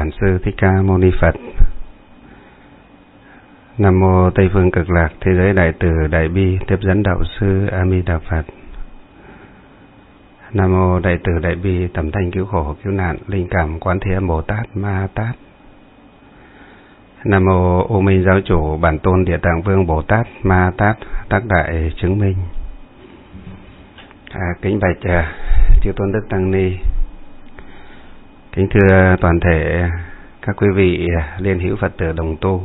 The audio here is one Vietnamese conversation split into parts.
Bản Sư Thích Ca Mâu Ni Phật. Nam mô Tây Phương Cực Lạc Thế Giới Đại Từ Đại Bi Tiếp Dẫn Đạo Sư A Di Đà Phật. Nam mô Đại Từ Đại Bi Tầm Thanh Cứu Khổ Cứu Nạn Linh Cảm Quán Thế Âm Bồ Tát Ma Tát. Nam mô Ô Minh Giáo Chủ Bản Tôn Địa Tạng Vương Bồ Tát Ma Tát Tác Đại Chứng Minh. Kính bạch chư tôn đức tăng ni, kính thưa toàn thể các quý vị liên hữu Phật tử đồng tu.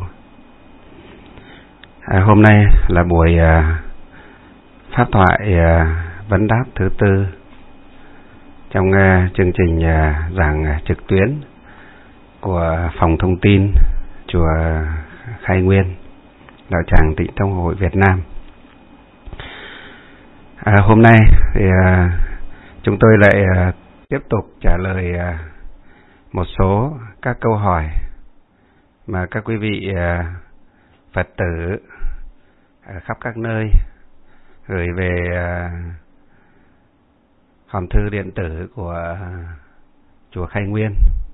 Hôm nay là buổi pháp thoại vấn đáp thứ tư trong chương trình giảng trực tuyến của phòng thông tin chùa Khai Nguyên, đạo tràng Tịnh Tông Hội Việt Nam. Hôm nay thì chúng tôi lại tiếp tục trả lời một số các câu hỏi mà các quý vị Phật tử khắp các nơi gửi về hòm thư điện tử của chùa Khai Nguyên.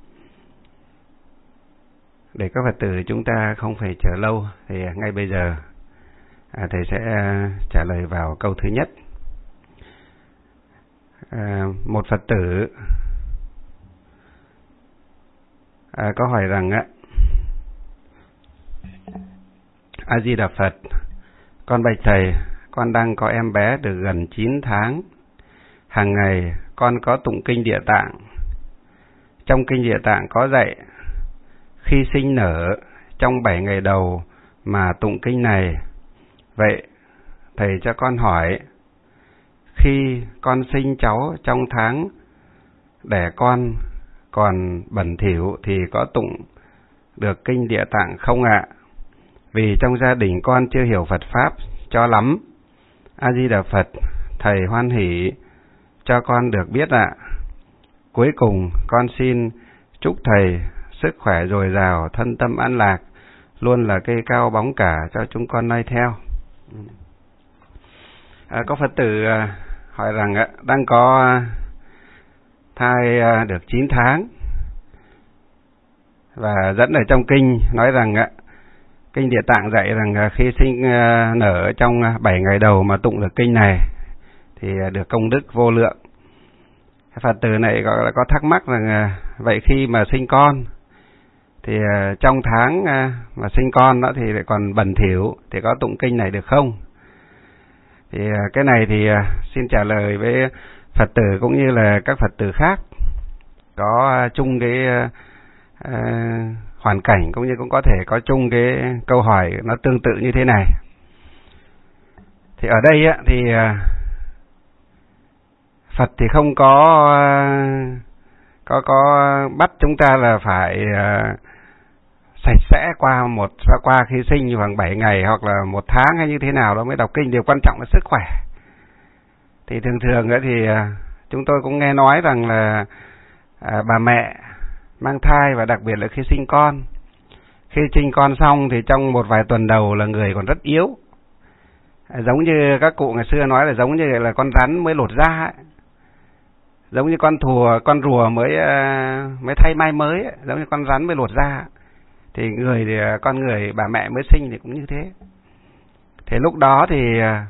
Để các Phật tử chúng ta không phải chờ lâu thì ngay bây giờ thầy sẽ trả lời vào câu thứ nhất. Một Phật tử có hỏi rằng A Di Đà Phật, con bạch thầy, con đang có em bé được gần 9 tháng. Hàng ngày con có tụng kinh Địa Tạng. Trong kinh Địa Tạng có dạy khi sinh nở trong 7 ngày đầu mà tụng kinh này. Vậy thầy cho con hỏi, khi con sinh cháu trong tháng đẻ con còn bẩn thỉu thì có tụng được kinh Địa Tạng không ạ? Vì trong gia đình con chưa hiểu Phật Pháp cho lắm. A Di Đà Phật, thầy hoan hỷ cho con được biết ạ. Cuối cùng con xin chúc thầy sức khỏe dồi dào, thân tâm an lạc, luôn là cây cao bóng cả cho chúng con noi theo. Có Phật tử hỏi rằng đang có thai được 9 tháng và dẫn ở trong kinh nói rằng kinh Địa Tạng dạy rằng khi sinh nở trong 7 ngày đầu mà tụng được kinh này thì được công đức vô lượng. Phật tử này có thắc mắc rằng vậy khi mà sinh con thì trong tháng mà sinh con đó thì lại còn bẩn thỉu thì có tụng kinh này được không? Thì cái này thì xin trả lời với Phật tử cũng như là các Phật tử khác có chung cái hoàn cảnh, cũng như cũng có thể có chung cái câu hỏi nó tương tự như thế này. Thì ở đây thì Phật thì không có bắt chúng ta là phải sạch sẽ qua khi sinh khoảng 7 ngày hoặc là 1 tháng hay như thế nào đó mới đọc kinh. Điều quan trọng là sức khỏe. Thì thường thì chúng tôi cũng nghe nói rằng là bà mẹ mang thai và đặc biệt là khi sinh con, khi sinh con xong thì trong một vài tuần đầu là người còn rất yếu, giống như các cụ ngày xưa nói là giống như là con rắn mới lột da ấy. Giống như con rùa mới thay mai mới ấy. Giống như con rắn mới lột da thì con người bà mẹ mới sinh thì cũng như thế. Thế lúc đó thì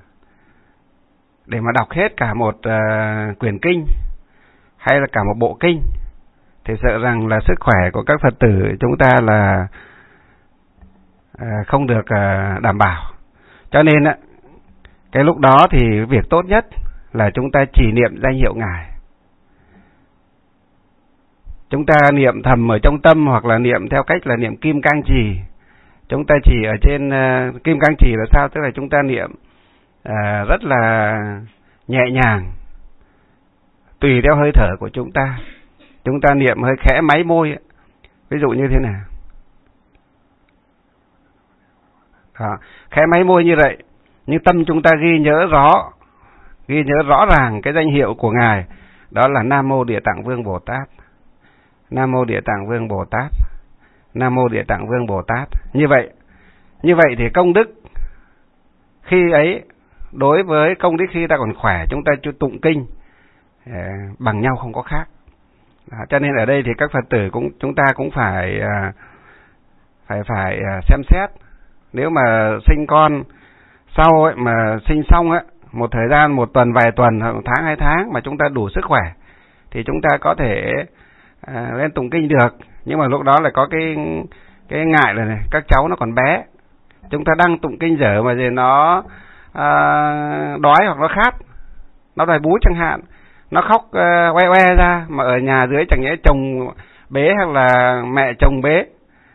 để mà đọc hết cả một quyển kinh hay là cả một bộ kinh thì sợ rằng là sức khỏe của các Phật tử chúng ta là không được đảm bảo. Cho nên cái lúc đó thì việc tốt nhất là chúng ta chỉ niệm danh hiệu Ngài. Chúng ta niệm thầm ở trong tâm hoặc là niệm theo cách là niệm Kim Cang Trì. Chúng ta chỉ ở trên Kim Cang Trì là sao? Tức là chúng ta niệm rất là nhẹ nhàng, tùy theo hơi thở của chúng ta. Chúng ta niệm hơi khẽ máy môi, ví dụ như thế nào. Đó, khẽ máy môi như vậy, nhưng tâm chúng ta ghi nhớ rõ ràng cái danh hiệu của Ngài, đó là Nam Mô Địa Tạng Vương Bồ Tát. Nam Mô Địa Tạng Vương Bồ Tát. Nam Mô Địa Tạng Vương Bồ Tát. Như vậy thì công đức khi ấy đối với công đức khi ta còn khỏe chúng ta chưa tụng kinh bằng nhau không có khác. Cho nên ở đây thì các Phật tử chúng ta cũng phải xem xét. Nếu mà sinh con sau ấy, mà sinh xong ấy, một thời gian, một tuần, vài tuần, hoặc 1 tháng, 2 tháng mà chúng ta đủ sức khỏe thì chúng ta có thể lên tụng kinh được. Nhưng mà lúc đó là có cái ngại là này, các cháu nó còn bé, chúng ta đang tụng kinh dở mà gì nó đói hoặc nó khát, nó đòi bú chẳng hạn, nó khóc oe oe ra, mà ở nhà dưới chẳng nhẽ chồng bế hoặc là mẹ chồng bế,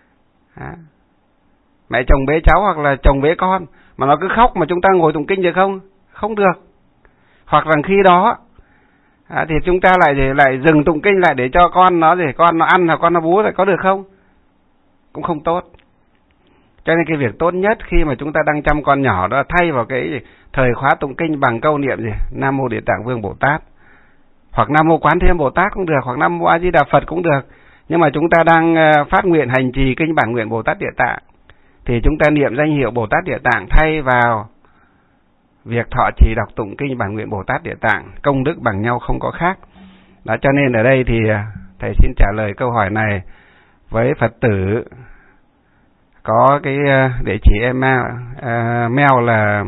mẹ chồng bế cháu hoặc là chồng bế con, mà nó cứ khóc mà chúng ta ngồi tụng kinh được không? Không được. Hoặc là khi đó thì chúng ta lại dừng tụng kinh lại để cho con nó ăn hoặc con nó bú, lại có được không? Cũng không tốt. Cho nên cái việc tốt nhất khi mà chúng ta đang chăm con nhỏ đó, thay vào cái thời khóa tụng kinh bằng câu niệm gì? Nam Mô Địa Tạng Vương Bồ Tát, hoặc Nam Mô Quán Thế Âm Bồ Tát cũng được, hoặc Nam Mô A Di Đà Phật cũng được. Nhưng mà chúng ta đang phát nguyện hành trì kinh bản nguyện Bồ Tát Địa Tạng thì chúng ta niệm danh hiệu Bồ Tát Địa Tạng thay vào việc thọ trì đọc tụng kinh bản nguyện Bồ Tát Địa Tạng, công đức bằng nhau không có khác. Đó, cho nên ở đây thì thầy xin trả lời câu hỏi này với Phật tử có cái địa chỉ email là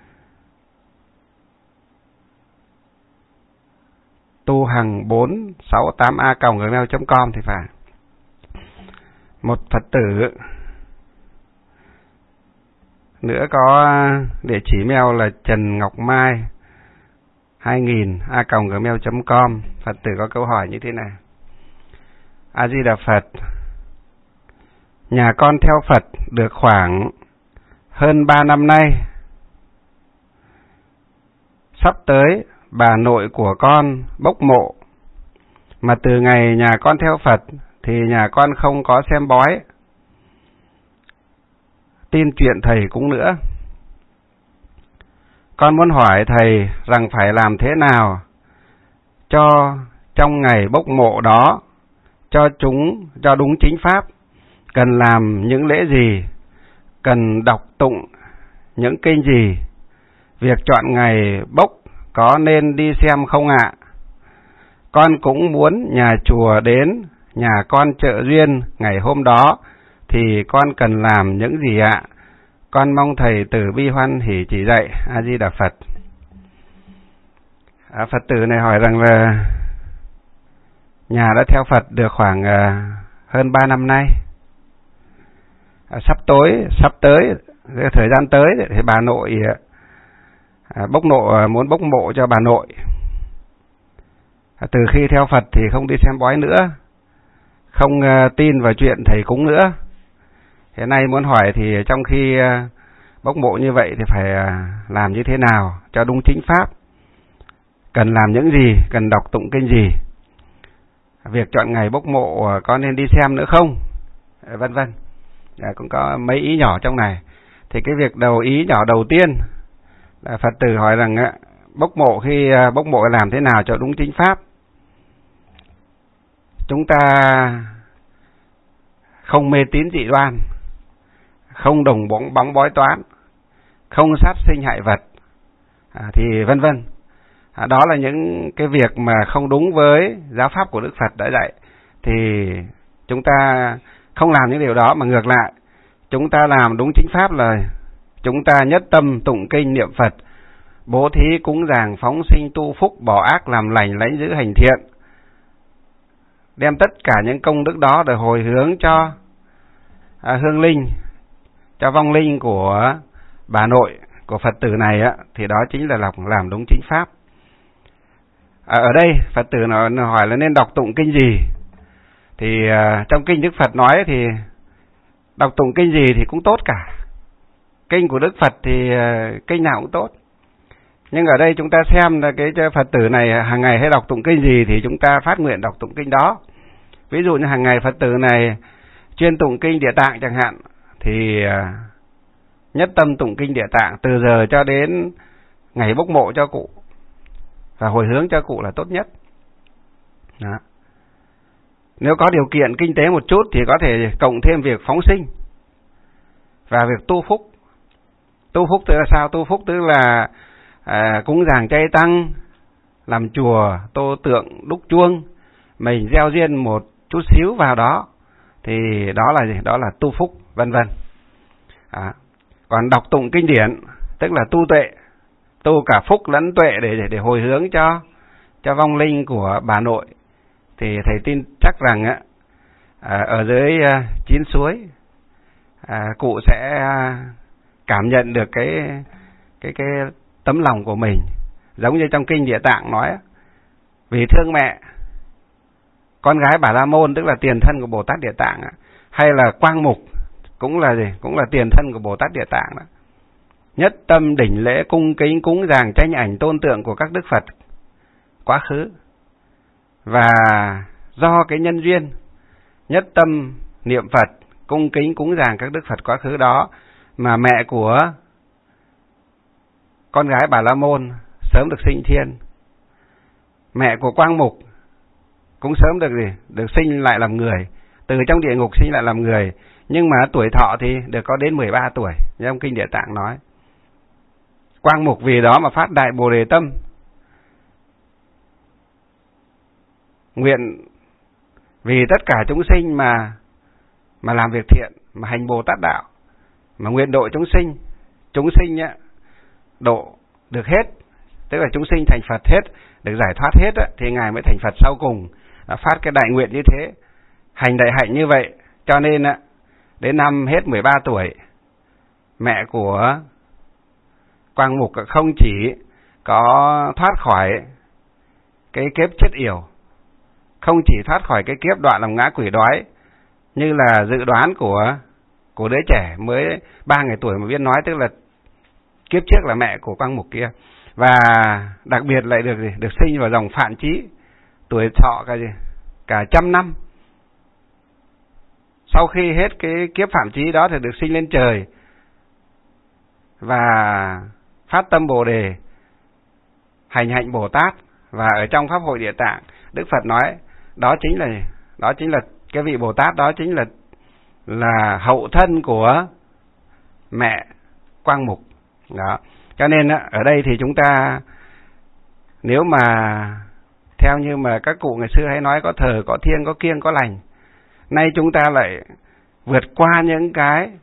tuhằng468a@gmail.com thì phải. Một Phật tử nữa có địa chỉ mail là Trần Ngọc Mai 2000@gmail.com. Phật tử có câu hỏi như thế này: A Di Đà Phật, nhà con theo Phật được khoảng hơn 3 năm nay. Sắp tới bà nội của con bốc mộ, mà từ ngày nhà con theo Phật thì nhà con không có xem bói, tin chuyện thầy cũng nữa. Con muốn hỏi thầy rằng phải làm thế nào cho trong ngày bốc mộ đó cho đúng chính pháp, cần làm những lễ gì, cần đọc tụng những kinh gì, việc chọn ngày bốc có nên đi xem không ạ? Con cũng muốn nhà chùa đến nhà con trợ duyên ngày hôm đó thì con cần làm những gì ạ? Con mong thầy từ bi hoan hỷ chỉ dạy. A Di Đà Phật. Phật tử này hỏi rằng là nhà đã theo Phật được khoảng hơn 3 năm nay. Sắp tới thời gian tới thì bà nội muốn bốc mộ cho bà nội. Từ khi theo Phật thì không đi xem bói nữa, không tin vào chuyện thầy cúng nữa. Hiện nay muốn hỏi thì trong khi bốc mộ như vậy thì phải làm như thế nào cho đúng chính pháp, cần làm những gì, cần đọc tụng kinh gì, việc chọn ngày bốc mộ có nên đi xem nữa không, vân vân. Cũng có mấy ý nhỏ trong này. Thì cái việc ý nhỏ đầu tiên là Phật tử hỏi rằng khi bốc mộ làm thế nào cho đúng chính pháp. Chúng ta không mê tín dị đoan, không đồng bóng bói toán, không sát sinh hại vật, thì vân vân. Đó là những cái việc mà không đúng với giáo pháp của Đức Phật đã dạy. Thì chúng ta không làm những điều đó, mà ngược lại chúng ta làm đúng chính pháp là chúng ta nhất tâm tụng kinh niệm Phật, bố thí cúng dường phóng sinh tu phúc, bỏ ác làm lành, lãnh giữ hành thiện, đem tất cả những công đức đó để hồi hướng cho hương linh, cho vong linh của bà nội của Phật tử này thì đó chính là làm đúng chính pháp. Ở đây Phật tử nó hỏi là nên đọc tụng kinh gì. Thì trong kinh Đức Phật nói thì đọc tụng kinh gì thì cũng tốt cả. Kinh của Đức Phật thì kinh nào cũng tốt. Nhưng ở đây chúng ta xem là cái Phật tử này hàng ngày hay đọc tụng kinh gì thì chúng ta phát nguyện đọc tụng kinh đó. Ví dụ như hàng ngày Phật tử này chuyên tụng kinh Địa Tạng chẳng hạn, thì nhất tâm tụng kinh Địa Tạng từ giờ cho đến ngày bốc mộ cho cụ và hồi hướng cho cụ là tốt nhất. Đó. Nếu có điều kiện kinh tế một chút thì có thể cộng thêm việc phóng sinh và việc tu phúc. Tu phúc tức là sao? Tu phúc tức là cúng dường chay tăng, làm chùa, tô tượng, đúc chuông, mình gieo duyên một chút xíu vào đó thì đó là gì? Đó là tu phúc, vân vân. Còn đọc tụng kinh điển tức là tu tuệ, tu cả phúc lẫn tuệ để hồi hướng cho vong linh của bà nội. Thì thầy tin chắc rằng ở dưới 9 suối cụ sẽ cảm nhận được cái tấm lòng của mình, giống như trong kinh Địa Tạng nói, vì thương mẹ, con gái Bà La Môn tức là tiền thân của Bồ Tát Địa Tạng, hay là Quang Mục cũng là gì? Cũng là tiền thân của Bồ Tát Địa Tạng đó. Nhất tâm đỉnh lễ cung kính cúng dường tranh ảnh tôn tượng của các đức Phật quá khứ, và do cái nhân duyên nhất tâm niệm Phật cung kính cúng dường các đức Phật quá khứ đó mà mẹ của con gái Bà La Môn sớm được sinh thiên, mẹ của Quang Mục cũng sớm được sinh lại làm người, từ trong địa ngục sinh lại làm người, nhưng mà tuổi thọ thì được có đến 13 tuổi, như trong kinh Địa Tạng nói. Quang Mục vì đó mà phát đại Bồ Đề tâm, nguyện vì tất cả chúng sinh mà làm việc thiện, mà hành Bồ Tát đạo, mà nguyện độ chúng sinh độ được hết, tức là chúng sinh thành Phật hết, được giải thoát hết thì Ngài mới thành Phật sau cùng, phát cái đại nguyện như thế, hành đại hạnh như vậy. Cho nên đến năm hết 13 tuổi, mẹ của Quang Mục không chỉ có thoát khỏi cái kiếp chết yểu, không chỉ thoát khỏi cái kiếp đọa làm ngã quỷ đói như là dự đoán của đứa trẻ mới 3 ngày tuổi mà biết nói, tức là kiếp trước là mẹ của Quang Mục kia, và đặc biệt lại được sinh vào dòng Phạn Chí, tuổi thọ cả 100 năm. Sau khi hết cái kiếp Phạm Chí đó thì được sinh lên trời và phát tâm Bồ Đề, hành hạnh Bồ Tát. Và ở trong Pháp hội Địa Tạng, Đức Phật nói đó chính là cái vị Bồ Tát đó chính là hậu thân của mẹ Quang Mục đó. Cho nên ở đây thì chúng ta nếu mà theo như mà các cụ ngày xưa hay nói, có thờ, có thiêng, có kiêng, có lành, nay chúng ta lại vượt qua những cái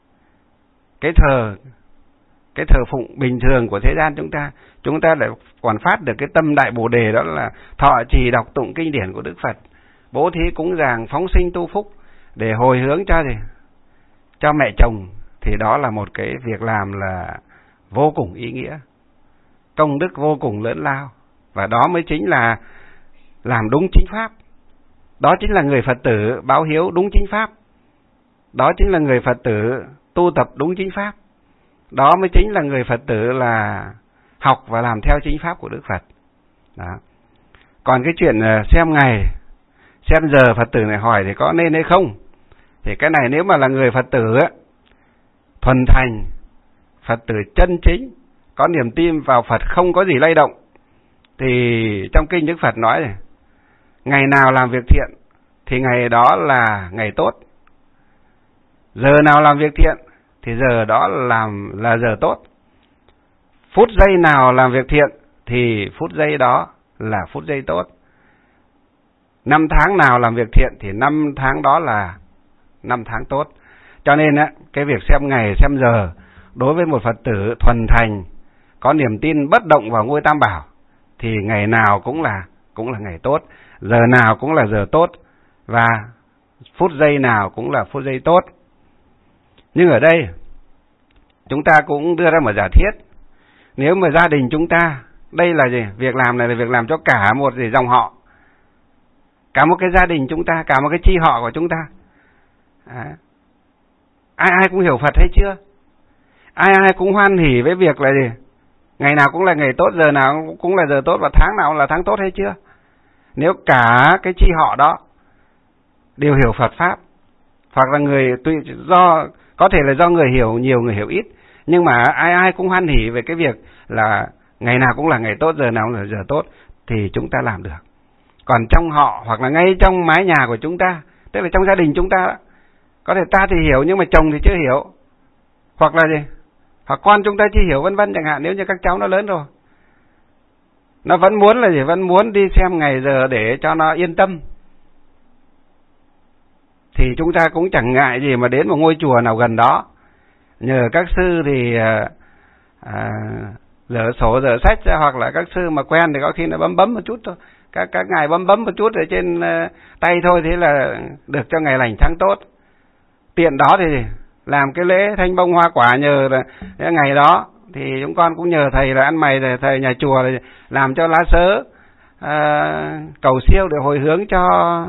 thờ phụng bình thường của thế gian, chúng ta lại còn phát được cái tâm đại Bồ Đề, đó là thọ trì đọc tụng kinh điển của Đức Phật, bố thí cúng dường, phóng sinh tu phúc để hồi hướng cho mẹ chồng. Thì đó là một cái việc làm là vô cùng ý nghĩa, công đức vô cùng lớn lao, và đó mới chính là làm đúng chính pháp. Đó chính là người Phật tử báo hiếu đúng chính pháp, đó chính là người Phật tử tu tập đúng chính pháp, đó mới chính là người Phật tử là học và làm theo chính pháp của Đức Phật đó. Còn cái chuyện xem ngày xem giờ Phật tử này hỏi thì có nên hay không, thì cái này nếu mà là người Phật tử thuần thành, Phật tử chân chính, có niềm tin vào Phật, không có gì lay động, thì trong kinh Đức Phật nói này, ngày nào làm việc thiện thì ngày đó là ngày tốt, giờ nào làm việc thiện thì giờ đó là giờ tốt, phút giây nào làm việc thiện thì phút giây đó là phút giây tốt, năm tháng nào làm việc thiện thì năm tháng đó là năm tháng tốt. Cho nên cái việc xem ngày xem giờ đối với một Phật tử thuần thành, có niềm tin bất động vào ngôi Tam Bảo, thì ngày nào cũng là ngày tốt, giờ nào cũng là giờ tốt, và phút giây nào cũng là phút giây tốt. Nhưng ở đây chúng ta cũng đưa ra một giả thiết, nếu mà gia đình chúng ta, đây là gì? Việc làm này là việc làm cho cả một dòng họ, cả một cái gia đình chúng ta, cả một cái chi họ của chúng ta. Ai cũng hiểu Phật hay chưa? Ai cũng hoan hỉ với việc là gì? Ngày nào cũng là ngày tốt, giờ nào cũng là giờ tốt, và tháng nào cũng là tháng tốt hay chưa? Nếu cả cái chi họ đó đều hiểu Phật Pháp, hoặc là có thể là do người hiểu nhiều, người hiểu ít, nhưng mà ai cũng hoan hỉ về cái việc là ngày nào cũng là ngày tốt, giờ nào cũng là giờ tốt, thì chúng ta làm được. Còn trong họ, hoặc là ngay trong mái nhà của chúng ta, tức là trong gia đình chúng ta, có thể ta thì hiểu nhưng mà chồng thì chưa hiểu, hoặc là gì, hoặc con chúng ta chưa hiểu, vân vân chẳng hạn, nếu như các cháu nó lớn rồi. Nó vẫn muốn là gì? Vẫn muốn đi xem ngày giờ để cho nó yên tâm. Thì chúng ta cũng chẳng ngại gì mà đến một ngôi chùa nào gần đó. Nhờ các sư thì dở sổ dở sách ra, hoặc là các sư mà quen thì có khi nó bấm một chút thôi. Các ngài bấm một chút ở trên tay thôi, thế là được cho ngày lành tháng tốt. Tiện đó thì làm cái lễ thanh bông hoa quả nhờ là ngày đó. Thì chúng con cũng nhờ thầy là ăn mày, thầy nhà chùa là làm cho lá sớ cầu siêu để hồi hướng cho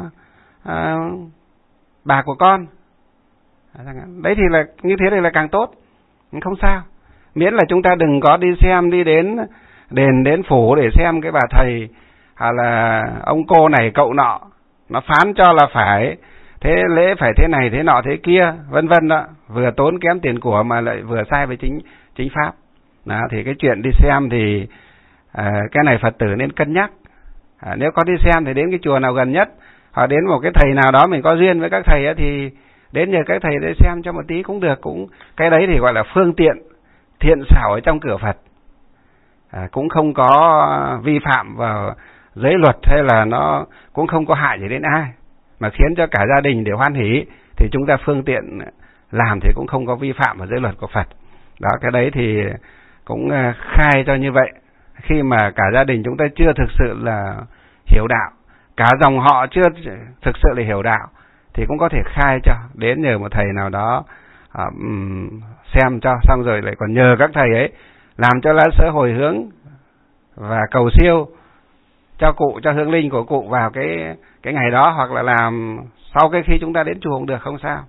bà của con. Đấy thì là như thế này là càng tốt, không sao. Miễn là chúng ta đừng có đi xem, đi đến đền đến phủ để xem cái bà thầy hoặc là ông cô này cậu nọ nó phán cho là phải thế lễ phải thế này thế nọ thế kia vân vân đó, vừa tốn kém tiền của mà lại vừa sai với chính pháp. Đó, thì cái chuyện đi xem thì cái này Phật tử nên cân nhắc. Nếu có đi xem thì đến cái chùa nào gần nhất, hoặc đến một cái thầy nào đó mình có duyên với các thầy ấy, thì đến nhờ các thầy để xem cho một tí cũng được. Cũng cái đấy thì gọi là phương tiện thiện xảo ở trong cửa Phật, cũng không có vi phạm vào giới luật, hay là nó cũng không có hại gì đến ai, mà khiến cho cả gia đình đều hoan hỷ, thì chúng ta phương tiện làm thì cũng không có vi phạm vào giới luật của Phật. Đó, cái đấy thì cũng khai cho như vậy. Khi mà cả gia đình chúng ta chưa thực sự là hiểu đạo, cả dòng họ chưa thực sự là hiểu đạo, thì cũng có thể khai cho, đến nhờ một thầy nào đó xem cho, xong rồi lại còn nhờ các thầy ấy làm cho lá sớ hồi hướng và cầu siêu cho cụ, cho hương linh của cụ vào cái ngày đó, hoặc là làm sau cái khi chúng ta đến chùa cũng được, không sao.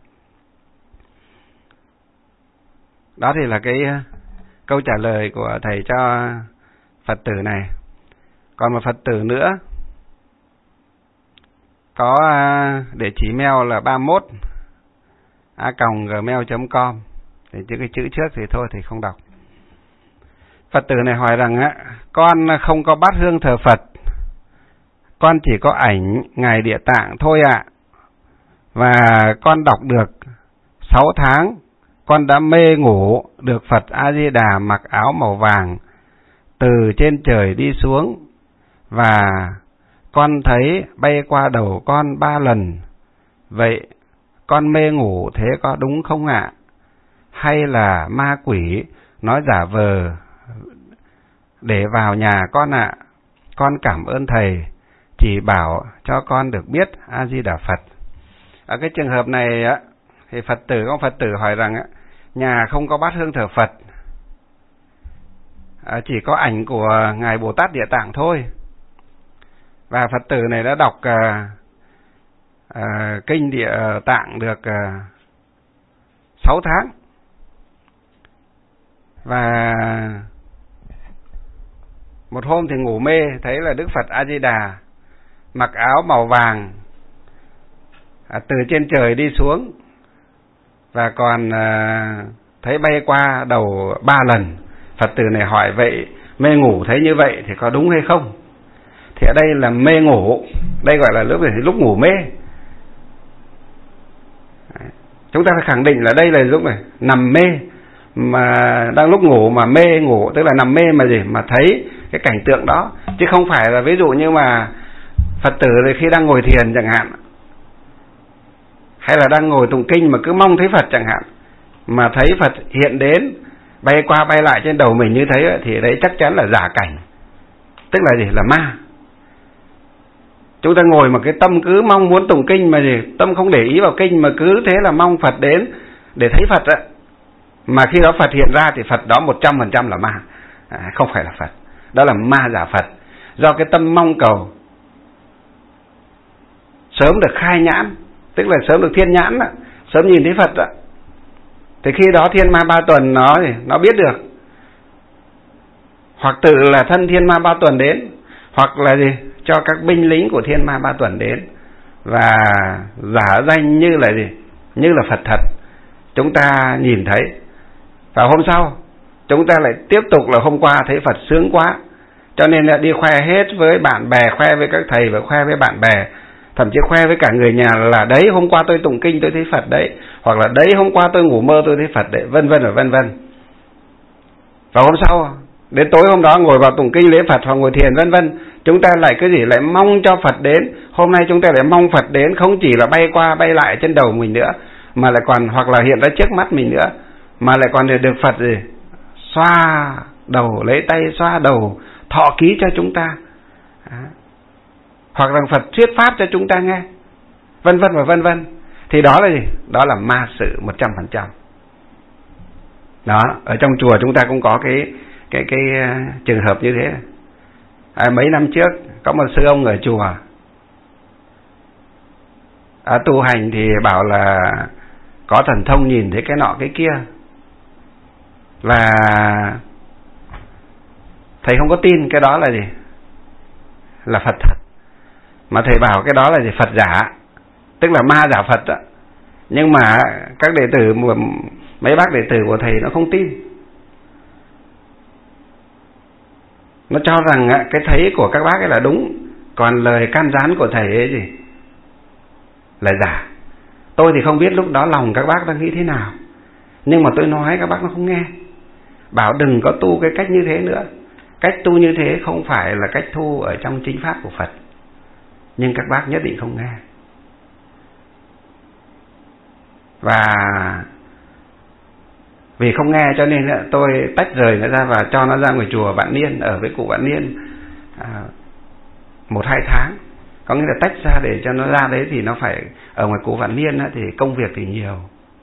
Đó thì là cái câu trả lời của thầy cho Phật tử này. Còn một Phật tử nữa có địa chỉ mail là 31@gmail.com, thì cái chữ trước thì thôi thì không đọc. Phật tử này hỏi rằng con không có bát hương thờ Phật, con chỉ có ảnh Ngài Địa Tạng thôi ạ. Và con đọc được 6 tháng, con đã mê ngủ được Phật A-di-đà mặc áo màu vàng từ trên trời đi xuống, và con thấy bay qua đầu con 3 lần. Vậy con mê ngủ thế có đúng không ạ? Hay là ma quỷ nói giả vờ để vào nhà con ạ? Con cảm ơn thầy chỉ bảo cho con được biết A-di-đà Phật. Ở cái trường hợp này thì có Phật tử hỏi rằng nhà không có bát hương thờ Phật, chỉ có ảnh của Ngài Bồ Tát Địa Tạng thôi. Và Phật tử này đã đọc kinh Địa Tạng được 6 tháng. Và một hôm thì ngủ mê, thấy là Đức Phật A-di-đà mặc áo màu vàng từ trên trời đi xuống, và còn thấy bay qua đầu 3 lần. Phật tử này hỏi vậy mê ngủ thấy như vậy thì có đúng hay không? Thì ở đây là mê ngủ, đây gọi là lúc ngủ mê. Chúng ta phải khẳng định là đây là lúc này nằm mê, mà đang lúc ngủ mà mê ngủ, tức là nằm mê mà gì mà thấy cái cảnh tượng đó, chứ không phải là ví dụ như mà Phật tử thì khi đang ngồi thiền chẳng hạn, hay là đang ngồi tụng kinh mà cứ mong thấy Phật chẳng hạn, mà thấy Phật hiện đến bay qua bay lại trên đầu mình như thế, thì đấy chắc chắn là giả cảnh, tức là gì? Là ma. Chúng ta ngồi mà cái tâm cứ mong muốn tụng kinh mà gì, tâm không để ý vào kinh mà cứ thế là mong Phật đến để thấy Phật á, mà khi đó Phật hiện ra thì Phật đó 100% là ma, không phải là Phật. Đó là ma giả Phật, do cái tâm mong cầu sớm được khai nhãn, tức là sớm được thiên nhãn, sớm nhìn thấy Phật. Thì khi đó thiên ma 3 tuần nó biết được, hoặc tự là thân thiên ma 3 tuần đến, hoặc là gì cho các binh lính của thiên ma 3 tuần đến, và giả danh như là gì, như là Phật thật, chúng ta nhìn thấy. Và hôm sau chúng ta lại tiếp tục là hôm qua thấy Phật sướng quá, cho nên là đi khoe hết với bạn bè, khoe với các thầy và khoe với bạn bè, thậm chí khoe với cả người nhà là đấy hôm qua tôi tụng kinh tôi thấy Phật đấy, hoặc là đấy hôm qua tôi ngủ mơ tôi thấy Phật đấy, vân vân và vân vân. Và hôm sau Đến tối hôm đó ngồi vào tụng kinh lễ Phật hoặc ngồi thiền vân vân, chúng ta lại cái gì, lại mong cho Phật đến. Hôm nay chúng ta lại mong Phật đến, không chỉ là bay qua bay lại trên đầu mình nữa, mà lại còn hoặc là hiện ra trước mắt mình nữa, mà lại còn được Phật gì xoa đầu, lấy tay xoa đầu, thọ ký cho chúng ta, hoặc là Phật thuyết pháp cho chúng ta nghe, vân vân và vân vân. Thì đó là gì? Đó là ma sự 100%. Đó, ở trong chùa chúng ta cũng có cái trường hợp như thế. Mấy năm trước có một sư ông ở chùa tu hành thì bảo là có thần thông nhìn thấy cái nọ cái kia, là thầy không có tin cái đó là gì, là Phật thật, mà thầy bảo cái đó là gì, Phật giả, tức là ma giả Phật đó. Nhưng mà các đệ tử, mấy bác đệ tử của thầy nó không tin, nó cho rằng cái thấy của các bác ấy là đúng, còn lời can gián của thầy ấy gì là giả. Tôi thì không biết lúc đó lòng các bác đang nghĩ thế nào, nhưng mà tôi nói các bác nó không nghe, bảo đừng có tu cái cách như thế nữa. Cách tu như thế không phải là cách tu ở trong chính pháp của Phật, nhưng các bác nhất định không nghe. Và vì không nghe cho nên tôi tách rời nó ra và cho nó ra ngoài chùa Vạn Niên, ở với cụ Vạn Niên 1-2 tháng. Có nghĩa là tách ra để cho nó ra đấy, thì nó phải ở ngoài cụ Vạn Niên thì công việc thì nhiều,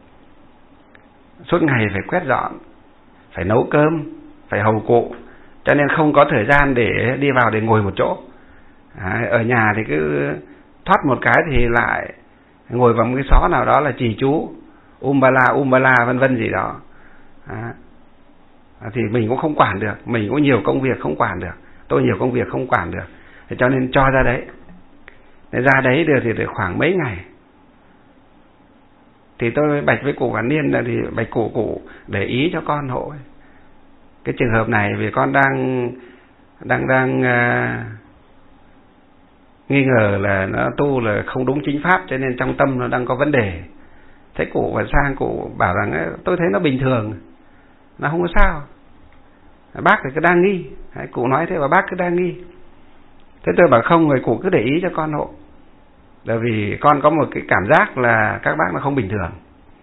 suốt ngày phải quét dọn, phải nấu cơm, phải hầu cụ, cho nên không có thời gian để đi vào để ngồi một chỗ. Ở nhà thì cứ thoát một cái thì lại ngồi vào một cái xó nào đó là trì chú umbala vân vân gì đó. Thì mình cũng không quản được, mình cũng nhiều công việc không quản được, tôi nhiều công việc không quản được, thì cho nên cho ra đấy. Ra đấy được thì khoảng mấy ngày thì tôi bạch với cụ Vạn Niên là thì bạch cụ để ý cho con hộ cái trường hợp này, vì con đang nghi ngờ là nó tu là không đúng chính pháp, cho nên trong tâm nó đang có vấn đề. Thế cụ và sang cụ bảo rằng tôi thấy nó bình thường, nó không có sao, bác thì cứ đang nghi. Cụ nói thế và bác cứ đang nghi. Thế tôi bảo không, người cụ cứ để ý cho con hộ, bởi vì con có một cái cảm giác là các bác nó không bình thường.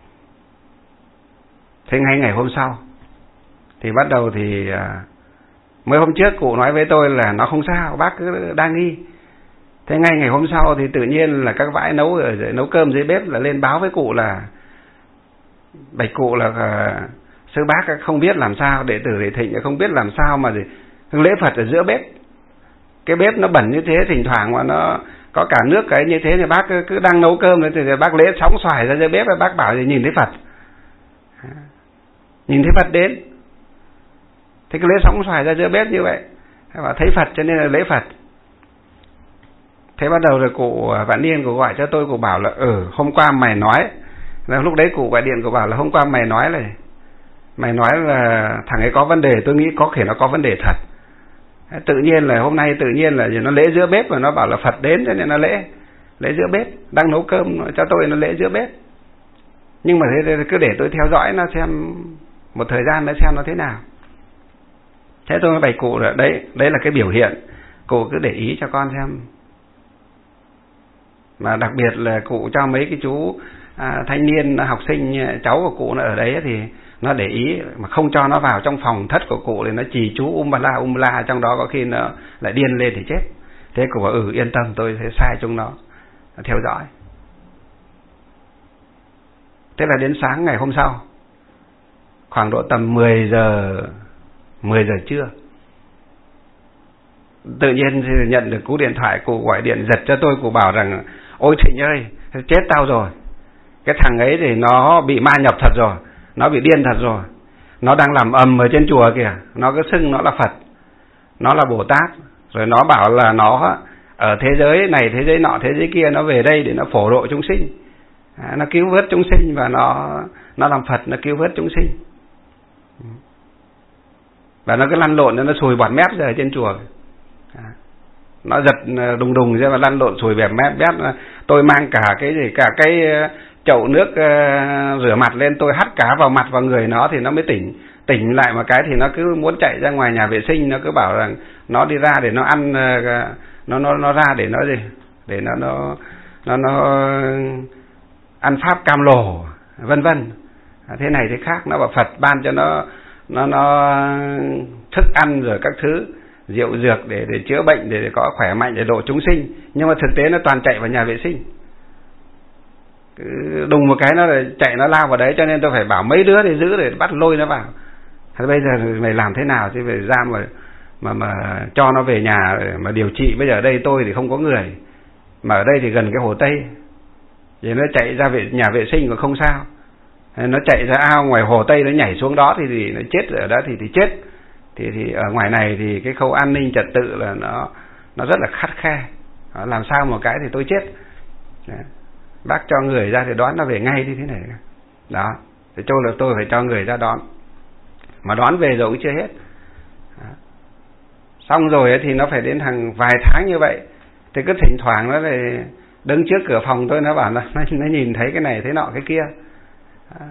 Thế ngay ngày hôm sau thì bắt đầu thì mới hôm trước cụ nói với tôi là nó không sao, bác cứ đang nghi. Thế ngay ngày hôm sau thì tự nhiên là các vãi nấu cơm dưới bếp là lên báo với cụ là bạch cụ là sư bác không biết làm sao, đệ tử đệ thịnh không biết làm sao mà lễ Phật ở giữa bếp, cái bếp nó bẩn như thế, thỉnh thoảng mà nó có cả nước cái như thế, thì bác cứ đang nấu cơm thì bác lễ sóng xoài ra dưới bếp, và bác bảo thì nhìn thấy Phật, nhìn thấy Phật đến. Thế cái lễ sóng xoài ra giữa bếp như vậy, và thấy Phật cho nên là lễ Phật. Thế bắt đầu rồi cụ Vạn Niên cụ gọi cho tôi, cụ bảo là hôm qua mày nói, là lúc đấy cụ gọi điện cụ bảo là hôm qua mày nói là thằng ấy có vấn đề, tôi nghĩ có thể nó có vấn đề thật. Tự nhiên là hôm nay tự nhiên là nó lễ giữa bếp, và nó bảo là Phật đến cho nên nó lễ giữa bếp, đang nấu cơm cho tôi nó lễ giữa bếp. Nhưng mà thế cứ để tôi theo dõi nó xem một thời gian nữa xem nó thế nào. Thế tôi mới bày cụ là đấy là cái biểu hiện, cụ cứ để ý cho con xem. Mà đặc biệt là cụ cho mấy cái chú thanh niên học sinh cháu của cụ nó ở đấy thì nó để ý, mà không cho nó vào trong phòng thất của cụ thì nó trì chú umbala trong đó, có khi nó lại điên lên thì chết. Thế cụ bảo yên tâm, tôi sẽ sai chúng nó theo dõi. Thế là đến sáng ngày hôm sau, khoảng độ tầm 10 giờ trưa, tự nhiên nhận được cú điện thoại, cụ gọi điện giật cho tôi, cụ bảo rằng ôi Thịnh ơi, chết tao rồi, cái thằng ấy thì nó bị ma nhập thật rồi, nó bị điên thật rồi, nó đang làm ầm ở trên chùa kìa, nó cứ xưng nó là Phật, nó là Bồ Tát, rồi nó bảo là nó ở thế giới này, thế giới nọ, thế giới kia, nó về đây để nó phổ độ chúng sinh, nó cứu vớt chúng sinh, và nó làm Phật, nó cứu vớt chúng sinh. Và nó cứ lăn lộn, nó sùi bọt mép ra ở trên chùa, nó giật đùng ra và lăn lộn sùi bẹp mép. Tôi mang cả cái chậu nước rửa mặt lên, tôi hắt cá vào mặt vào người nó thì nó mới tỉnh lại một cái, thì nó cứ muốn chạy ra ngoài nhà vệ sinh, nó cứ bảo rằng nó đi ra để nó ăn, nó ra để nó gì, để nó ăn pháp cam lồ vân vân, thế này thế khác. Nó bảo Phật ban cho nó thức ăn rồi các thứ rượu dược để chữa bệnh, để có khỏe mạnh, để độ chúng sinh, nhưng mà thực tế nó toàn chạy vào nhà vệ sinh. Đùng một cái nó chạy, nó lao vào đấy, cho nên tôi phải bảo mấy đứa để giữ, để bắt lôi nó vào. Thế bây giờ mày làm thế nào thì phải ra mà cho nó về nhà mà điều trị. Bây giờ ở đây tôi thì không có người, mà ở đây thì gần cái Hồ Tây, thì nó chạy ra nhà vệ sinh còn không sao, nó chạy ra ao ngoài Hồ Tây, nó nhảy xuống đó thì nó chết ở đó thì chết. Thì ở ngoài này thì cái khâu an ninh trật tự là nó rất là khắt khe, làm sao một cái thì tôi chết. Đấy. Bác cho người ra thì đón nó về ngay như thế này đó, thì chỗ là tôi phải cho người ra đón, mà đón về rồi cũng chưa hết đó. Xong rồi thì nó phải đến hàng vài tháng như vậy, thì cứ thỉnh thoảng nó lại đứng trước cửa phòng tôi, nó bảo nó nhìn thấy cái này thấy nọ cái kia đó.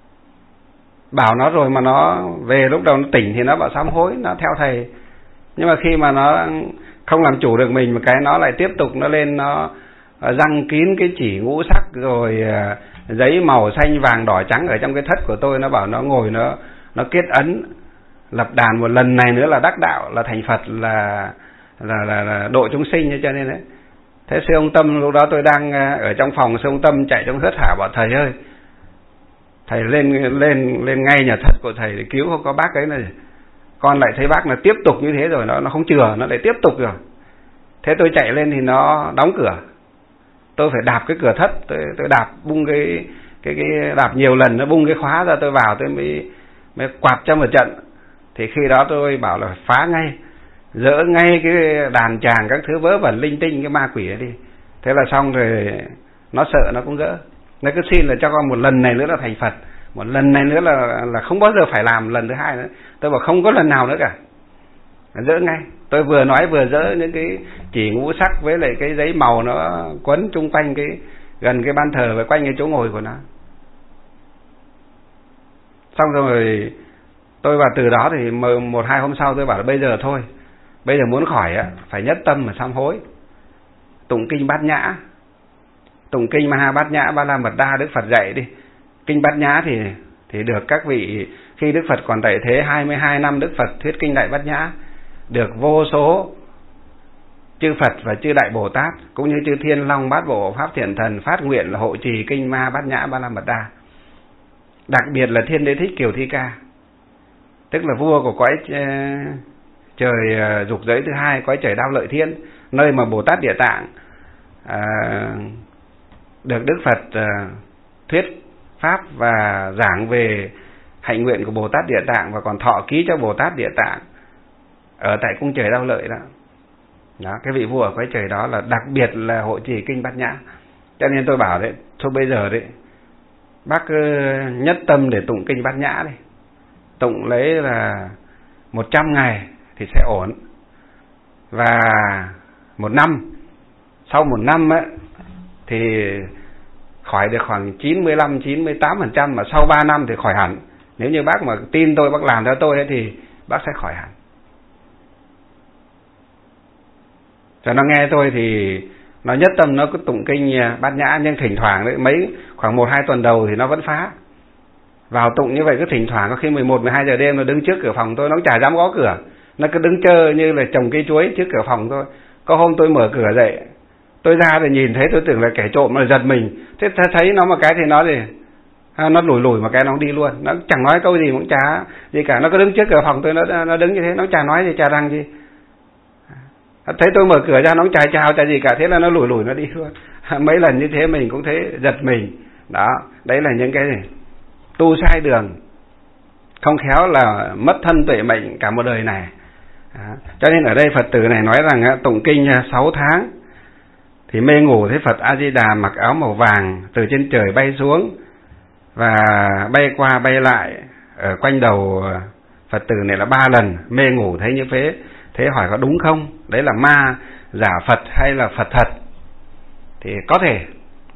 Bảo nó rồi mà nó về lúc đầu nó tỉnh thì nó bảo sám hối, nó theo thầy. Nhưng mà khi mà nó không làm chủ được mình một cái, nó lại tiếp tục nó lên, nó răng kín cái chỉ ngũ sắc rồi giấy màu xanh vàng đỏ trắng ở trong cái thất của tôi. Nó bảo nó ngồi nó kết ấn lập đàn một lần này nữa là đắc đạo, là thành Phật, là độ chúng sinh. Cho nên đấy, thế sư ông Tâm lúc đó tôi đang ở trong phòng, sư ông Tâm chạy trong hớt hải bảo thầy ơi, thầy lên ngay nhà thất của thầy để cứu không có bác ấy này. Con lại thấy bác là tiếp tục như thế rồi, nó không chừa, nó lại tiếp tục rồi. Thế tôi chạy lên thì nó đóng cửa, tôi phải đạp cái cửa thất, tôi đạp bung cái đạp nhiều lần, nó bung cái khóa ra, tôi vào tôi mới quạt cho một trận. Thì khi đó tôi bảo là phá ngay, dỡ ngay cái đàn tràng các thứ vớ vẩn linh tinh cái ma quỷ ấy đi. Thế là xong rồi, nó sợ nó cũng gỡ. Nó cứ xin là cho con một lần này nữa là thành Phật, một lần này nữa là không bao giờ phải làm lần thứ hai nữa. Tôi bảo không có lần nào nữa cả, dỡ ngay. Tôi vừa nói vừa dỡ những cái chỉ ngũ sắc với lại cái giấy màu nó quấn chung quanh gần cái ban thờ và quanh cái chỗ ngồi của nó. Xong rồi tôi vào từ đó thì 1-2 hôm sau tôi bảo là bây giờ thôi, bây giờ muốn khỏi phải nhất tâm mà sám hối, tụng kinh Bát Nhã, tụng kinh Maha Bát Nhã Ba La Mật Đa Đức Phật dạy đi. Kinh Bát Nhã thì được các vị, khi Đức Phật còn tại thế 22 năm Đức Phật thuyết kinh Đại Bát Nhã, được vô số chư Phật và chư Đại Bồ Tát cũng như chư Thiên Long Bát Bộ Pháp Thiện Thần phát nguyện là hộ trì kinh Maha Bát Nhã Ba La Mật Đa. Đặc biệt là Thiên Đế Thích Kiều Thi Ca, tức là vua của cõi trời dục giới thứ hai, cõi trời Đao Lợi Thiên, nơi mà Bồ Tát Địa Tạng được Đức Phật thuyết pháp và giảng về hạnh nguyện của Bồ Tát Địa Tạng, và còn thọ ký cho Bồ Tát Địa Tạng ở tại cung trời Đao Lợi đó. Đó, cái vị vua ở cõi trời đó là đặc biệt là hộ trì kinh Bát Nhã. Cho nên tôi bảo đấy, thôi bây giờ đấy, bác cứ nhất tâm để tụng kinh Bát Nhã đi, tụng lấy là 100 ngày thì sẽ ổn. Và 1 năm, sau 1 năm ấy, thì khỏi được khoảng 95-98%, mà sau 3 năm thì khỏi hẳn. Nếu như bác mà tin tôi, bác làm theo tôi ấy, thì bác sẽ khỏi hẳn. Cho nó nghe tôi thì nó nhất tâm, nó cứ tụng kinh Bát Nhã, nhưng thỉnh thoảng đấy, khoảng 1-2 tuần đầu thì nó vẫn phá. Vào tụng như vậy cứ thỉnh thoảng, có khi 11-12 giờ đêm nó đứng trước cửa phòng tôi, nó chả dám gõ cửa, nó cứ đứng chơi như là trồng cây chuối trước cửa phòng tôi. Có hôm tôi mở cửa dậy, tôi ra thì nhìn thấy, tôi tưởng là kẻ trộm, mà giật mình. Thế thấy nó một cái thì nó lùi một cái nó đi luôn, nó chẳng nói câu gì cũng chả gì cả, nó cứ đứng trước cửa phòng tôi, nó đứng như thế, nó chả nói gì, chả rằng gì. Thấy tôi mở cửa ra nó chả chào chả gì cả, thế là nó lùi nó đi luôn. Mấy lần như thế mình cũng thấy giật mình. Đó, đấy là những cái gì tu sai đường, không khéo là mất thân tuệ mệnh cả một đời này. Cho nên ở đây Phật tử này nói rằng tụng kinh 6 tháng thì mê ngủ thấy Phật A Di Đà mặc áo màu vàng từ trên trời bay xuống và bay qua bay lại ở quanh đầu Phật tử này là 3 lần. Mê ngủ thấy như thế, thế hỏi có đúng không? Đấy là ma giả Phật hay là Phật thật? Thì có thể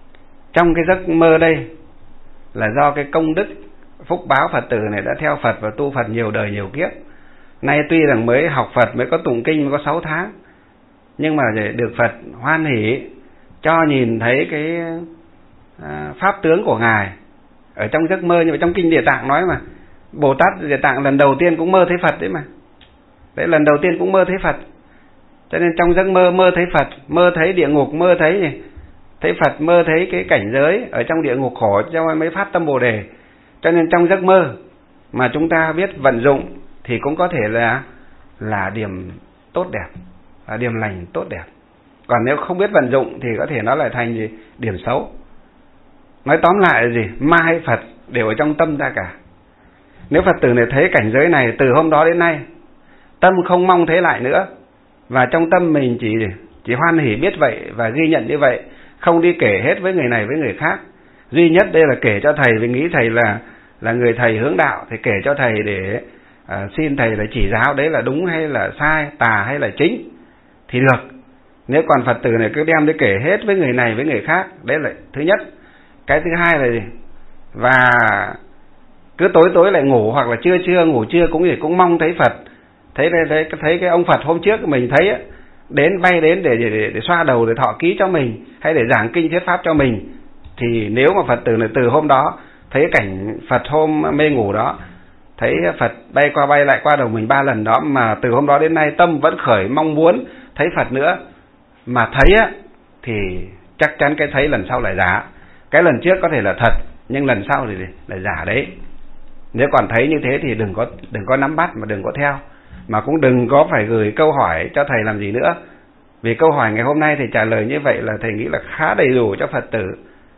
Trong cái giấc mơ đây là do cái công đức phúc báo Phật tử này đã theo Phật và tu Phật nhiều đời nhiều kiếp. Nay tuy rằng mới học Phật, mới có tụng kinh, mới có 6 tháng, nhưng mà để được Phật hoan hỷ cho nhìn thấy cái pháp tướng của Ngài ở trong giấc mơ. Như vậy trong kinh Địa Tạng nói mà, Bồ Tát Địa Tạng lần đầu tiên cũng mơ thấy Phật đấy mà. Đấy, lần đầu tiên cũng mơ thấy Phật. Cho nên trong giấc mơ, mơ thấy Phật, mơ thấy địa ngục, mơ thấy gì? Thấy Phật, mơ thấy cái cảnh giới ở trong địa ngục khổ, cho mới phát tâm Bồ Đề. Cho nên trong giấc mơ mà chúng ta biết vận dụng thì cũng có thể là điểm tốt đẹp, là điểm lành tốt đẹp. Còn nếu không biết vận dụng thì có thể nó lại thành gì? Điểm xấu. Nói tóm lại là gì? Ma hay Phật đều ở trong tâm ta cả. Nếu Phật tử này thấy cảnh giới này từ hôm đó đến nay, tâm không mong thấy lại nữa, và trong tâm mình chỉ hoan hỉ biết vậy và ghi nhận như vậy, không đi kể hết với người này với người khác. Duy nhất đây là kể cho thầy, vì nghĩ thầy là người thầy hướng đạo, thì kể cho thầy để xin thầy là chỉ giáo đấy là đúng hay là sai, tà hay là chính thì được. Nếu còn Phật tử này cứ đem đi kể hết với người này với người khác, đấy là thứ nhất. Cái thứ hai là gì? Và cứ tối lại ngủ, hoặc là trưa ngủ trưa cũng mong thấy Phật. Thấy cái ông Phật hôm trước mình thấy ấy, bay đến để xoa đầu, để thọ ký cho mình, hay để giảng kinh thuyết pháp cho mình. Thì nếu mà Phật tử này từ hôm đó thấy cảnh Phật hôm mê ngủ đó, thấy Phật bay qua bay lại qua đầu mình 3 lần đó, mà từ hôm đó đến nay tâm vẫn khởi mong muốn thấy Phật nữa, mà thấy á, thì chắc chắn cái thấy lần sau là giả. Cái lần trước có thể là thật, nhưng lần sau thì là giả đấy. Nếu còn thấy như thế thì đừng có nắm bắt, mà đừng có theo, mà cũng đừng có phải gửi câu hỏi cho thầy làm gì nữa. Vì câu hỏi ngày hôm nay thì trả lời như vậy là thầy nghĩ là khá đầy đủ cho Phật tử.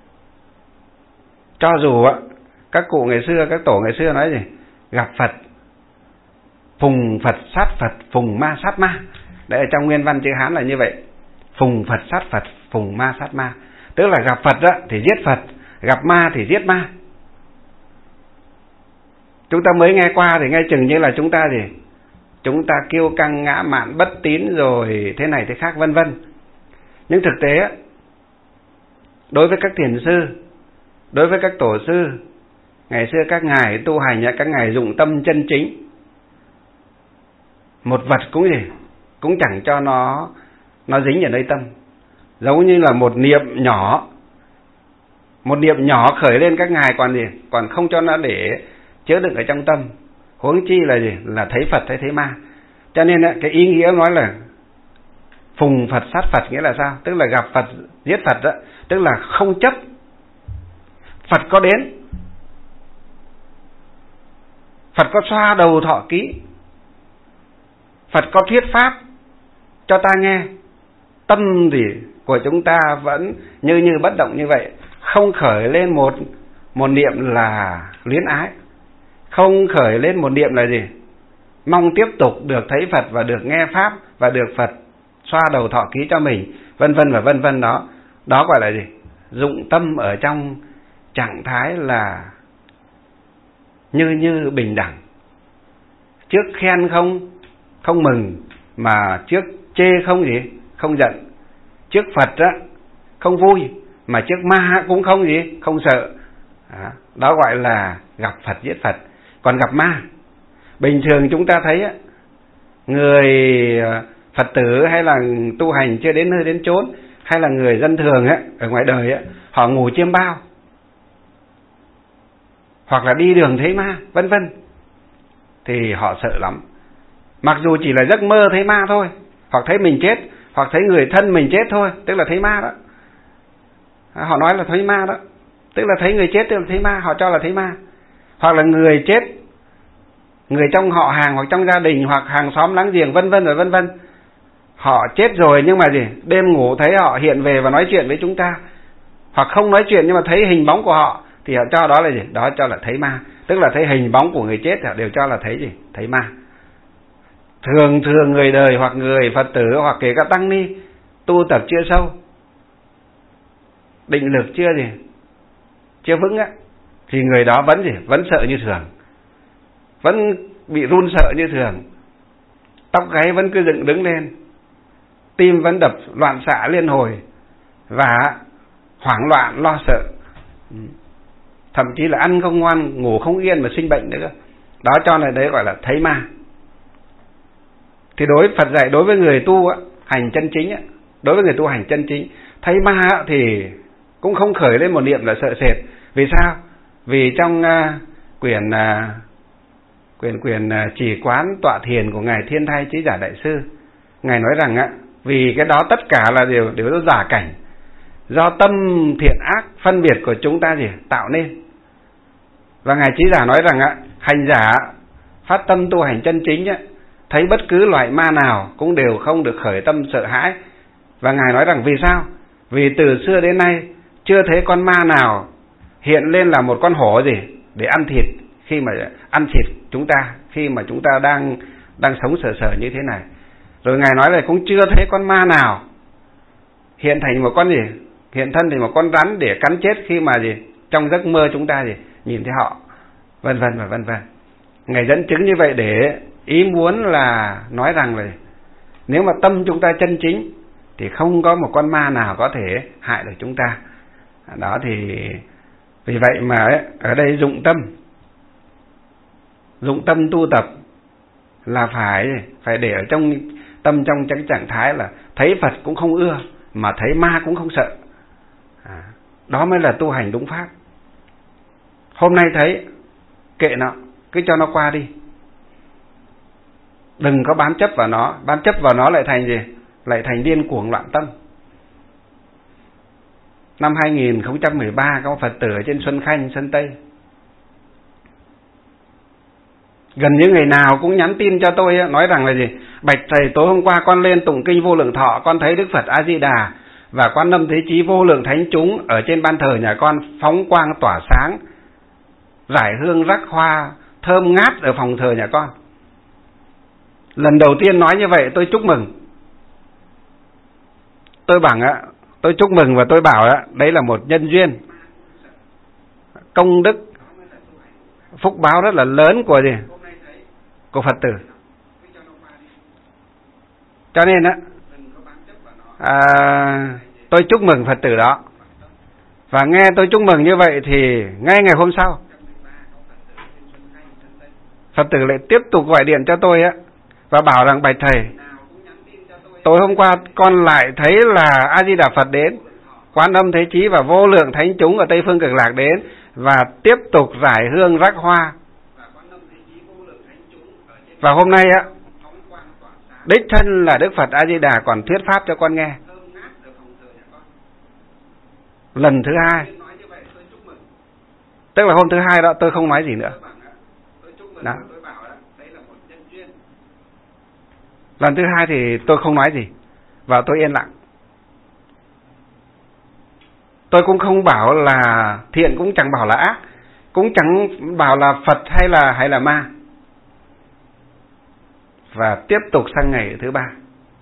Cho dù á, các cụ ngày xưa, các tổ ngày xưa nói gì? Gặp Phật, phùng Phật sát Phật, phùng ma sát ma. Đấy, ở trong nguyên văn chữ Hán là như vậy. Phùng Phật sát Phật, phùng ma sát ma. Tức là gặp Phật á, thì giết Phật, gặp ma thì giết ma. Chúng ta mới nghe qua thì nghe chừng như là chúng ta gì? Chúng ta kiêu căng, ngã mạn, bất tín, rồi thế này thế khác vân vân. Nhưng thực tế á, đối với các thiền sư, đối với các tổ sư, ngày xưa các ngài tu hành, các ngài dụng tâm chân chính. Một vật cũng gì? Cũng chẳng cho nó dính ở nơi tâm. Giống như là một niệm nhỏ khởi lên, các ngài còn gì? Còn không cho nó để chứa đựng ở trong tâm. Huống chi là gì? Là thấy Phật hay thấy ma. Cho nên cái ý nghĩa nói là phùng Phật sát Phật nghĩa là sao? Tức là gặp Phật giết Phật đó. Tức là không chấp. Phật có đến, Phật có xoa đầu thọ ký, Phật có thuyết pháp cho ta nghe, tâm thì của chúng ta vẫn như bất động như vậy, không khởi lên một niệm là luyến ái, không khởi lên một niệm là gì? Mong tiếp tục được thấy Phật và được nghe pháp và được Phật xoa đầu thọ ký cho mình, vân vân và vân vân đó. Đó gọi là gì? Dụng tâm ở trong trạng thái là như bình đẳng. Trước khen không mừng, mà trước chê không gì? Không giận. Trước Phật á, không vui, mà trước ma cũng không gì? Không sợ. Đó gọi là gặp Phật giết Phật. Còn gặp ma, bình thường chúng ta thấy á, người Phật tử hay là tu hành chưa đến nơi đến chốn, hay là người dân thường á, ở ngoài đời á, họ ngủ chiêm bao, hoặc là đi đường thấy ma, vân vân, thì họ sợ lắm. Mặc dù chỉ là giấc mơ thấy ma thôi, hoặc thấy mình chết, hoặc thấy người thân mình chết thôi, tức là thấy ma đó. Họ nói là thấy ma đó, tức là thấy người chết tức là thấy ma, họ cho là thấy ma. Hoặc là người chết, người trong họ hàng hoặc trong gia đình hoặc hàng xóm láng giềng, vân vân và vân vân, họ chết rồi nhưng mà gì? Đêm ngủ thấy họ hiện về và nói chuyện với chúng ta, hoặc không nói chuyện nhưng mà thấy hình bóng của họ, thì họ cho đó là gì? Đó cho là thấy ma. Tức là thấy hình bóng của người chết, họ đều cho là thấy gì? Thấy ma. Thường người đời hoặc người Phật tử hoặc kể cả tăng ni tu tập chưa sâu, định lực chưa vững á, thì người đó vẫn gì? Vẫn sợ như thường, vẫn bị run sợ như thường, tóc gáy vẫn cứ dựng đứng lên, tim vẫn đập loạn xạ liên hồi, và hoảng loạn, lo sợ, thậm chí là ăn không ngoan, ngủ không yên mà sinh bệnh nữa. Đó cho nên đấy gọi là thấy ma. Thì Phật dạy đối với người tu hành chân chính, đối với người tu hành chân chính, thấy ma thì cũng không khởi lên một niệm là sợ sệt. Vì sao? Vì trong quyển Chỉ Quán Tọa Thiền của ngài Thiên Thai Chí Giả Đại Sư, ngài nói rằng vì cái đó tất cả là đều giả cảnh, do tâm thiện ác phân biệt của chúng ta tạo nên. Và ngài Chí Giả nói rằng hành giả phát tâm tu hành chân chính thấy bất cứ loại ma nào cũng đều không được khởi tâm sợ hãi. Và ngài nói rằng vì sao? Vì từ xưa đến nay chưa thấy con ma nào hiện lên là một con hổ để ăn thịt, khi mà ăn thịt chúng ta, khi mà chúng ta đang sống sờ như thế này. Rồi ngài nói là cũng chưa thấy con ma nào hiện thành một con hiện thân thành một con rắn để cắn chết khi mà trong giấc mơ chúng ta nhìn thấy họ, vân vân và vân vân. Ngài dẫn chứng như vậy để ý muốn là nói rằng là nếu mà tâm chúng ta chân chính thì không có một con ma nào có thể hại được chúng ta. Đó thì vì vậy mà ở đây dụng tâm tu tập là phải để ở trong tâm, trong cái trạng thái là thấy Phật cũng không ưa, mà thấy ma cũng không sợ. Đó mới là tu hành đúng pháp. Hôm nay thấy kệ nó, cứ cho nó qua đi, đừng có bám chấp vào nó. Bám chấp vào nó lại thành lại thành điên cuồng loạn tâm. Năm 2013 có Phật tử ở trên Xuân Khanh, Sơn Tây, gần như ngày nào cũng nhắn tin cho tôi nói rằng là bạch thầy, tối hôm qua con lên tụng kinh Vô Lượng Thọ, con thấy Đức Phật A Di Đà và Quan Âm Thế Chí vô lượng thánh chúng ở trên ban thờ nhà con phóng quang tỏa sáng, rải hương rắc hoa thơm ngát ở phòng thờ nhà con. Lần đầu tiên nói như vậy tôi chúc mừng. Tôi bảo tôi chúc mừng và tôi bảo đấy là một nhân duyên, công đức, phúc báo rất là lớn của Phật tử. Cho nên tôi chúc mừng Phật tử đó. Và nghe tôi chúc mừng như vậy thì ngay ngày hôm sau Phật tử lại tiếp tục gọi điện cho tôi và bảo rằng bạch thầy, tối hôm qua con lại thấy là A Di Đà Phật đến, Quan Âm Thế Chí và vô lượng thánh chúng ở Tây Phương Cực Lạc đến và tiếp tục rải hương rắc hoa. Và hôm nay đích thân là Đức Phật A Di Đà còn thuyết pháp cho con nghe. Lần thứ hai, tức là hôm thứ hai đó tôi không nói gì nữa. Đó. Lần thứ hai thì tôi không nói gì và tôi yên lặng. Tôi cũng không bảo là thiện, cũng chẳng bảo là ác, cũng chẳng bảo là Phật hay là ma. Và tiếp tục sang ngày thứ ba,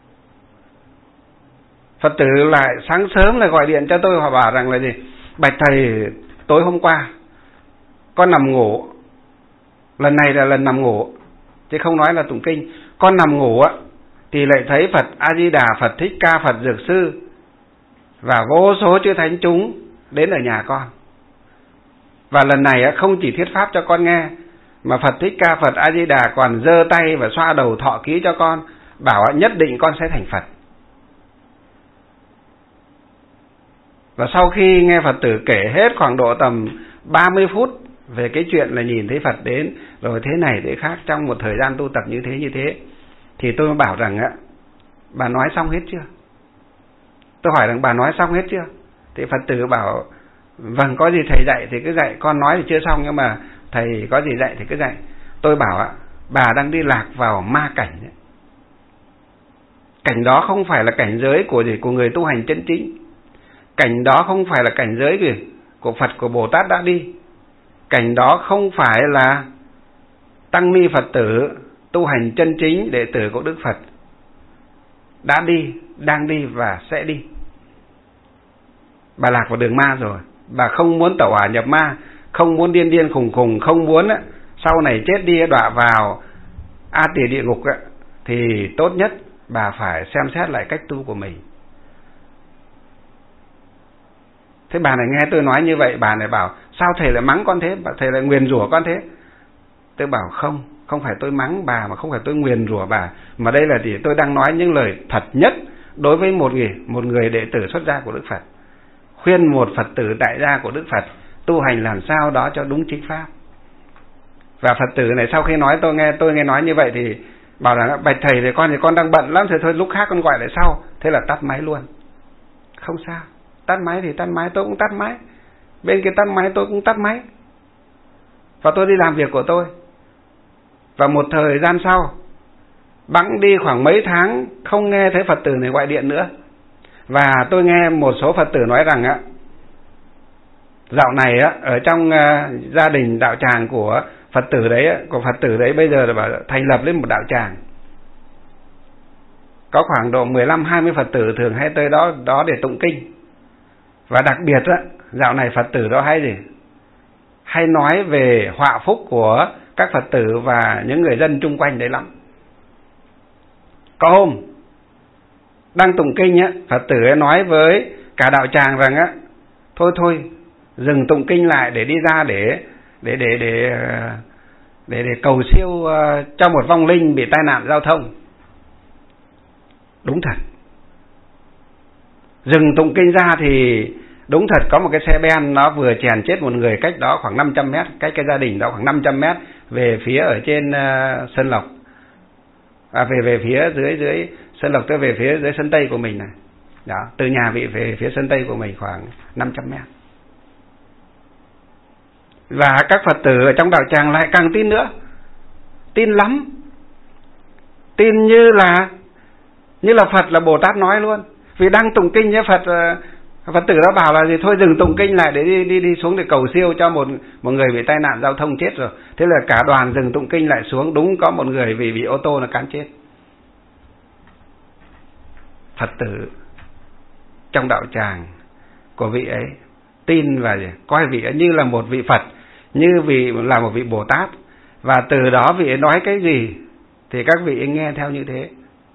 Phật tử lại sáng sớm lại gọi điện cho tôi, họ bảo rằng là bạch thầy, tối hôm qua con nằm ngủ, lần này là lần nằm ngủ chứ không nói là tụng kinh, con nằm ngủ thì lại thấy Phật A Di Đà, Phật Thích Ca, Phật Dược Sư và vô số chư thánh chúng đến ở nhà con. Và lần này không chỉ thuyết pháp cho con nghe, mà Phật Thích Ca, Phật A Di Đà còn giơ tay và xoa đầu thọ ký cho con, bảo nhất định con sẽ thành Phật. Và sau khi nghe Phật tử kể hết khoảng độ tầm 30 phút về cái chuyện là nhìn thấy Phật đến rồi thế này thế khác trong một thời gian tu tập như thế, thì tôi bảo rằng bà nói xong hết chưa? Tôi hỏi rằng bà nói xong hết chưa? Thì Phật tử bảo vâng, có gì thầy dạy thì cứ dạy, con nói thì chưa xong nhưng mà thầy có gì dạy thì cứ dạy. Tôi bảo bà đang đi lạc vào ma cảnh ấy. Cảnh đó không phải là cảnh giới của người tu hành chân chính. Cảnh đó không phải là cảnh giới của Phật, của Bồ Tát đã đi. Cảnh đó không phải là tăng ni Phật tử tu hành chân chính, đệ tử của Đức Phật đã đi, đang đi và sẽ đi. Bà lạc vào đường ma rồi. Bà không muốn tẩu hỏa nhập ma, không muốn điên khùng khùng, không muốn sau này chết đi đọa vào A Tỳ địa ngục thì tốt nhất bà phải xem xét lại cách tu của mình. Thế bà này nghe tôi nói như vậy, bà này bảo sao thầy lại mắng con thế, thầy lại nguyền rủa con thế. Tôi bảo không phải tôi mắng bà, mà không phải tôi nguyền rủa bà, mà đây là gì? Tôi đang nói những lời thật nhất đối với một người đệ tử xuất gia của Đức Phật, khuyên một Phật tử tại gia của Đức Phật tu hành làm sao đó cho đúng chính pháp. Và Phật tử này sau khi nói tôi nghe nói như vậy thì bảo là bạch thầy thì con đang bận lắm, thôi lúc khác con gọi lại sau. Thế là tắt máy luôn. Không sao, tắt máy thì tắt máy, tôi cũng tắt máy, bên kia tắt máy tôi cũng tắt máy, và tôi đi làm việc của tôi. Và một thời gian sau, bẵng đi khoảng mấy tháng không nghe thấy Phật tử này gọi điện nữa. Và tôi nghe một số Phật tử nói rằng dạo này ở trong gia đình đạo tràng của Phật tử đấy bây giờ là bảo thành lập lên một đạo tràng. Có khoảng độ 15-20 Phật tử thường hay tới đó để tụng kinh. Và đặc biệt dạo này Phật tử đó hay nói về họa phúc của các Phật tử và những người dân chung quanh đấy lắm. Có hôm đang tụng kinh Phật tử ấy nói với cả đạo tràng rằng thôi dừng tụng kinh lại để đi ra để cầu siêu cho một vong linh bị tai nạn giao thông. Đúng thật, dừng tụng kinh ra thì đúng thật có một cái xe ben nó vừa chèn chết một người cách đó khoảng 500 mét, cách cái gia đình đó khoảng 500 mét về phía ở trên Sơn Lộc, về phía dưới Sơn Lộc, tới về phía dưới sân Tây của mình này. Đó, từ nhà bị về phía sân Tây của mình khoảng 500 mét. Và các Phật tử ở trong đạo tràng lại càng tin nữa, tin lắm, tin như là Phật là Bồ Tát nói luôn. Vì đang tụng kinh với Phật tử đó bảo là gì, thôi dừng tụng kinh lại để đi xuống để cầu siêu cho một người bị tai nạn giao thông chết rồi. Thế là cả đoàn dừng tụng kinh lại xuống, đúng có một người vì bị ô tô nó cán chết. Phật tử trong đạo tràng của vị ấy tin và coi vị ấy như là một vị Phật, như là một vị Bồ Tát, và từ đó vị ấy nói cái gì thì các vị ấy nghe theo như thế.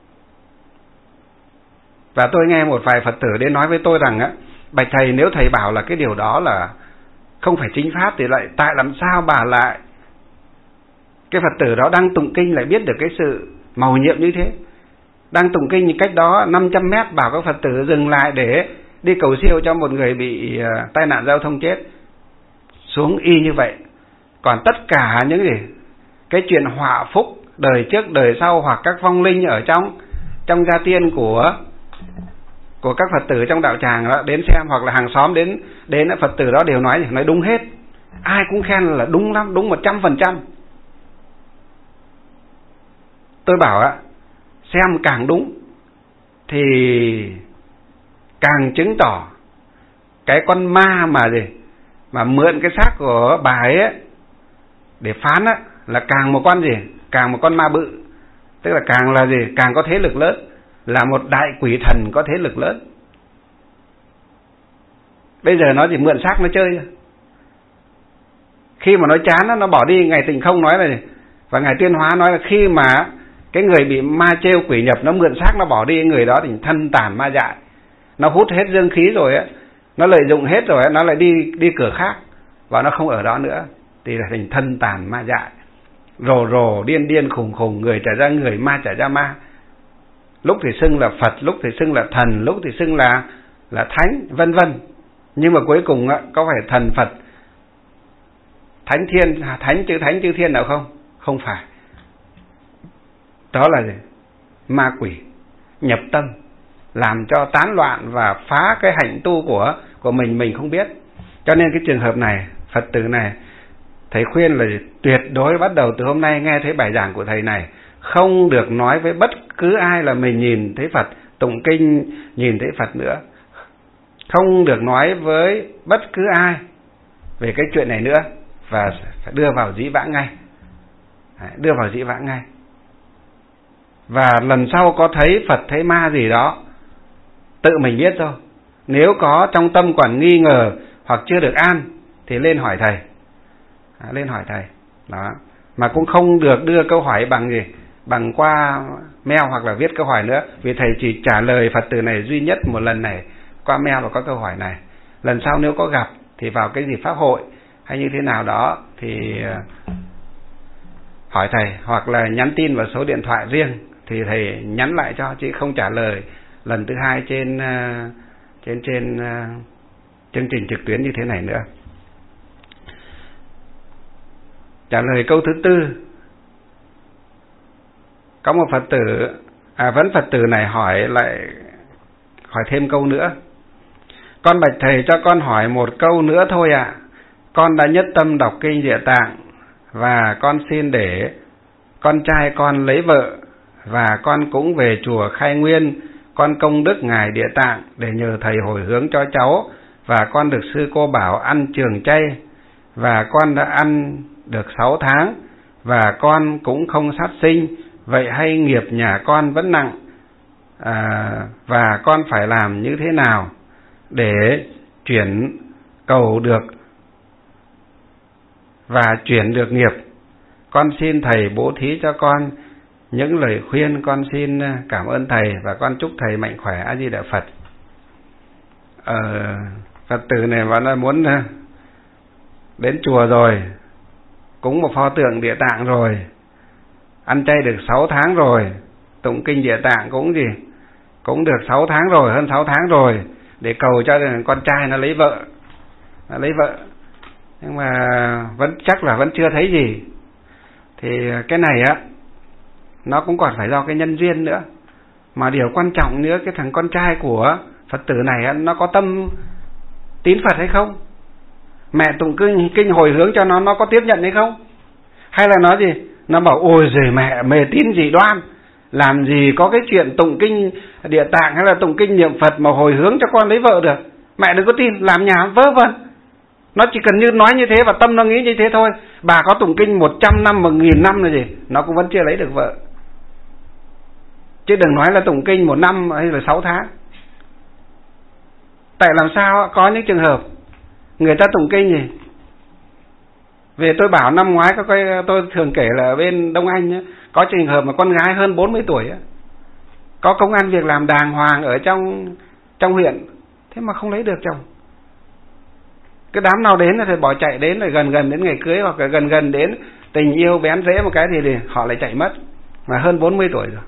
Và tôi nghe một vài Phật tử đến nói với tôi rằng bạch thầy, nếu thầy bảo là cái điều đó là không phải chính pháp thì lại tại làm sao bà lại cái Phật tử đó đang tụng kinh lại biết được cái sự mầu nhiệm như thế, đang tụng kinh cách đó 500 mét bảo các Phật tử dừng lại để đi cầu siêu cho một người bị tai nạn giao thông chết, xuống y như vậy. Còn tất cả những cái chuyện họa phúc đời trước đời sau hoặc các vong linh ở trong gia tiên của các Phật tử trong đạo tràng đó đến xem, hoặc là hàng xóm đến Phật tử đó đều nói đúng hết, ai cũng khen là đúng lắm, đúng 100%. Tôi bảo xem càng đúng thì càng chứng tỏ cái con ma mà mượn cái xác của bà ấy để phán là càng một con ma bự, tức là càng có thế lực lớn, là một đại quỷ thần có thế lực lớn. Bây giờ nó chỉ mượn xác nó chơi. Khi mà nó chán nó bỏ đi. Ngài Tịnh Không nói này, và Ngài Tuyên Hóa nói là khi mà cái người bị ma trêu quỷ nhập nó mượn xác nó bỏ đi, người đó thì thân tàn ma dại, nó hút hết dương khí rồi nó lợi dụng hết rồi nó lại đi cửa khác và nó không ở đó nữa, thì là thành thân tàn ma dại, rồ điên khùng, người trở ra người, ma trở ra ma. Lúc thì xưng là Phật, lúc thì xưng là thần, lúc thì xưng là thánh, vân vân. Nhưng mà cuối cùng có phải thần Phật, thánh thiên, thánh chư thiên nào không? Không phải. Đó là ma quỷ nhập tâm, làm cho tán loạn và phá cái hạnh tu của mình không biết. Cho nên cái trường hợp này, Phật tử này, thầy khuyên là tuyệt đối bắt đầu từ hôm nay nghe thấy bài giảng của thầy này, không được nói với bất cứ ai là mình nhìn thấy Phật, tụng kinh nhìn thấy Phật nữa. Không được nói với bất cứ ai về cái chuyện này nữa, và phải đưa vào dĩ vãng ngay. Và lần sau có thấy Phật thấy ma gì đó, tự mình biết thôi. Nếu có trong tâm còn nghi ngờ hoặc chưa được an thì lên hỏi thầy. Đó. Mà cũng không được đưa câu hỏi bằng qua mail hoặc là viết câu hỏi nữa, vì thầy chỉ trả lời Phật tử này duy nhất một lần này qua mail và có câu hỏi này. lần sau nếu có gặp thì vào cái dịp pháp hội hay như thế nào đó thì hỏi thầy, hoặc là nhắn tin vào số điện thoại riêng thì thầy nhắn lại cho, chứ không trả lời lần thứ hai trên chương trình trực tuyến như thế này nữa. Trả lời câu thứ tư, có một Phật tử, vẫn Phật tử này hỏi thêm câu nữa. Con bạch thầy, cho con hỏi một câu nữa thôi ạ. Con đã nhất tâm đọc kinh Địa Tạng và con xin để con trai con lấy vợ, và con cũng về chùa Khai Nguyên, con công đức ngài Địa Tạng để nhờ thầy hồi hướng cho cháu, và con được sư cô bảo ăn trường chay, và con đã ăn được 6 tháng, và con cũng không sát sinh. Vậy hay nghiệp nhà con vẫn nặng, và con phải làm như thế nào để chuyển cầu được và chuyển được nghiệp? Con xin thầy bố thí cho con những lời khuyên. Con xin cảm ơn thầy và con chúc thầy mạnh khỏe. A Di Đà Phật. Phật tử này vẫn muốn đến chùa rồi, cúng một pho tượng Địa Tạng rồi, ăn chay được 6 tháng rồi, tụng kinh Địa Tạng cũng được 6 tháng rồi, hơn 6 tháng rồi, để cầu cho con trai nó lấy vợ. Nhưng mà chắc là vẫn chưa thấy gì. Thì cái này á, nó cũng còn phải do cái nhân duyên nữa. Mà điều quan trọng nữa, cái thằng con trai của Phật tử này á, nó có tâm tín Phật hay không? Mẹ tụng kinh hồi hướng cho nó có tiếp nhận hay không? Hay là nó gì? Nó bảo ôi giời mẹ mê tín dị đoan, làm gì có cái chuyện tụng kinh Địa Tạng hay là tụng kinh niệm Phật mà hồi hướng cho con lấy vợ được. Mẹ đừng có tin, làm nhà vớ vẩn. Nó chỉ cần như nói như thế và tâm nó nghĩ như thế thôi. Bà có tụng kinh 100 năm, 1000 năm là gì, nó cũng vẫn chưa lấy được vợ. Chứ đừng nói là tụng kinh 1 năm hay là 6 tháng. Tại làm sao có những trường hợp người ta tụng kinh gì. Về tôi bảo năm ngoái tôi thường kể là ở bên Đông Anh ấy, có trường hợp mà con gái hơn 40 tuổi ấy, có công ăn việc làm đàng hoàng ở trong huyện, thế mà không lấy được chồng. Cái đám nào đến là thì bỏ chạy đến, rồi gần đến ngày cưới, hoặc là gần đến tình yêu bén rễ một cái thì họ lại chạy mất, mà hơn 40 tuổi rồi.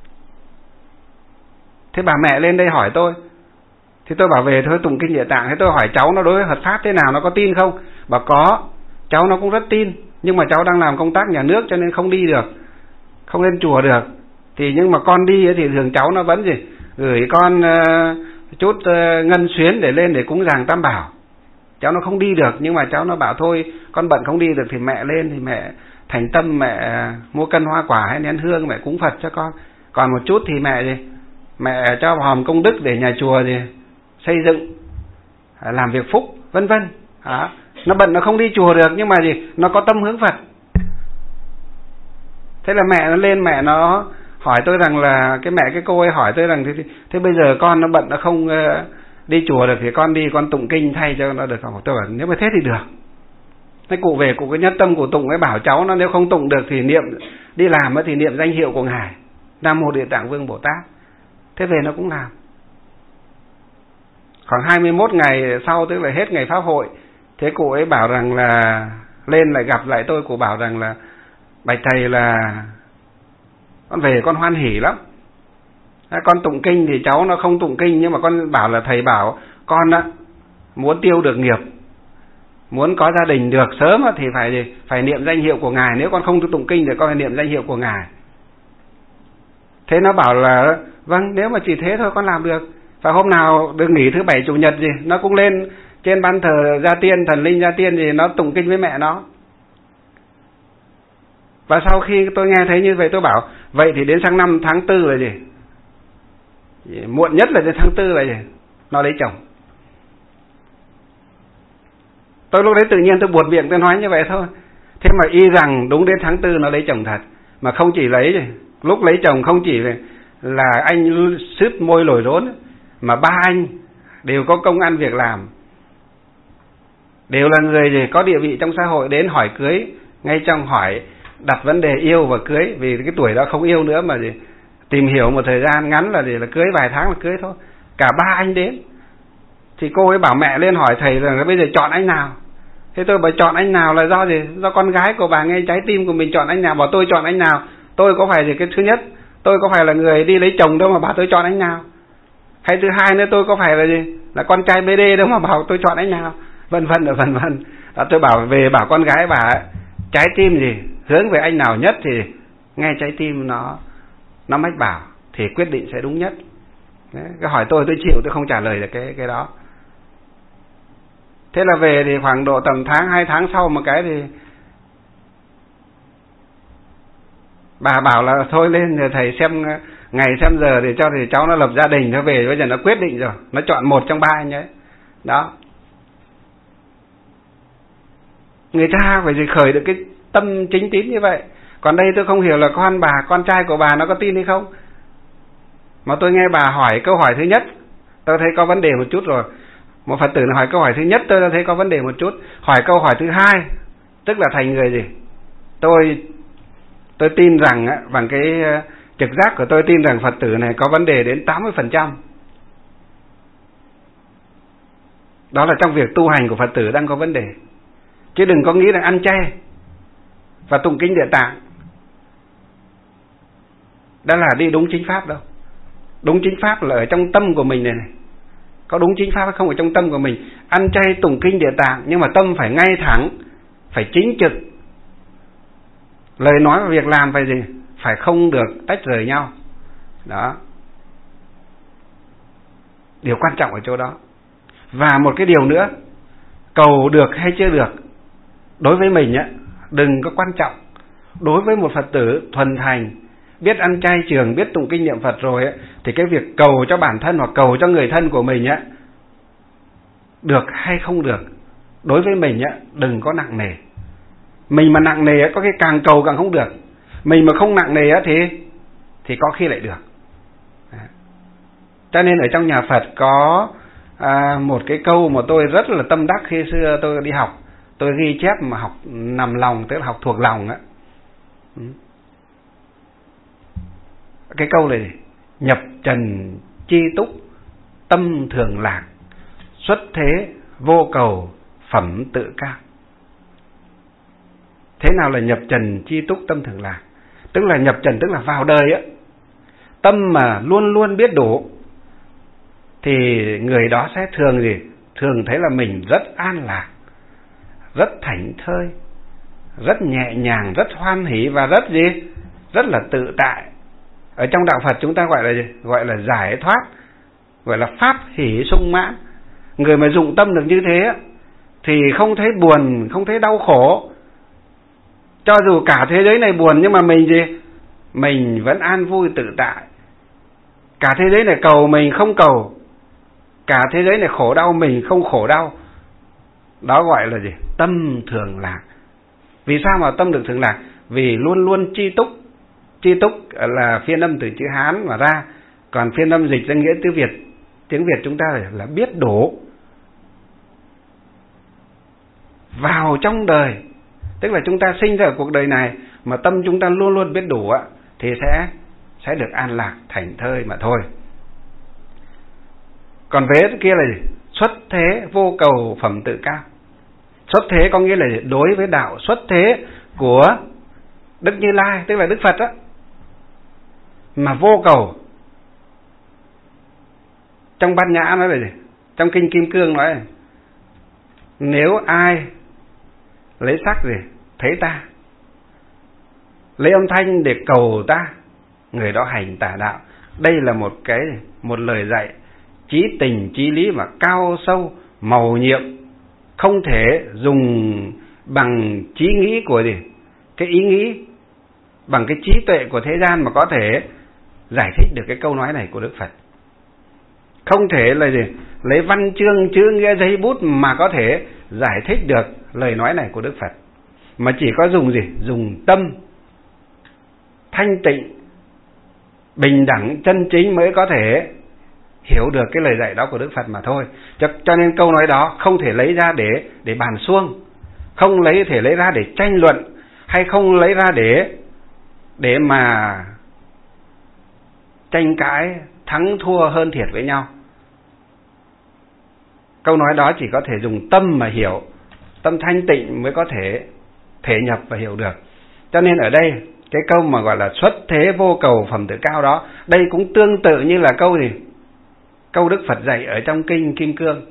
Thế bà mẹ lên đây hỏi tôi, thì tôi bảo về thôi tụng kinh Địa Tạng. Thế tôi hỏi cháu nó đối với Phật pháp thế nào, nó có tin không? Bảo có, cháu nó cũng rất tin, nhưng mà cháu đang làm công tác nhà nước cho nên không đi được, không lên chùa được. Thì nhưng mà con đi thì thường cháu nó vẫn gửi con chút ngân xuyến để lên để cúng dường Tam Bảo. Cháu nó không đi được, nhưng mà cháu nó bảo thôi con bận không đi được thì mẹ lên, thì mẹ thành tâm mẹ mua cân hoa quả hay nén hương mẹ cúng Phật cho con. Còn một chút thì mẹ cho hòm công đức để nhà chùa xây dựng, làm việc phúc vân vân. Nó bận nó không đi chùa được, nhưng mà nó có tâm hướng Phật. Thế là mẹ nó lên, mẹ nó hỏi tôi rằng là cái cô ấy hỏi tôi rằng thế bây giờ con nó bận nó không đi chùa được thì con đi con tụng kinh thay cho nó được không? Tôi bảo nếu mà thế thì được. Thế cụ về cụ cái nhất tâm của tụng ấy, bảo cháu nó nếu không tụng được thì niệm, đi làm thì niệm danh hiệu của ngài Nam Mô Địa Tạng Vương Bồ Tát. Thế về nó cũng làm. Khoảng 21 ngày sau, tức là hết ngày pháp hội, thế cụ ấy bảo rằng là lên lại gặp lại tôi, cụ bảo rằng là bạch thầy là con về con hoan hỉ lắm. Con tụng kinh thì cháu nó không tụng kinh, nhưng mà con bảo là thầy bảo con á muốn tiêu được nghiệp, muốn có gia đình được sớm thì phải niệm danh hiệu của ngài. Nếu con không tụng kinh thì con phải niệm danh hiệu của ngài. Thế nó bảo là vâng, nếu mà chỉ thế thôi con làm được. Và hôm nào được nghỉ thứ bảy chủ nhật nó cũng lên trên ban thờ Gia Tiên, thần linh Gia Tiên nó tụng kinh với mẹ nó. Và sau khi tôi nghe thấy như vậy, tôi bảo vậy thì đến sang năm tháng 4 là muộn nhất là đến tháng 4 là nó lấy chồng. Tôi lúc đấy tự nhiên tôi buột miệng tôi nói như vậy thôi. Thế mà y rằng đúng đến tháng 4 nó lấy chồng thật. Mà không chỉ lấy, lúc lấy chồng không chỉ là anh sứt môi lồi rốn, mà 3 anh đều có công ăn việc làm, đều là người có địa vị trong xã hội, đến hỏi cưới, ngay trong hỏi đặt vấn đề yêu và cưới. Vì cái tuổi đó không yêu nữa mà tìm hiểu một thời gian ngắn là cưới vài tháng là cưới thôi. Cả 3 anh đến. Thì cô ấy bảo mẹ lên hỏi thầy rằng là bây giờ chọn anh nào. Thế tôi bảo chọn anh nào là do gì? Do con gái của bà nghe trái tim của mình chọn anh nào. Bảo tôi chọn anh nào. Tôi có phải gì cái thứ nhất, tôi có phải là người đi lấy chồng đâu mà bảo tôi chọn anh nào. Hay thứ hai nữa, tôi có phải là gì? Là con trai BD đâu mà bảo tôi chọn anh nào. Vân vân. Tôi bảo về bảo con gái bà trái tim gì hướng về anh nào nhất thì nghe trái tim nó mách bảo thì quyết định sẽ đúng nhất. Đấy, cái hỏi tôi chịu, tôi không trả lời được cái đó. Thế là về thì khoảng độ tầm tháng 2 tháng sau một cái thì bà bảo là thôi lên rồi thầy xem ngày xem giờ để cho thì cháu nó lập gia đình. Nó về bây giờ nó quyết định rồi, nó chọn một trong ba anh ấy. Đó, người ta phải khởi được cái tâm chính tín như vậy. Còn đây tôi không hiểu là con trai của bà nó có tin hay không. Mà tôi nghe bà hỏi câu hỏi thứ nhất, tôi thấy có vấn đề một chút rồi. Một Phật tử hỏi câu hỏi thứ nhất tôi đã thấy có vấn đề một chút. Hỏi câu hỏi thứ hai tức là thành người gì? Tôi tin rằng bằng cái trực giác của tôi tin rằng Phật tử này có vấn đề đến 80%. Đó là trong việc tu hành của Phật tử đang có vấn đề. Chứ đừng có nghĩ rằng ăn chay và tụng kinh Địa Tạng đã là đi đúng chính pháp đâu. Đúng chính pháp là ở trong tâm của mình này. Có đúng chính pháp hay không ở trong tâm của mình. Ăn chay tụng kinh Địa Tạng nhưng mà tâm phải ngay thẳng, phải chính trực. Lời nói và việc làm phải gì? Phải không được tách rời nhau. Đó, điều quan trọng ở chỗ đó. Và một cái điều nữa, cầu được hay chưa được đối với mình đừng có quan trọng. Đối với một Phật tử thuần thành, biết ăn chay trường, biết tụng kinh niệm Phật rồi thì cái việc cầu cho bản thân hoặc cầu cho người thân của mình được hay không được đối với mình đừng có nặng nề. Mình mà nặng nề có cái càng cầu càng không được. Mình mà không nặng nề thì có khi lại được. Cho nên ở trong nhà Phật có một cái câu mà tôi rất là tâm đắc khi xưa tôi đi học. Tôi ghi chép mà học nằm lòng, tức là học thuộc lòng cái câu này: nhập trần chi túc tâm thường lạc, xuất thế vô cầu phẩm tự cao. Thế nào là nhập trần chi túc tâm thường lạc? Tức là nhập trần tức là vào đời tâm mà luôn luôn biết đủ thì người đó sẽ thường gì? Thường thấy là mình rất an lạc, rất thảnh thơi, rất nhẹ nhàng, rất hoan hỷ và rất gì? Rất là tự tại. Ở trong đạo Phật chúng ta gọi là gì? Gọi là giải thoát, gọi là pháp hỷ sung mãn. Người mà dụng tâm được như thế thì không thấy buồn, không thấy đau khổ. Cho dù cả thế giới này buồn nhưng mà mình gì? Mình vẫn an vui tự tại. Cả thế giới này cầu mình không cầu, cả thế giới này khổ đau mình không khổ đau. Đó gọi là gì? Tâm thường lạc. Vì sao mà tâm được thường lạc? Vì luôn luôn chi túc. Chi túc là phiên âm từ chữ Hán mà ra, còn phiên âm dịch ra nghĩa tiếng Việt chúng ta là biết đủ. Vào trong đời, tức là chúng ta sinh ra ở cuộc đời này mà tâm chúng ta luôn luôn biết đủ thì sẽ được an lạc thảnh thơi mà thôi. Còn vế kia là gì? Xuất thế vô cầu phẩm tự cao. Xuất thế có nghĩa là đối với đạo xuất thế của Đức Như Lai, tức là Đức Phật mà vô cầu. Trong Bát Nhã nói là gì? Trong Kinh Kim Cương nói là nếu ai lấy sắc gì thấy ta, lấy âm thanh để cầu ta, người đó hành tà đạo. Đây là một lời dạy chí tình chí lý mà cao sâu, mầu nhiệm, không thể dùng bằng trí nghĩ của gì, cái ý nghĩ, bằng cái trí tuệ của thế gian mà có thể giải thích được cái câu nói này của Đức Phật. Không thể là gì lấy văn chương chữ nghĩa giấy bút mà có thể giải thích được lời nói này của Đức Phật, mà chỉ có dùng gì? Dùng tâm thanh tịnh, bình đẳng, chân chính mới có thể hiểu được cái lời dạy đó của Đức Phật mà thôi. Cho nên câu nói đó không thể lấy ra để bàn xuông, không thể lấy ra để tranh luận, hay không lấy ra để mà tranh cãi thắng thua hơn thiệt với nhau. Câu nói đó chỉ có thể dùng tâm mà hiểu, tâm thanh tịnh mới có thể thể nhập và hiểu được. Cho nên ở đây cái câu mà gọi là xuất thế vô cầu phẩm tự cao đó, đây cũng tương tự như là câu gì? Câu Đức Phật dạy ở trong kinh Kim Cương.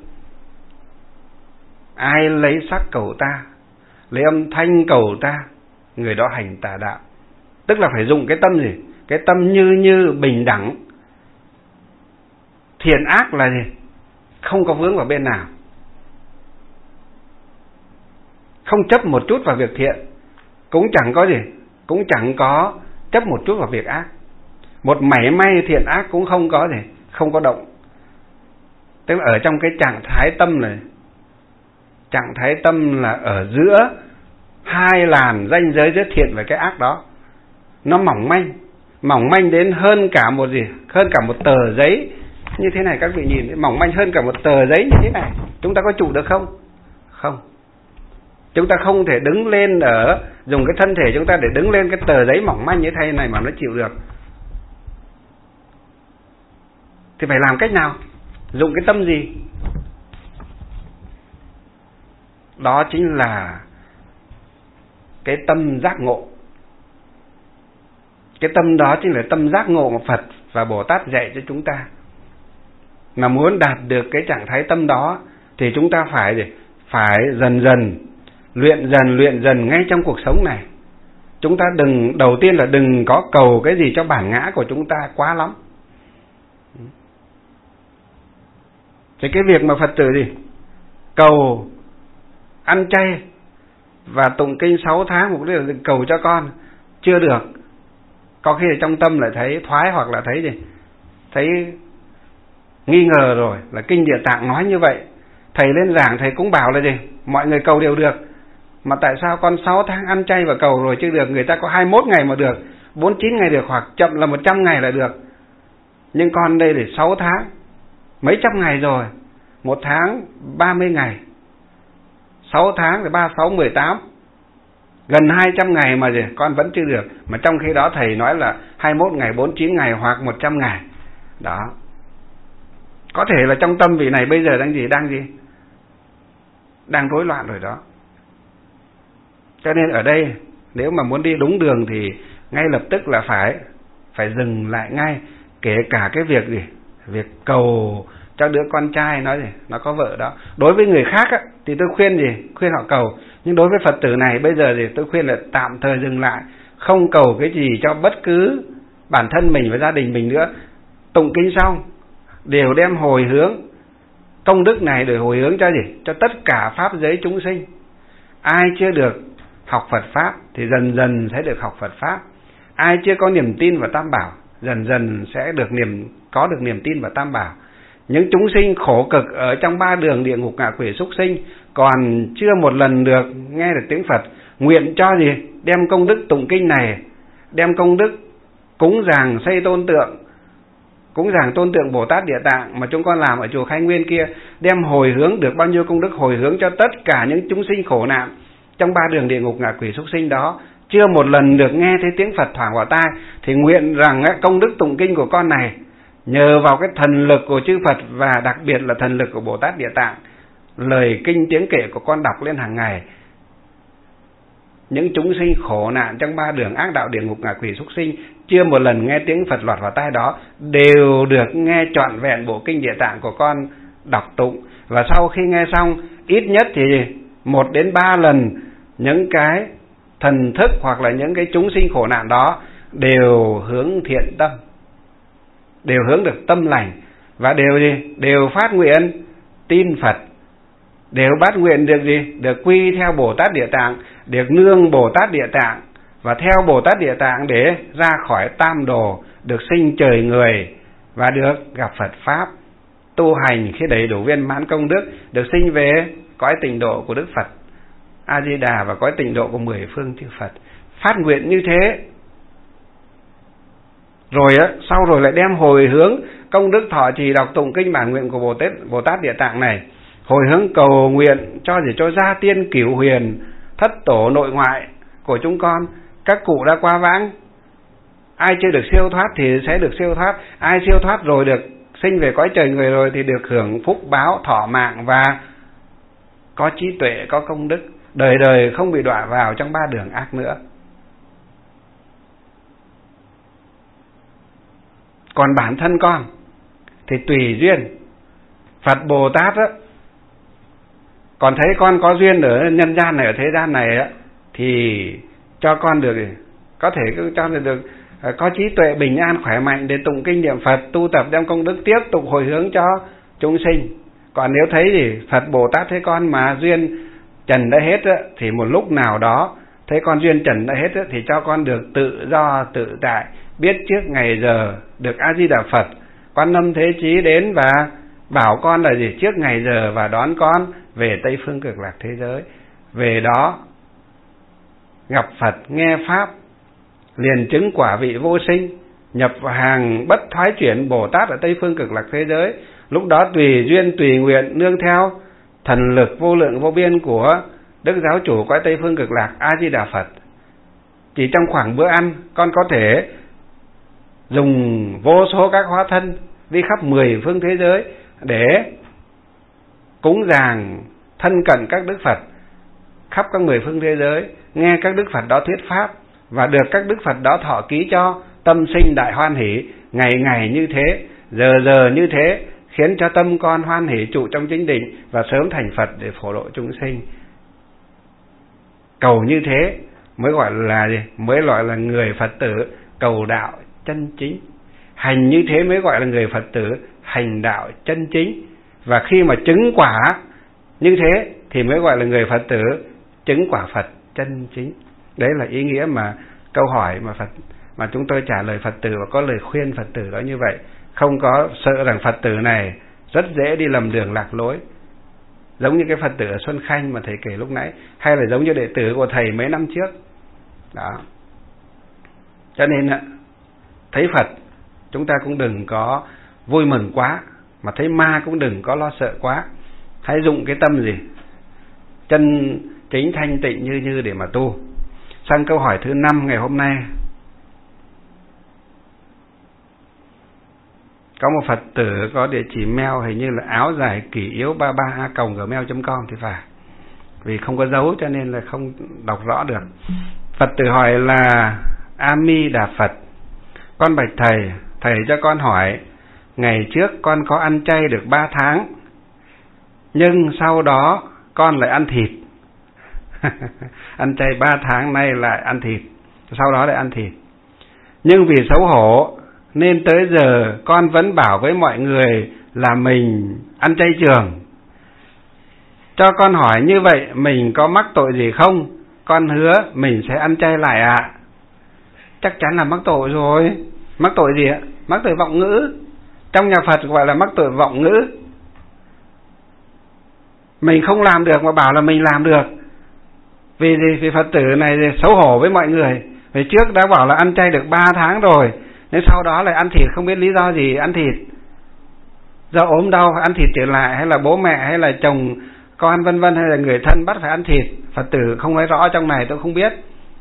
Ai lấy sắc cầu ta, lấy âm thanh cầu ta, người đó hành tà đạo. Tức là phải dùng cái tâm gì? Cái tâm như bình đẳng. Thiện ác là gì? Không có vướng vào bên nào, không chấp một chút vào việc thiện, cũng chẳng có gì, cũng chẳng có chấp một chút vào việc ác. Một mảy may thiện ác cũng không có gì, không có động. Tức là ở trong cái trạng thái tâm này, trạng thái tâm là ở giữa hai làn ranh giới giữa thiện và cái ác đó. Nó mỏng manh đến hơn cả một gì? Hơn cả một tờ giấy như thế này. Các vị nhìn, mỏng manh hơn cả một tờ giấy như thế này. Chúng ta có trụ được không? Không. Chúng ta không thể đứng lên dùng cái thân thể chúng ta để đứng lên cái tờ giấy mỏng manh như thế này mà nó chịu được. Thì phải làm cách nào? Dùng cái tâm gì? Đó chính là cái tâm giác ngộ. Cái tâm đó chính là tâm giác ngộ mà Phật và Bồ Tát dạy cho chúng ta. Mà muốn đạt được cái trạng thái tâm đó thì chúng ta phải dần luyện dần ngay trong cuộc sống này. Chúng ta đầu tiên là đừng có cầu cái gì cho bản ngã của chúng ta quá lắm. Thì cái việc mà Phật tử cầu ăn chay và tụng kinh 6 tháng mục đích là cầu cho con chưa được. Có khi trong tâm lại thấy thoái, hoặc là thấy nghi ngờ rồi, là kinh Địa Tạng nói như vậy. Thầy lên giảng thầy cũng bảo là mọi người cầu đều được, mà tại sao con 6 tháng ăn chay và cầu rồi chưa được? Người ta có 21 ngày mà được, 49 ngày được, hoặc chậm là 100 ngày là được. Nhưng con đây để 6 tháng mấy trăm ngày rồi, 1 tháng 30 ngày, 6 tháng thì 36, 18, gần 200 ngày mà con vẫn chưa được. Mà trong khi đó thầy nói là 21 ngày, 49 ngày hoặc 100 ngày. Đó. Có thể là trong tâm vị này bây giờ đang rối loạn rồi đó. Cho nên ở đây nếu mà muốn đi đúng đường thì ngay lập tức là phải dừng lại ngay. Kể cả cái việc cầu cho đứa con trai nó có vợ đó. Đối với người khác thì tôi khuyên họ cầu. Nhưng đối với Phật tử này bây giờ thì tôi khuyên là tạm thời dừng lại, không cầu cái gì cho bất cứ bản thân mình và gia đình mình nữa. Tụng kinh xong đều đem hồi hướng công đức này để hồi hướng cho tất cả pháp giới chúng sinh. Ai chưa được học Phật pháp thì dần dần sẽ được học Phật pháp. Ai chưa có niềm tin vào Tam Bảo dần dần sẽ có được niềm tin vào Tam Bảo. Những chúng sinh khổ cực ở trong 3 đường địa ngục ngạ quỷ súc sinh còn chưa một lần được nghe được tiếng Phật, nguyện cho đem công đức tụng kinh này, đem công đức cúng dường xây tôn tượng, cúng dường tôn tượng Bồ Tát Địa Tạng mà chúng con làm ở chùa Khai Nguyên kia, đem hồi hướng được bao nhiêu công đức hồi hướng cho tất cả những chúng sinh khổ nạn trong 3 đường địa ngục ngạ quỷ súc sinh đó, chưa một lần được nghe thấy tiếng Phật thoảng vào tai, thì nguyện rằng công đức tụng kinh của con này nhờ vào cái thần lực của chư Phật và đặc biệt là thần lực của Bồ Tát Địa Tạng, lời kinh tiếng kệ của con đọc lên hàng ngày, những chúng sinh khổ nạn trong 3 đường ác đạo địa ngục ngạ quỷ súc sinh chưa một lần nghe tiếng Phật lọt vào tai đó đều được nghe trọn vẹn bộ kinh Địa Tạng của con đọc tụng. Và sau khi nghe xong ít nhất thì 1 đến 3 lần những cái thần thức hoặc là những cái chúng sinh khổ nạn đó đều hướng thiện tâm, đều hướng được tâm lành, và đều phát nguyện tin Phật, đều bát nguyện được quy theo Bồ Tát Địa Tạng, được nương Bồ Tát Địa Tạng và theo Bồ Tát Địa Tạng để ra khỏi tam đồ, được sinh trời người và được gặp Phật pháp, tu hành khi đầy đủ viên mãn công đức, được sinh về cõi tịnh độ của Đức Phật A Di Đà và cõi tịnh độ của 10 phương chư Phật. Phát nguyện như thế rồi sau rồi lại đem hồi hướng công đức thọ trì đọc tụng kinh bản nguyện của Bồ Tát Địa Tạng này, hồi hướng cầu nguyện cho gia tiên cửu huyền, thất tổ nội ngoại của chúng con, các cụ đã qua vãng, ai chưa được siêu thoát thì sẽ được siêu thoát, ai siêu thoát rồi được sinh về cõi trời người rồi thì được hưởng phúc báo, thọ mạng và có trí tuệ, có công đức, đời đời không bị đọa vào trong 3 đường ác nữa. Còn bản thân con thì tùy duyên. Phật Bồ Tát á, còn thấy con có duyên ở nhân gian này, ở thế gian này á, thì cho con được, có thể cho được có trí tuệ bình an khỏe mạnh để tụng kinh niệm Phật, tu tập đem công đức tiếp tục hồi hướng cho chúng sinh. Còn nếu thấy thì Phật Bồ Tát thấy con mà duyên trần đã hết á, thì một lúc nào đó thấy con duyên trần đã hết á, thì cho con được tự do tự tại, biết trước ngày giờ được A Di Đà Phật Quan Âm Thế Chí đến và bảo con là gì, trước ngày giờ và đón con về Tây Phương Cực Lạc thế giới. Về đó gặp Phật, nghe pháp, liền chứng quả vị vô sinh, nhập vào hàng bất thoái chuyển Bồ Tát ở Tây Phương Cực Lạc thế giới. Lúc đó tùy duyên tùy nguyện, nương theo thần lực vô lượng vô biên của Đức Giáo Chủ cõi Tây Phương Cực Lạc A Di Đà Phật, chỉ trong khoảng bữa ăn, con có thể dùng vô số các hóa thân đi khắp 10 phương thế giới để cúng dường thân cận các Đức Phật khắp các 10 phương thế giới, nghe các Đức Phật đó thuyết pháp và được các Đức Phật đó thọ ký cho, tâm sinh đại hoan hỷ, ngày ngày như thế, giờ giờ như thế, khiến cho tâm con hoan hỷ trụ trong chính định và sớm thành Phật để phổ độ chúng sinh. Cầu như thế mới gọi là gì? Mới gọi là người Phật tử cầu đạo chân chính. Hành như thế mới gọi là người Phật tử hành đạo chân chính. Và khi mà chứng quả như thế thì mới gọi là người Phật tử chứng quả Phật chân chính. Đấy là ý nghĩa mà câu hỏi mà chúng tôi trả lời Phật tử, và có lời khuyên Phật tử đó như vậy. Không có sợ rằng Phật tử này rất dễ đi lầm đường lạc lối, giống như cái Phật tử ở Xuân Khanh mà thầy kể lúc nãy, hay là giống như đệ tử của thầy mấy năm trước đó. Cho nên thấy Phật chúng ta cũng đừng có vui mừng quá, mà thấy ma cũng đừng có lo sợ quá. Hãy dụng cái tâm gì chân chính thanh tịnh như để mà tu. Sang câu hỏi thứ 5 ngày hôm nay. Có một Phật tử có địa chỉ mail hình như là áo dài kỷ yếu 33a@gmail.com thì phải, vì không có dấu cho nên là không đọc rõ được. Phật tử hỏi là: A Di Đà Phật, con bạch thầy, thầy cho con hỏi, ngày trước con có ăn chay được 3 tháng, nhưng sau đó con lại ăn thịt. Ăn chay 3 tháng nay lại ăn thịt, sau đó lại ăn thịt. Nhưng vì xấu hổ nên tới giờ con vẫn bảo với mọi người là mình ăn chay trường. Cho con hỏi như vậy mình có mắc tội gì không? Con hứa mình sẽ ăn chay lại ạ. Chắc chắn là mắc tội rồi. Mắc tội gì ạ? Mắc tội vọng ngữ. Trong nhà Phật gọi là mắc tội vọng ngữ. Mình không làm được mà bảo là mình làm được. Vì gì? Vì Phật tử này xấu hổ với mọi người. Vì trước đã bảo là ăn chay được 3 tháng rồi, nên sau đó lại ăn thịt, không biết lý do gì ăn thịt. Do ốm đau ăn thịt trở lại, hay là bố mẹ hay là chồng con vân vân, hay là người thân bắt phải ăn thịt. Phật tử không nói rõ trong này tôi không biết.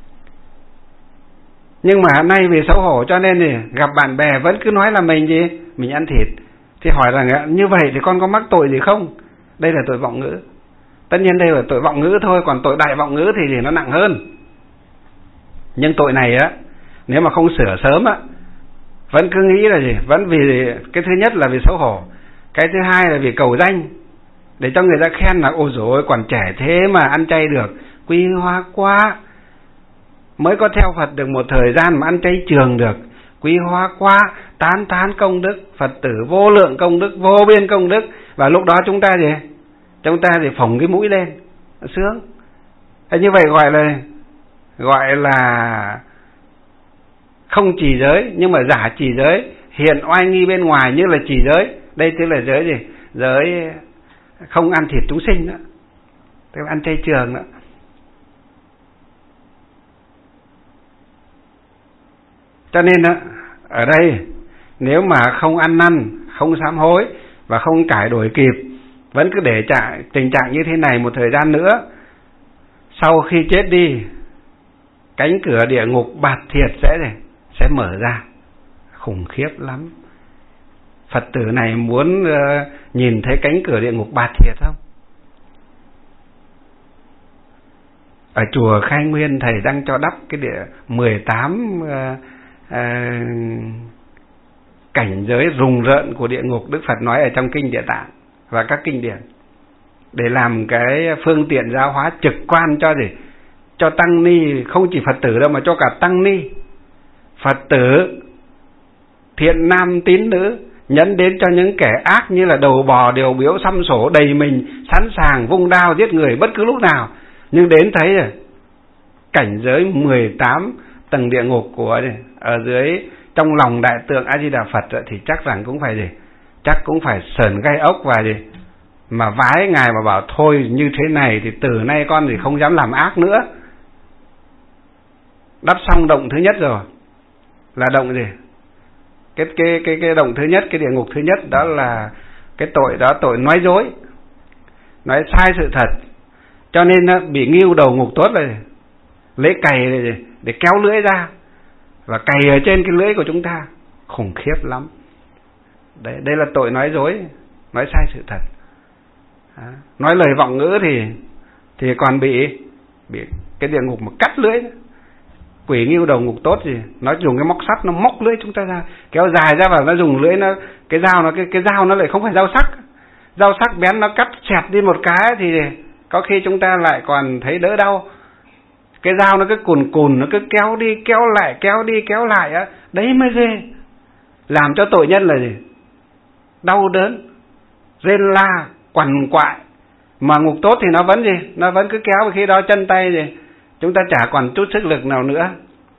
Nhưng mà nay vì xấu hổ cho nên thì gặp bạn bè vẫn cứ nói là mình gì? Mình ăn thịt. Thì hỏi rằng như vậy thì con có mắc tội gì không? Đây là tội vọng ngữ. Tất nhiên đây là tội vọng ngữ thôi, còn tội đại vọng ngữ thì nó nặng hơn. Nhưng tội này á, nếu mà không sửa sớm á, vẫn cứ nghĩ là gì? Vẫn vì cái thứ nhất là vì xấu hổ, cái thứ hai là vì cầu danh, để cho người ta khen là ôi dồi ôi, còn trẻ thế mà ăn chay được, quý hóa quá. Mới có theo Phật được một thời gian mà ăn chay trường được, quý hóa quá, tán công đức, Phật tử vô lượng công đức, vô biên công đức. Và lúc đó chúng ta gì? Chúng ta thì phồng cái mũi lên, sướng. Thế như vậy gọi là không trì giới, nhưng mà giả trì giới, hiện oai nghi bên ngoài như là trì giới. Đây tức là giới gì? Giới không ăn thịt chúng sinh đó, tức là ăn chay trường đó. Cho nên đó, ở đây nếu mà không ăn năn, không sám hối và không cải đổi kịp, vẫn cứ để tình trạng như thế này một thời gian nữa, sau khi chết đi, cánh cửa địa ngục bạt thiệt sẽ mở ra, khủng khiếp lắm. Phật tử này muốn nhìn thấy cánh cửa địa ngục bạt thiệt không? Ở chùa Khai Nguyên thầy đang cho đắp cái 18 cảnh giới rùng rợn của địa ngục, Đức Phật nói ở trong kinh Địa Tạng và các kinh điển, để làm cái phương tiện giáo hóa trực quan cho gì? Cho tăng ni, không chỉ Phật tử đâu mà cho cả tăng ni, Phật tử, thiện nam tín nữ, nhẫn đến cho những kẻ ác như là đầu bò điều biếu xăm sổ đầy mình, sẵn sàng vung đao giết người bất cứ lúc nào. Nhưng đến thấy rồi, cảnh giới 18 tầng địa ngục của ở dưới trong lòng đại tượng A Di Đà Phật thì chắc rằng cũng phải gì? Chắc cũng phải sờn gai ốc và gì? Mà vái ngài mà bảo thôi như thế này thì từ nay con thì không dám làm ác nữa. Đắp xong động thứ nhất rồi là động gì? Cái động thứ nhất, cái địa ngục thứ nhất đó là cái tội đó, tội nói dối, nói sai sự thật. Cho nên nó bị nghiêu đầu ngục tốt rồi, lấy cày để kéo lưỡi ra và cày ở trên cái lưỡi của chúng ta, khủng khiếp lắm. Đây là tội nói dối, nói sai sự thật. Nói lời vọng ngữ thì còn bị cái địa ngục mà cắt lưỡi. Quỷ nghiêu đầu ngục tốt gì, nó dùng cái móc sắt nó móc lưỡi chúng ta ra, kéo dài ra, và nó dùng lưỡi nó cái dao nó lại không phải dao sắc. Dao sắc bén nó cắt xẹt đi một cái thì có khi chúng ta lại còn thấy đỡ đau. Cái dao nó cứ cùn nó cứ kéo đi kéo lại, kéo đi kéo lại á, đấy mới ghê. Làm cho tội nhân là gì? Đau đớn, rên la, quằn quại. Mà ngục tốt thì nó vẫn gì? Nó vẫn cứ kéo, khi đó chân tay gì chúng ta chả còn chút sức lực nào nữa.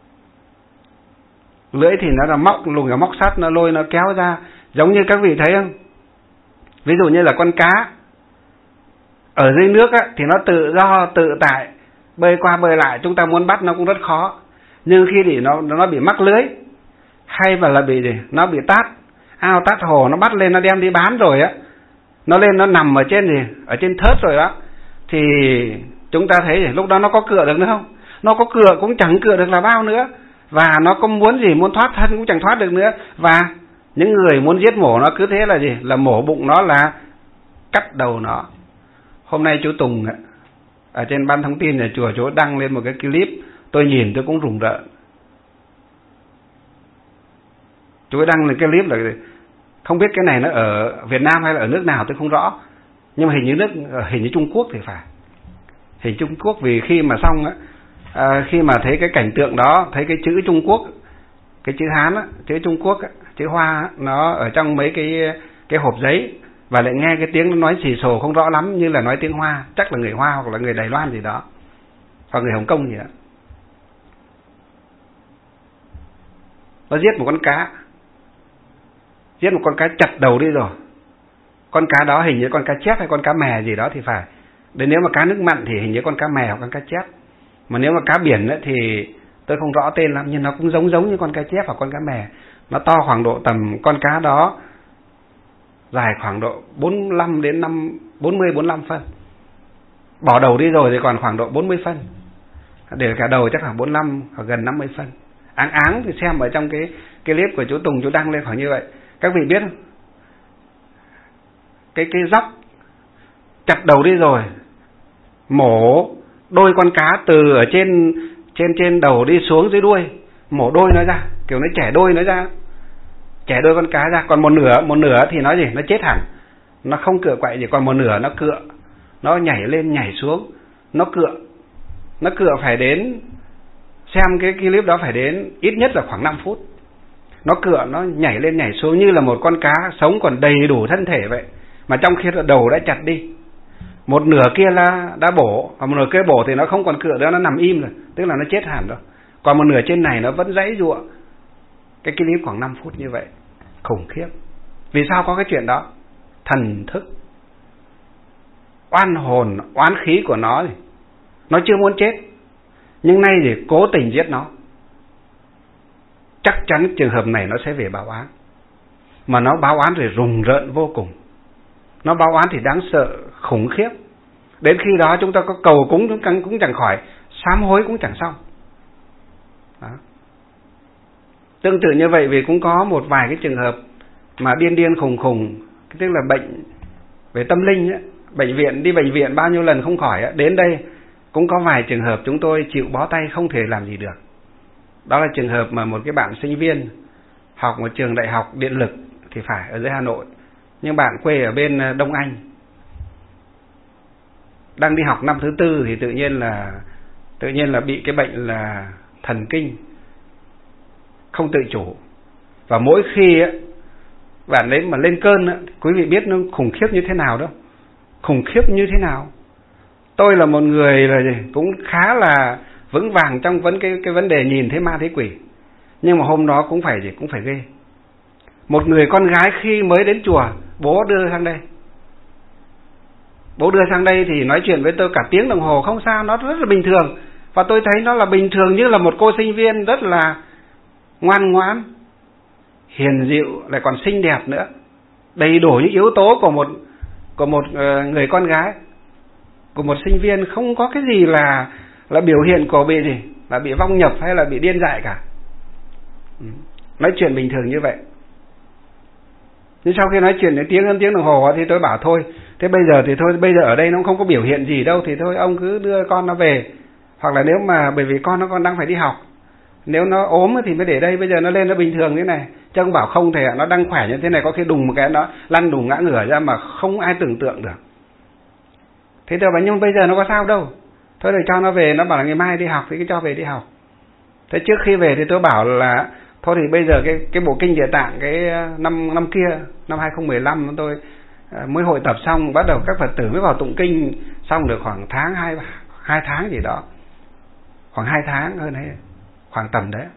Lưỡi thì nó là móc, lùng cái móc sắt nó lôi nó kéo ra, giống như các vị thấy không? Ví dụ như là con cá ở dưới nước á, thì nó tự do tự tại bơi qua bơi lại, chúng ta muốn bắt nó cũng rất khó. Nhưng khi thì nó bị mắc lưới, hay mà là bị gì? Nó bị tát ao tát hồ, nó bắt lên nó đem đi bán rồi á, nó lên nó nằm ở trên gì? Ở trên thớt rồi đó, thì chúng ta thấy lúc đó nó có cựa được nữa không? Nó có cựa cũng chẳng cựa được là bao nữa. Và nó có muốn gì? Muốn thoát thân cũng chẳng thoát được nữa. Và những người muốn giết mổ nó cứ thế là gì? Là mổ bụng nó, là cắt đầu nó. Hôm nay chú Tùng ở trên ban thông tin nhà chùa, chú đăng lên một cái clip, tôi nhìn tôi cũng rùng rợn. Chú đăng lên cái clip là không biết cái này nó ở Việt Nam hay là ở nước nào tôi không rõ, nhưng mà hình như Trung Quốc thì phải. Hình Trung Quốc, vì khi mà xong á, khi mà thấy cái cảnh tượng đó, thấy cái chữ Trung Quốc, cái chữ Hán á, chữ Trung Quốc á, chữ Hoa á, nó ở trong mấy cái hộp giấy, và lại nghe cái tiếng nó nói xì xồ không rõ lắm, như là nói tiếng Hoa, chắc là người Hoa hoặc là người Đài Loan gì đó, hoặc người Hồng Kông gì đó. Nó giết một con cá, chặt đầu đi rồi. Con cá đó hình như con cá chép hay con cá mè gì đó thì phải. Đấy, nếu mà cá nước mặn thì hình như con cá mè hoặc con cá chép. Mà nếu mà cá biển ấy, thì tôi không rõ tên lắm, nhưng nó cũng giống như con cá chép hoặc con cá mè. Nó to khoảng độ tầm, con cá đó dài khoảng độ 45 đến 45 phân. Bỏ đầu đi rồi thì còn khoảng độ 40 phân. Để cả đầu chắc khoảng 45 hoặc gần 50 phân. Áng thì xem ở trong cái clip của chú Tùng, chú đăng lên khoảng như vậy. Các vị biết không? Cái dóc chặt đầu đi rồi, mổ đôi con cá từ ở trên đầu đi xuống dưới đuôi, mổ đôi nó ra, kiểu nó chẻ đôi nó ra, chẻ đôi con cá ra. Còn một nửa thì nó gì? Nó chết hẳn, nó không cựa quậy gì. Còn một nửa nó cựa, nó nhảy lên nhảy xuống, nó cựa phải đến, xem cái clip đó phải đến ít nhất là khoảng 5 phút. Nó cựa, nó nhảy lên nhảy xuống như là một con cá sống còn đầy đủ thân thể vậy, mà trong khi đầu đã chặt đi. Một nửa kia là đã bổ, và một nửa kia bổ thì nó không còn cựa nữa, nó nằm im rồi, tức là nó chết hẳn rồi. Còn một nửa trên này nó vẫn giãy giụa. Cái clip khoảng 5 phút như vậy, khủng khiếp. Vì sao có cái chuyện đó? Thần thức, oan hồn, oán khí của nó thì nó chưa muốn chết, nhưng nay thì cố tình giết nó. Chắc chắn trường hợp này nó sẽ về báo oán. Mà nó báo oán rồi rùng rợn vô cùng. Nó báo oán thì đáng sợ, khủng khiếp. Đến khi đó chúng ta có cầu cúng cũng chẳng khỏi, sám hối cũng chẳng xong. Đó. Tương tự như vậy, vì cũng có một vài cái trường hợp mà điên điên khùng khùng, tức là bệnh về tâm linh ấy. Đi bệnh viện bao nhiêu lần không khỏi ấy. Đến đây cũng có vài trường hợp chúng tôi chịu bó tay không thể làm gì được. Đó là trường hợp mà một cái bạn sinh viên học một trường đại học điện lực thì phải ở dưới Hà Nội, nhưng bạn quê ở bên Đông Anh, đang đi học năm thứ 4 thì tự nhiên là bị cái bệnh là thần kinh không tự chủ. Và mỗi khi ấy, bạn ấy mà lên cơn ấy, quý vị biết nó khủng khiếp như thế nào đâu, khủng khiếp như thế nào. Tôi là một người là cũng khá là vững vàng trong cái vấn đề nhìn thấy ma thấy quỷ, nhưng mà hôm đó cũng phải ghê. Một người con gái khi mới đến chùa, bố đưa sang đây thì nói chuyện với tôi cả tiếng đồng hồ không sao, nó rất là bình thường. Và tôi thấy nó là bình thường như là một cô sinh viên rất là ngoan ngoãn, hiền dịu, lại còn xinh đẹp nữa, đầy đủ những yếu tố của một người con gái, của một sinh viên. Không có cái gì là biểu hiện của bị vong nhập hay là bị điên dại cả. Nói chuyện bình thường như vậy. Nhưng sau khi nói chuyện đến hơn tiếng đồng hồ thì tôi bảo thôi, thế bây giờ ở đây nó không có biểu hiện gì đâu, thì thôi ông cứ đưa con nó về. Hoặc là nếu mà bởi vì con nó còn đang phải đi học, nếu nó ốm thì mới để đây, bây giờ nó lên nó bình thường thế này. Chứ ông bảo không thể nó đang khỏe như thế này, có khi đùng một cái nó lăn đùng ngã ngửa ra mà không ai tưởng tượng được. Thế tôi bảo nhưng bây giờ nó có sao đâu, thôi để cho nó về. Nó bảo là ngày mai đi học thì cứ cho về đi học. Thế trước khi về thì tôi bảo là thôi thì bây giờ cái bộ kinh Địa Tạng cái năm kia, năm 2015 tôi mới hội tập xong, bắt đầu các Phật tử mới vào tụng kinh xong được khoảng hai tháng gì đó, khoảng 2 tháng hơn đấy, khoảng tầm đấy.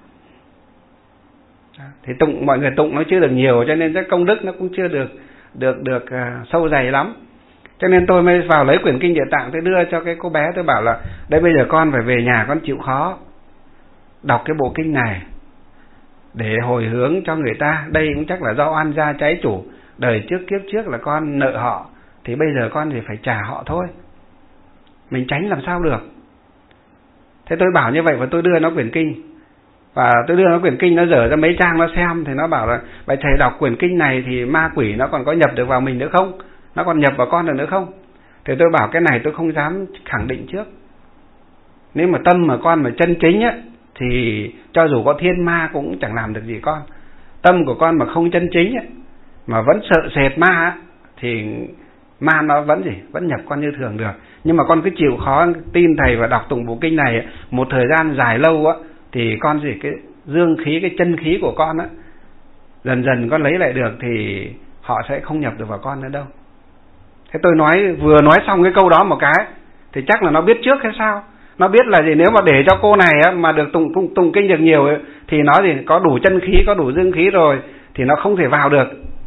Thì mọi người tụng nó chưa được nhiều, cho nên cái công đức nó cũng chưa được sâu dày lắm. Cho nên tôi mới vào lấy quyển kinh Địa Tạng, tôi đưa cho cái cô bé, tôi bảo là đây bây giờ con phải về nhà con chịu khó đọc cái bộ kinh này để hồi hướng cho người ta. Đây cũng chắc là do oan gia trái chủ, đời trước kiếp trước là con nợ họ, thì bây giờ con thì phải trả họ thôi, mình tránh làm sao được. Thế tôi bảo như vậy và tôi đưa nó quyển kinh. Và tôi đưa nó quyển kinh, nó dở ra mấy trang nó xem, thì nó bảo là vậy thầy đọc quyển kinh này thì ma quỷ nó còn có nhập được vào mình nữa không, nó còn nhập vào con được nữa không? Thì tôi bảo cái này tôi không dám khẳng định trước. Nếu mà tâm mà con mà chân chính á, thì cho dù có thiên ma cũng chẳng làm được gì con. Tâm của con mà không chân chính á, mà vẫn sợ sệt ma á, thì ma nó vẫn nhập con như thường được. Nhưng mà con cứ chịu khó tin thầy và đọc tụng bộ kinh này một thời gian dài lâu á, thì con cái dương khí, cái chân khí của con á, dần dần con lấy lại được, thì họ sẽ không nhập được vào con nữa đâu. Thế tôi vừa nói xong cái câu đó một cái thì chắc là nó biết trước hay sao. Nó biết là nếu mà để cho cô này á, mà được tụng kinh được nhiều ấy, thì nó có đủ chân khí, có đủ dương khí rồi, thì nó không thể vào được.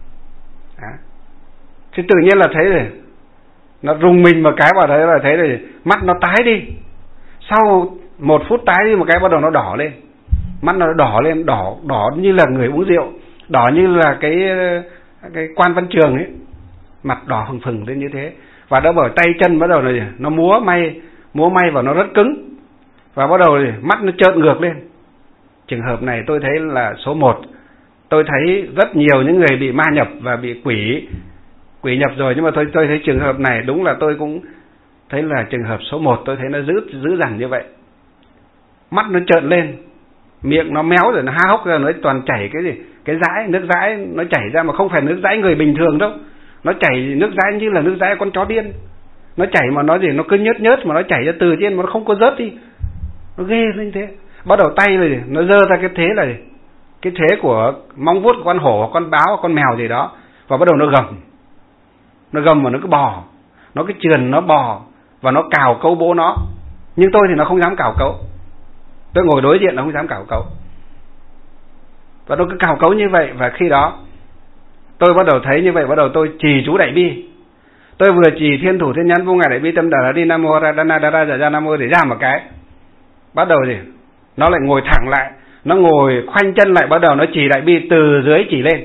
Thì tự nhiên là thấy rồi, nó rùng mình một cái vào đấy là thấy rồi, mắt nó tái đi. Sau 1 phút tái đi một cái bắt đầu nó đỏ lên, mắt nó đỏ lên, đỏ như là người uống rượu, đỏ như là cái Quan Văn Trường ấy, mặt đỏ phừng phừng lên như thế. Và nó bởi tay chân bắt đầu là nó múa may vào, nó rất cứng, và bắt đầu mắt nó trợn ngược lên. Trường hợp này tôi thấy là số 1. Tôi thấy rất nhiều những người bị ma nhập và bị quỷ nhập rồi, nhưng mà tôi thấy trường hợp này đúng là tôi cũng thấy là trường hợp số 1. Tôi thấy nó dữ dằn như vậy. Mắt nó trợn lên, miệng nó méo rồi nó há hốc ra, nó toàn chảy cái dãi, nước dãi nó chảy ra, mà không phải nước dãi người bình thường đâu. Nó chảy nước dãi như là nước dãi con chó điên. Nó chảy mà nó cứ nhớt mà nó chảy ra từ trên mà nó không có rớt đi. Nó ghê lên thế. Bắt đầu tay rồi nó dơ ra cái thế là cái thế của móng vuốt của con hổ, con báo, con mèo gì đó. Và bắt đầu nó gầm mà nó cứ bò, nó cứ trườn, nó bò và nó cào cấu bố nó. Nhưng tôi thì nó không dám cào cấu. Tôi ngồi đối diện nó không dám cào cấu. Và nó cứ cào cấu như vậy. Và khi đó tôi bắt đầu thấy như vậy, bắt đầu tôi trì chú Đại Bi. Tôi vừa trì Thiên Thủ Thiên Nhãn Vô Ngại Đại Bi Tâm Đà Đi Nam Mô Ra Đana Đa Ra Ra Nam Mô để ra một cái. Bắt đầu nó lại ngồi thẳng lại, nó ngồi khoanh chân lại, bắt đầu nó trì Đại Bi từ dưới chỉ lên.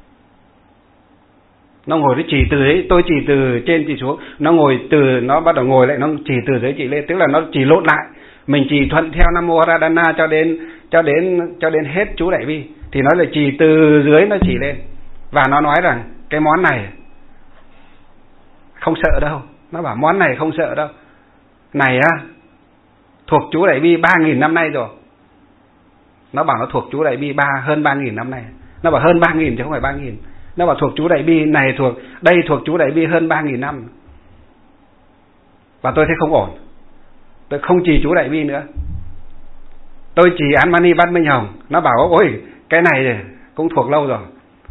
Nó ngồi nó chỉ từ đấy, tôi chỉ từ trên chỉ xuống, nó bắt đầu ngồi lại, nó chỉ từ dưới chỉ lên, tức là nó chỉ lộn lại. Mình chỉ thuận theo Nam Mô Ra Đana cho đến hết chú Đại Bi, thì nó lại chỉ từ dưới nó chỉ lên. Và nó nói rằng cái món này không sợ đâu. Nó bảo món này không sợ đâu. Này á, thuộc chú Đại Bi 3.000 năm nay rồi. Nó bảo nó thuộc chú Đại Bi hơn 3.000 năm nay. Nó bảo hơn 3.000 chứ không phải 3.000. Nó bảo thuộc chú Đại Bi này thuộc chú Đại Bi hơn 3.000 năm. Và tôi thấy không ổn. Tôi không trì chú Đại Bi nữa. Tôi trì Án Mani Bát Minh Hồng. Nó bảo ôi cái này cũng thuộc lâu rồi.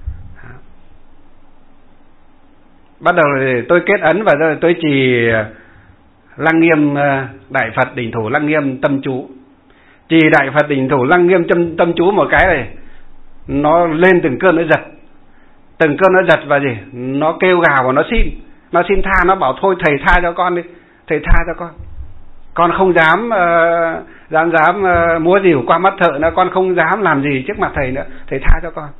Bắt đầu tôi kết ấn và tôi trì Lăng Nghiêm Đại Phật Đỉnh Thủ Lăng Nghiêm tâm chú. Trì Đại Phật Đỉnh Thủ Lăng Nghiêm tâm chú một cái này, nó lên từng cơn nó giật. Từng cơn nó giật và nó kêu gào và nó xin tha. Nó bảo thôi thầy tha cho con đi, thầy tha cho con không dám múa rìu qua mắt thợ nữa, con không dám làm gì trước mặt thầy nữa, thầy tha cho con.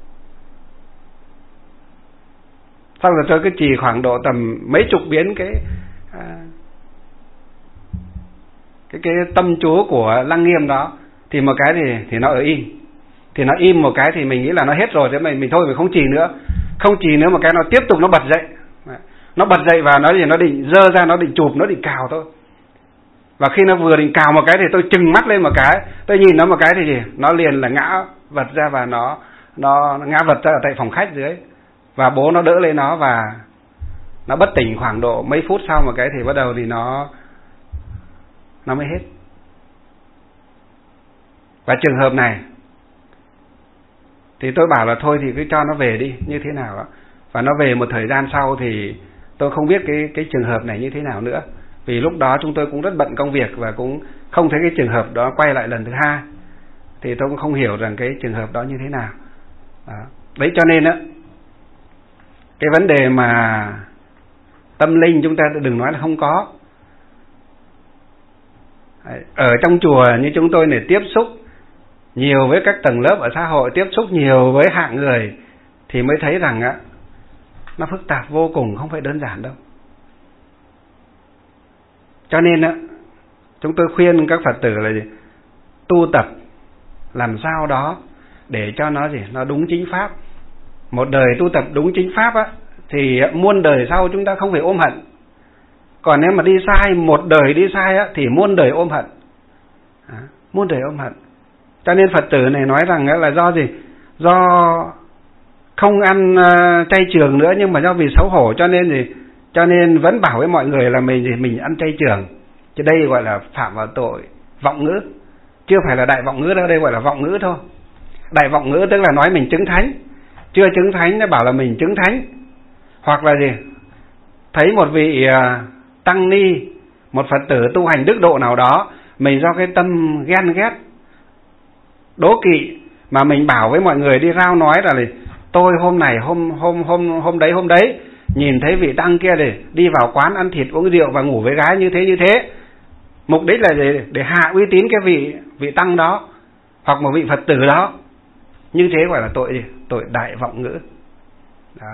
Xong rồi tôi cứ trì khoảng độ tầm mấy chục biến cái tâm chú của Lăng Nghiêm đó, thì một cái thì nó ở im. Thì nó im một cái thì mình nghĩ là nó hết rồi, thế mình thôi mình không trì nữa. Không trì nữa một cái nó tiếp tục nó bật dậy. Nó bật dậy và nó định giơ ra, nó định chụp, nó định cào thôi. Và khi nó vừa định cào một cái thì tôi trừng mắt lên một cái, tôi nhìn nó một cái thì nó liền là ngã vật ra và nó ngã vật ra ở tại phòng khách dưới. Và bố nó đỡ lên nó và nó bất tỉnh khoảng độ mấy phút sau một cái thì bắt đầu thì nó mới hết. Và trường hợp này thì tôi bảo là thôi thì cứ cho nó về đi như thế nào đó. Và nó về một thời gian sau thì tôi không biết cái trường hợp này như thế nào nữa. Vì lúc đó chúng tôi cũng rất bận công việc và cũng không thấy cái trường hợp đó quay lại lần thứ hai. Thì tôi cũng không hiểu rằng cái trường hợp đó như thế nào đó. Đấy cho nên á, cái vấn đề mà tâm linh chúng ta đừng nói là không có. Ở trong chùa như chúng tôi này tiếp xúc nhiều với các tầng lớp ở xã hội, tiếp xúc nhiều với hạng người thì mới thấy rằng á, nó phức tạp vô cùng, không phải đơn giản đâu. Cho nên á, chúng tôi khuyên các Phật tử là tu tập làm sao đó để cho nó đúng chính pháp. Một đời tu tập đúng chính pháp á, thì muôn đời sau chúng ta không phải ôm hận. Còn nếu mà đi sai, một đời đi sai á, thì muôn đời ôm hận. Muôn đời ôm hận. Cho nên Phật tử này nói rằng là do gì? Do không ăn chay trường nữa, nhưng mà do vì xấu hổ cho nên vẫn bảo với mọi người là mình ăn chay trường. Chứ đây gọi là phạm vào tội vọng ngữ. Chưa phải là đại vọng ngữ đâu, đây gọi là vọng ngữ thôi. Đại vọng ngữ tức là nói mình chứng thánh. Chưa chứng thánh nó bảo là mình chứng thánh. Hoặc là thấy một vị tăng ni, một Phật tử tu hành đức độ nào đó, mình do cái tâm ghen ghét, đố kỵ mà mình bảo với mọi người đi rao nói là tôi hôm này hôm đấy nhìn thấy vị tăng kia đi vào quán ăn thịt uống rượu và ngủ với gái như thế. Mục đích là để hạ uy tín cái vị tăng đó hoặc một vị Phật tử đó. Như thế gọi là tội đại vọng ngữ. Đó.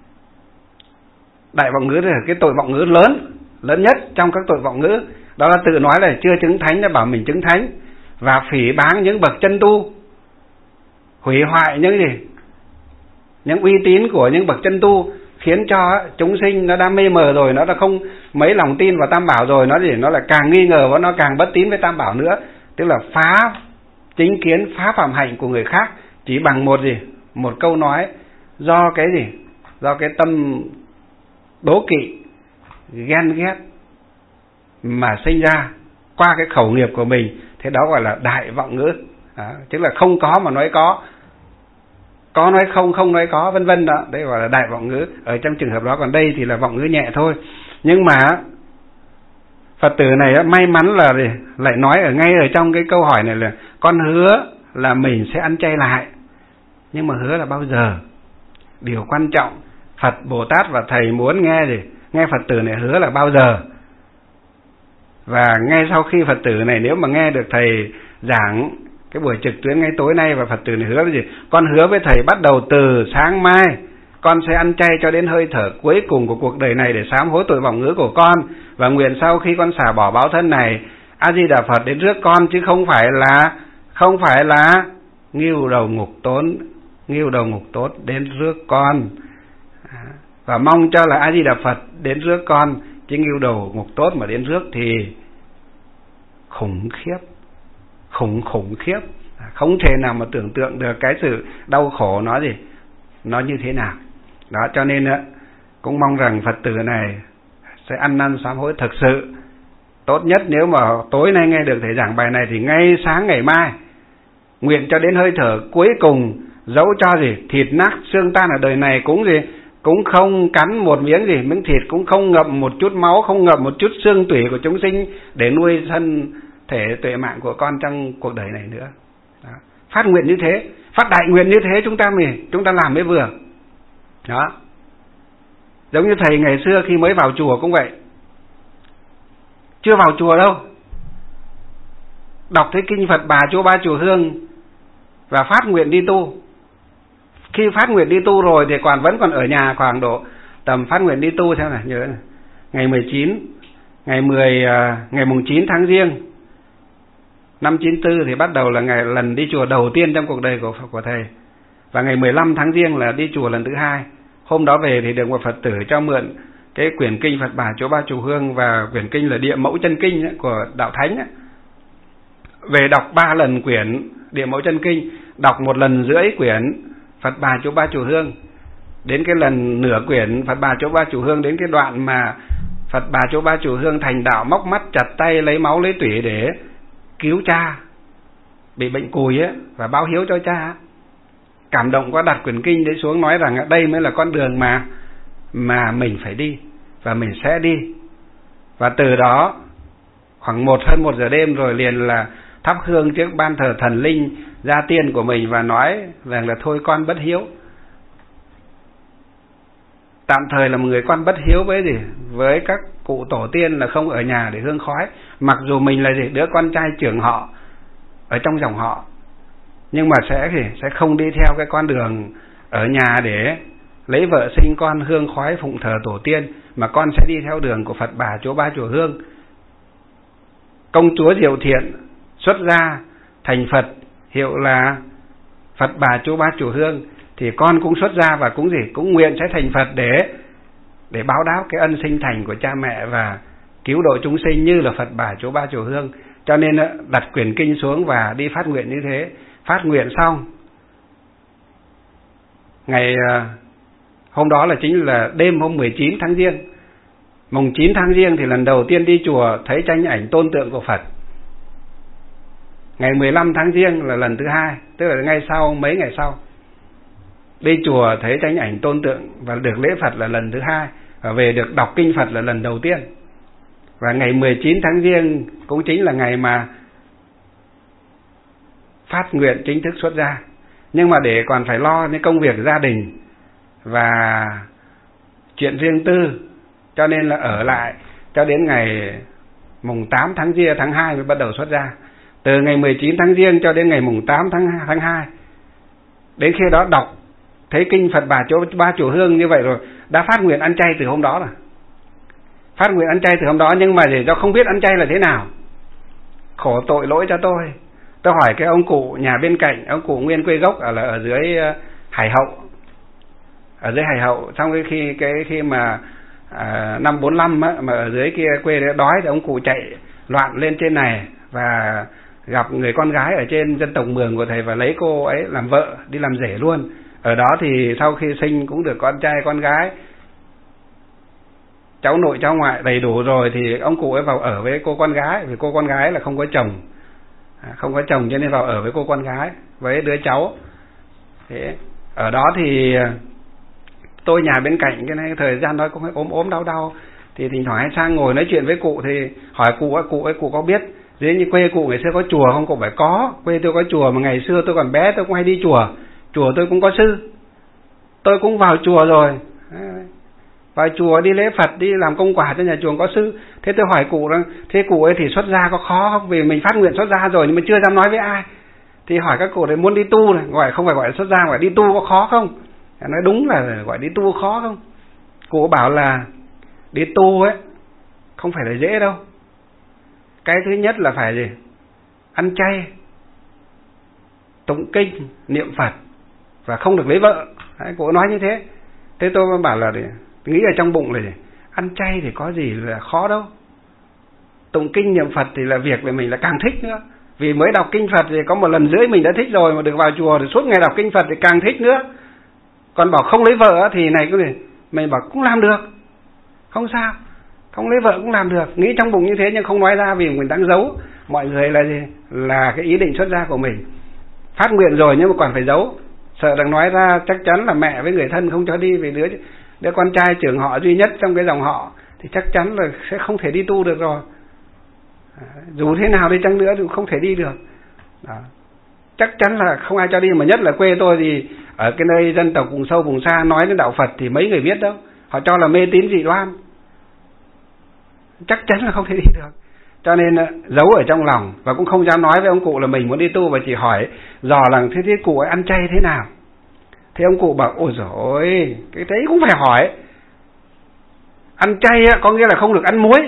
Đại vọng ngữ là cái tội vọng ngữ lớn nhất trong các tội vọng ngữ. Đó là tự nói là chưa chứng thánh đã bảo mình chứng thánh, và phỉ báng những bậc chân tu, hủy hoại những uy tín của những bậc chân tu, khiến cho chúng sinh nó đã mê mờ rồi, nó đã không mấy lòng tin vào Tam Bảo rồi, nó lại càng nghi ngờ và nó càng bất tín với Tam Bảo nữa. Tức là phá chính kiến, phá phạm hạnh của người khác chỉ bằng một câu nói, do cái tâm đố kỵ, ghen ghét mà sinh ra qua cái khẩu nghiệp của mình. Thế đó gọi là đại vọng ngữ. Đó, tức là không có mà nói có nói không nói có, vân vân đó. Đấy gọi là đại vọng ngữ ở trong trường hợp đó. Còn đây thì là vọng ngữ nhẹ thôi. Nhưng mà Phật tử này may mắn là lại nói ngay ở trong cái câu hỏi này là con hứa là mình sẽ ăn chay lại. Nhưng mà hứa là bao giờ? Điều quan trọng Phật, Bồ Tát và Thầy muốn nghe Phật tử này hứa là bao giờ. Và ngay sau khi Phật tử này nếu mà nghe được Thầy giảng cái buổi trực tuyến ngay tối nay và Phật tử này hứa là con hứa với Thầy bắt đầu từ sáng mai con sẽ ăn chay cho đến hơi thở cuối cùng của cuộc đời này để sám hối tội vọng ngữ của con, và nguyện sau khi con xả bỏ báo thân này, A Di Đà Phật đến rước con, chứ không phải là nghưu đầu ngục tốn nghiêu đầu ngục tốt đến rước con, và mong cho là A Di Đà Phật đến rước con, chứ nghiêu đầu ngục tốt mà đến rước thì khủng khiếp, khủng khiếp, không thể nào mà tưởng tượng được cái sự đau khổ nó như thế nào. Đó, cho nên cũng mong rằng Phật tử này sẽ ăn năn sám hối thực sự. Tốt nhất nếu mà tối nay nghe được thầy giảng bài này thì ngay sáng ngày mai nguyện cho đến hơi thở cuối cùng, dẫu cho thịt nát xương tan ở đời này cũng không cắn một miếng thịt, cũng không ngậm một chút máu, không ngậm một chút xương tủy của chúng sinh để nuôi thân thể tuệ mạng của con trong cuộc đời này nữa. Đó. Phát nguyện như thế, phát đại nguyện như thế chúng ta làm mới vừa. Đó. Giống như thầy ngày xưa khi mới vào chùa cũng vậy. Chưa vào chùa đâu, đọc thấy kinh Phật Bà Chúa Ba Chùa Hương và phát nguyện đi tu. Khi phát nguyện đi tu rồi thì vẫn còn ở nhà khoảng độ tầm phát nguyện đi tu xem này, nhớ này. Ngày 19, ngày mùng 9 tháng Giêng năm 94 thì bắt đầu là lần đi chùa đầu tiên trong cuộc đời của thầy. Và ngày 15 tháng Giêng là đi chùa lần thứ 2. Hôm đó về thì được một Phật tử cho mượn cái quyển kinh Phật Bà Chúa Ba Chùa Hương và quyển kinh là Địa Mẫu Chân Kinh của Đạo Thánh. Về đọc 3 lần quyển Địa Mẫu Chân Kinh, đọc 1 lần rưỡi quyển Phật Bà Chúa Ba Chùa Hương. Đến cái lần nửa quyển Phật Bà Chúa Ba Chùa Hương, đến cái đoạn mà Phật Bà Chúa Ba Chùa Hương thành đạo móc mắt chặt tay lấy máu lấy tủy để cứu cha bị bệnh cùi và báo hiếu cho cha. Cảm động quá, đặt quyển kinh đấy xuống nói rằng đây mới là con đường mà mình phải đi và mình sẽ đi. Và từ đó khoảng hơn 1 giờ đêm rồi liền là thắp hương trước ban thờ thần linh gia tiên của mình và nói rằng là thôi con bất hiếu. Tạm thời là một người con bất hiếu với các cụ tổ tiên là không ở nhà để hương khói. Mặc dù mình là đứa con trai trưởng họ ở trong dòng họ, nhưng mà sẽ không đi theo cái con đường ở nhà để lấy vợ sinh con hương khói phụng thờ tổ tiên, mà con sẽ đi theo đường của Phật Bà Chúa Ba Chùa Hương. Công chúa Diệu Thiện xuất gia thành Phật, hiệu là Phật Bà Chúa Ba Chùa Hương, thì con cũng xuất gia và cũng nguyện sẽ thành Phật để báo đáp cái ân sinh thành của cha mẹ và cứu độ chúng sinh như là Phật Bà Chúa Ba Chùa Hương. Cho nên đặt quyển kinh xuống và đi phát nguyện như thế. Phát nguyện xong, ngày hôm đó là chính là đêm hôm 19 tháng Giêng. Mùng 9 tháng Giêng thì lần đầu tiên đi chùa thấy tranh ảnh tôn tượng của Phật. Ngày 15 tháng Giêng là lần thứ 2, tức là mấy ngày sau. Đi chùa thấy tranh ảnh tôn tượng và được lễ Phật là lần thứ 2, và về được đọc kinh Phật là lần đầu tiên. Và ngày 19 tháng Giêng cũng chính là ngày mà phát nguyện chính thức xuất gia. Nhưng mà để còn phải lo những công việc gia đình và chuyện riêng tư, cho nên là ở lại cho đến ngày mùng 8 tháng 2 mới bắt đầu xuất gia. Từ ngày 19 tháng Giêng cho đến ngày mùng 8 tháng 2. Đến khi đó đọc thấy kinh Phật Bà Chúa Ba Chùa Hương như vậy rồi, đã phát nguyện ăn chay từ hôm đó rồi. Phát nguyện ăn chay từ hôm đó, nhưng mà để cho không biết ăn chay là thế nào. Khổ tội lỗi cho tôi. Tôi hỏi cái ông cụ nhà bên cạnh, ông cụ nguyên quê gốc ở dưới Hải Hậu. Ở dưới Hải Hậu, xong khi mà năm 45 mà ở dưới kia quê đói thì ông cụ chạy loạn lên trên này và gặp người con gái ở trên dân tộc Mường của thầy và lấy cô ấy làm vợ, đi làm rể luôn. Ở đó thì sau khi sinh cũng được con trai con gái, cháu nội cháu ngoại đầy đủ rồi, thì ông cụ ấy vào ở với cô con gái, vì cô con gái là không có chồng cho nên vào ở với cô con gái với đứa cháu. Thế ở đó thì tôi nhà bên cạnh, cái này thời gian đó cũng ốm đau thì thỉnh thoảng hay sang ngồi nói chuyện với cụ, thì hỏi cụ có biết dưới như quê cụ ngày xưa có chùa không? Cụ phải có, quê tôi có chùa, mà ngày xưa tôi còn bé tôi cũng hay đi chùa tôi cũng có sư, tôi cũng vào chùa rồi, vào chùa đi lễ Phật, đi làm công quả cho nhà chùa có sư. Thế tôi hỏi cụ rằng thế cụ ấy thì xuất gia có khó không? Vì mình phát nguyện xuất gia rồi nhưng mà chưa dám nói với ai. Thì hỏi các cụ đấy muốn đi tu này, không phải gọi là xuất gia, gọi đi tu có khó không? Nói đúng là gọi đi tu khó không? Cụ bảo là đi tu ấy không phải là dễ đâu. Cái thứ nhất là phải ăn chay, tụng kinh, niệm Phật, và không được lấy vợ. Đấy, cụ nói như thế. Thế tôi mới bảo là nghĩ ở trong bụng là ăn chay thì có gì là khó đâu. Tụng kinh niệm Phật thì là việc mà mình là càng thích nữa. Vì mới đọc kinh Phật thì có 1 lần rưỡi mình đã thích rồi, mà được vào chùa thì suốt ngày đọc kinh Phật thì càng thích nữa. Còn bảo không lấy vợ thì này cái gì mình bảo cũng làm được, không sao, không lấy vợ cũng làm được. Nghĩ trong bụng như thế nhưng không nói ra vì mình đang giấu mọi người là gì, là cái ý định xuất gia của mình. Phát nguyện rồi nhưng mà còn phải giấu, sợ đang nói ra chắc chắn là mẹ với người thân không cho đi, vì đứa con trai trưởng họ duy nhất trong cái dòng họ thì chắc chắn là sẽ không thể đi tu được rồi. Dù thế nào đi chăng nữa thì cũng không thể đi được. Đó. Chắc chắn là không ai cho đi, mà nhất là quê tôi thì ở cái nơi dân tộc vùng sâu vùng xa nói đến đạo Phật thì mấy người biết đâu, họ cho là mê tín dị đoan, chắc chắn là không thể đi được. Cho nên giấu ở trong lòng và cũng không dám nói với ông cụ là mình muốn đi tu, và chỉ hỏi dò là thế cụ ấy ăn chay thế nào. Thế ông cụ bảo ôi giời ơi, cái đấy cũng phải hỏi. Ăn chay có nghĩa là không được ăn muối.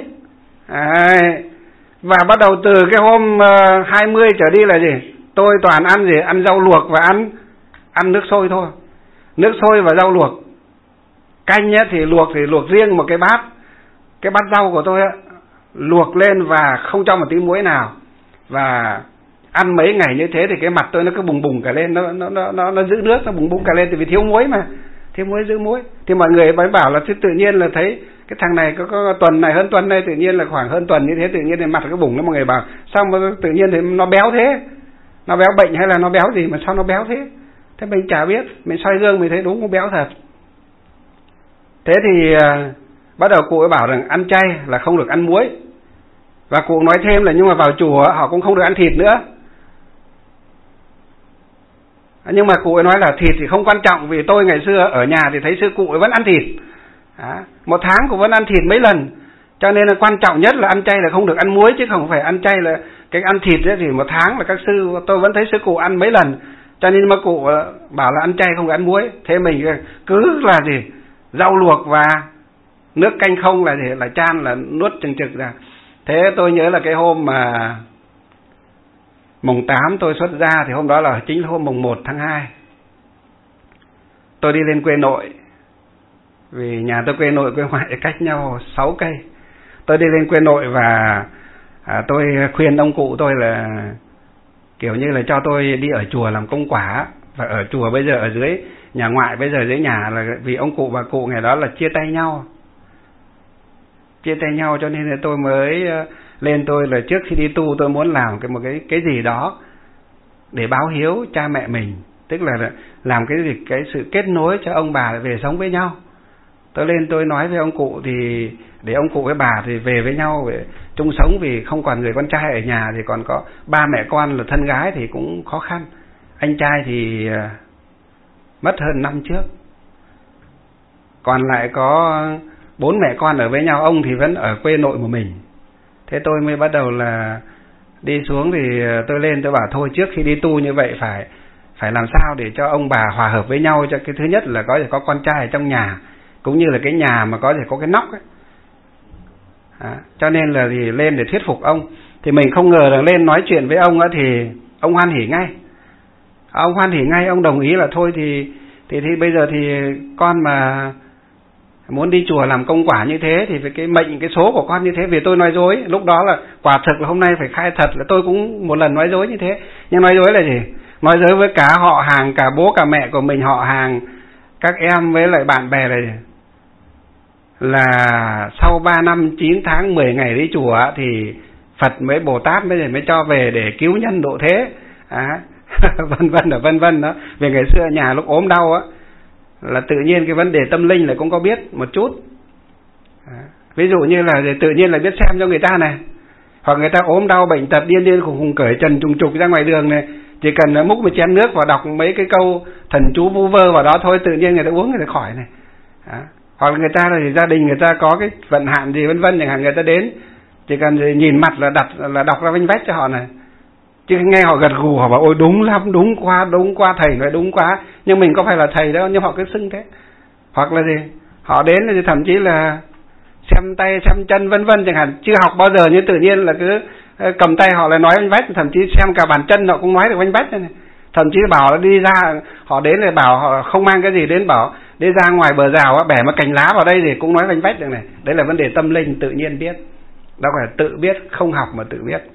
Và bắt đầu từ cái hôm 20 trở đi là gì, tôi toàn ăn gì, ăn rau luộc và ăn nước sôi thôi. Nước sôi và rau luộc. Canh thì luộc riêng một cái bát rau của tôi luộc lên và không cho một tí muối nào. Và ăn mấy ngày như thế thì cái mặt tôi nó cứ bùng bùng cả lên, nó giữ nước, nó bùng bùng cả lên, tại vì thiếu muối mà, thiếu muối giữ muối. Thì mọi người mới bảo là tự nhiên là thấy cái thằng này có tuần này hơn tuần này, tự nhiên là khoảng hơn tuần như thế, tự nhiên thì mặt cái bùng. Mọi người bảo sao mà tự nhiên thì nó béo thế, nó béo bệnh hay là nó béo gì mà sao nó béo thế. Thế mình chả biết, mình soi gương mình thấy đúng cũng béo thật. Thế thì bắt đầu cụ ấy bảo rằng ăn chay là không được ăn muối. Và cụ nói thêm là nhưng mà vào chùa họ cũng không được ăn thịt nữa. Nhưng mà cụ ấy nói là thịt thì không quan trọng, vì tôi ngày xưa ở nhà thì thấy sư cụ ấy vẫn ăn thịt. 1 tháng cũng vẫn ăn thịt mấy lần. Cho nên là quan trọng nhất là ăn chay là không được ăn muối, chứ không phải ăn chay là cái ăn thịt ấy, thì 1 tháng là các sư, tôi vẫn thấy sư cụ ăn mấy lần. Cho nên mà cụ bảo là ăn chay không được ăn muối. Thế mình cứ là gì, rau luộc và nước canh không là gì, là chan là nuốt chừng chực ra. Thế tôi nhớ là cái hôm mà mùng 8 tôi xuất gia thì hôm đó là chính là hôm mùng 1 tháng 2. Tôi đi lên quê nội, vì nhà tôi quê nội quê ngoại cách nhau 6 cây. Tôi đi lên quê nội và tôi khuyên ông cụ tôi là kiểu như là cho tôi đi ở chùa làm công quả. Và ở chùa bây giờ ở dưới nhà ngoại, bây giờ dưới nhà là vì ông cụ bà cụ ngày đó là chia tay nhau. Chia tay nhau cho nên là tôi mới lên, tôi là trước khi đi tu tôi muốn làm một cái gì đó để báo hiếu cha mẹ mình, tức là làm cái sự kết nối cho ông bà về sống với nhau. Tôi lên tôi nói với ông cụ thì để ông cụ với bà thì về với nhau để chung sống, vì không còn người con trai ở nhà thì còn có 3 mẹ con là thân gái thì cũng khó khăn. Anh trai thì mất hơn 5 trước, còn lại có 4 mẹ con ở với nhau, ông thì vẫn ở quê nội một mình. Thế tôi mới bắt đầu là đi xuống thì tôi lên tôi bảo thôi trước khi đi tu như vậy phải làm sao để cho ông bà hòa hợp với nhau. Cho cái thứ nhất là có thể có con trai ở trong nhà, cũng như là cái nhà mà có thể có cái nóc ấy. Cho nên là thì lên để thuyết phục ông. Thì mình không ngờ là lên nói chuyện với ông thì ông hoan hỉ ngay. Ông hoan hỉ ngay, ông đồng ý là thôi thì bây giờ thì con mà muốn đi chùa làm công quả như thế thì với cái mệnh cái số của con như thế. Vì tôi nói dối, lúc đó là quả thực là hôm nay phải khai thật là tôi cũng một lần nói dối như thế. Nhưng nói dối là gì? Nói dối với cả họ hàng, cả bố cả mẹ của mình, họ hàng, các em với lại bạn bè này, là sau 3 năm 9 tháng 10 ngày đi chùa thì Phật mới Bồ Tát mới cho về để cứu nhân độ thế. Vân vân đó. Vì ngày xưa nhà lúc ốm đau là tự nhiên cái vấn đề tâm linh là cũng có biết một chút. Ví dụ như là tự nhiên là biết xem cho người ta này, hoặc người ta ốm đau bệnh tật điên khùng cởi trần trùng trục ra ngoài đường này, chỉ cần múc một chén nước và đọc mấy cái câu thần chú vu vơ vào đó thôi, tự nhiên người ta uống người ta khỏi này. Hoặc là người ta là gia đình người ta có cái vận hạn gì vân vân, chẳng hạn người ta đến chỉ cần nhìn mặt là đọc ra vênh vách cho họ này. Chứ nghe họ gật gù, họ bảo ôi đúng lắm, đúng quá thầy nói đúng quá, nhưng mình có phải là thầy đâu, nhưng họ cứ xưng thế. Hoặc là gì, họ đến thì thậm chí là xem tay xem chân vân vân chẳng hạn, chưa học bao giờ nhưng tự nhiên là cứ cầm tay họ lại nói vênh vách, thậm chí xem cả bàn chân họ cũng nói được vênh vách này. Thậm chí bảo là đi ra, họ đến thì bảo họ không mang cái gì đến, bảo đi ra ngoài bờ rào bẻ một cành lá vào đây thì cũng nói vanh vách được này. Đấy là vấn đề tâm linh tự nhiên biết. Đó phải tự biết, không học mà tự biết.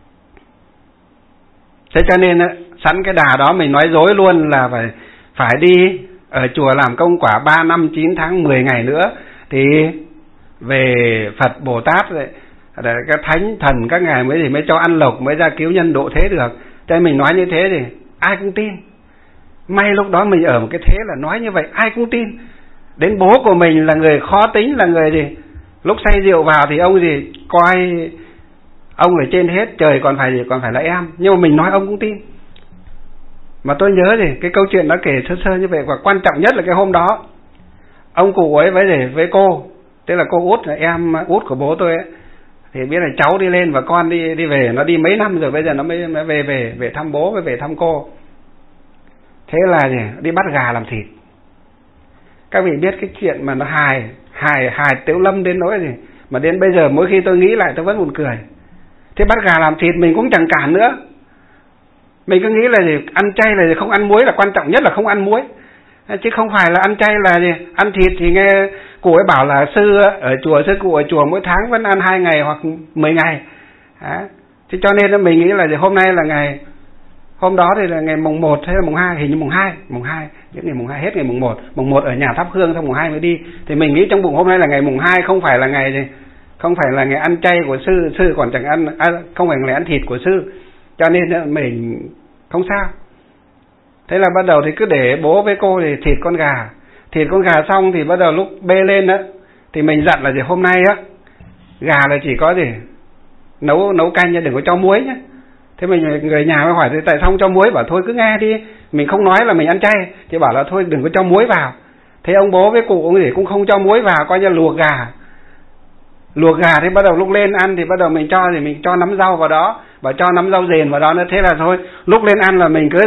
Thế cho nên sẵn cái đà đó mình nói dối luôn là phải đi ở chùa làm công quả 3 năm 9 tháng 10 ngày nữa thì về Phật Bồ Tát rồi các thánh thần các ngài mới cho ăn lộc, mới ra cứu nhân độ thế được. Cho nên mình nói như thế thì ai cũng tin. May lúc đó mình ở một cái thế là nói như vậy ai cũng tin. Đến bố của mình là người khó tính, là người gì lúc say rượu vào thì ông gì coi ông ở trên hết, trời còn phải là em, nhưng mà mình nói ông cũng tin. Mà tôi nhớ thì cái câu chuyện nó kể sơ sơ như vậy, và quan trọng nhất là cái hôm đó ông cụ ấy với cô, tức là cô út là em út của bố tôi ấy, thì biết là cháu đi lên và con đi về, nó đi mấy năm rồi bây giờ nó mới về thăm bố với về thăm cô. Thế là gì đi bắt gà làm thịt. Các vị biết cái chuyện mà nó hài Tiểu Lâm đến nỗi gì mà đến bây giờ mỗi khi tôi nghĩ lại tôi vẫn buồn cười. Thế bắt gà làm thịt mình cũng chẳng cản nữa. Mình cứ nghĩ là gì ăn chay là gì, không ăn muối là quan trọng nhất là không ăn muối, chứ không phải là ăn chay là gì ăn thịt. Thì nghe cụ ấy bảo là sư cụ ở chùa mỗi tháng vẫn ăn 2 ngày hoặc 10 ngày. Thế cho nên mình nghĩ là gì hôm nay là ngày, hôm đó thì là ngày mùng 1 hay là mùng 2, hình như mùng 2, những ngày mùng 2 hết ngày mùng 1 ở nhà thắp hương, xong mùng 2 mới đi. Thì mình nghĩ trong bụng hôm nay là ngày mùng 2, không phải là ngày gì, không phải là ngày ăn chay của sư còn chẳng ăn, không phải là ngày ăn thịt của sư, cho nên mình không sao. Thế là bắt đầu thì cứ để bố với cô thì thịt con gà xong thì bắt đầu lúc bê lên đó thì mình dặn là gì hôm nay á gà là chỉ có gì nấu canh nha, đừng có cho muối nhé. Thế mình người nhà mới hỏi thì tại sao không cho muối, bảo thôi cứ nghe đi, mình không nói là mình ăn chay, chỉ bảo là thôi đừng có cho muối vào. Thế ông bố với cụ cũng không cho muối vào, coi như luộc gà. Thế bắt đầu lúc lên ăn thì bắt đầu mình cho nắm rau vào đó, và cho nắm rau dền vào đó nữa. Thế là thôi lúc lên ăn là mình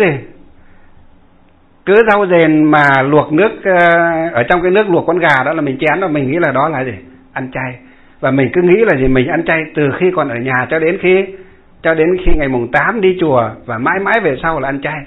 cứ rau dền mà luộc nước, ở trong cái nước luộc con gà đó là mình chén, và mình nghĩ là đó là gì ăn chay. Và mình cứ nghĩ là gì mình ăn chay từ khi còn ở nhà cho đến khi ngày mùng 8 đi chùa, và mãi mãi về sau là ăn chay.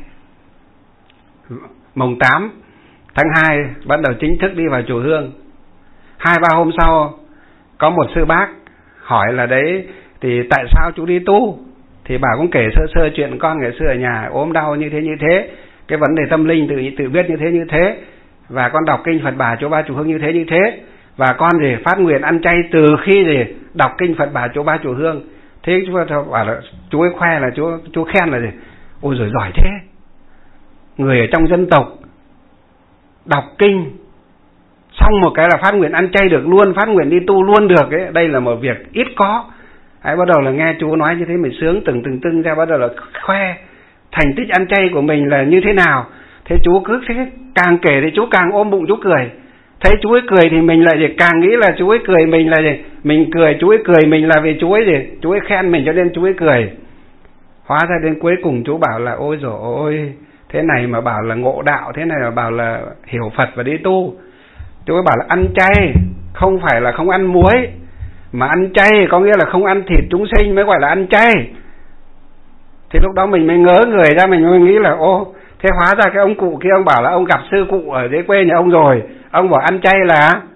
Mùng 8 tháng 2 bắt đầu chính thức đi vào chùa Hương. 2-3 hôm sau có một sư bác hỏi là đấy thì tại sao chú đi tu, thì bà cũng kể sơ chuyện con ngày xưa ở nhà ốm đau như thế, cái vấn đề tâm linh tự biết như thế, và con đọc kinh Phật Bà Chỗ Ba Chùa Hương như thế, và con gì phát nguyện ăn chay từ khi gì đọc kinh Phật Bà Chỗ Ba Chùa Hương. Thế chú bảo là chú ấy khoe là chú khen là gì, ôi giời giỏi thế, người ở trong dân tộc đọc kinh xong một cái là phát nguyện ăn chay được luôn, phát nguyện đi tu luôn được ấy, đây là một việc ít có. Bắt đầu là nghe chú nói như thế mình sướng từng ra, bắt đầu là khoe thành tích ăn chay của mình là như thế nào. Thế chú cứ thế càng kể thì chú càng ôm bụng chú cười. Thấy chú ấy cười thì mình lại gì càng nghĩ là chú ấy cười mình là gì, mình cười chú ấy cười mình là vì chú ấy gì, chú ấy khen mình cho nên chú ấy cười. Hóa ra đến cuối cùng chú bảo là ôi dồi ôi, thế này mà bảo là ngộ đạo, thế này mà bảo là hiểu Phật và đi tu. Chú ấy bảo là ăn chay không phải là không ăn muối, mà ăn chay có nghĩa là không ăn thịt chúng sinh mới gọi là ăn chay. Thì lúc đó mình mới ngớ người ra, mình mới nghĩ là ô, thế hóa ra cái ông cụ kia ông bảo là ông gặp sư cụ ở dưới quê nhà ông rồi, ông bảo ăn chay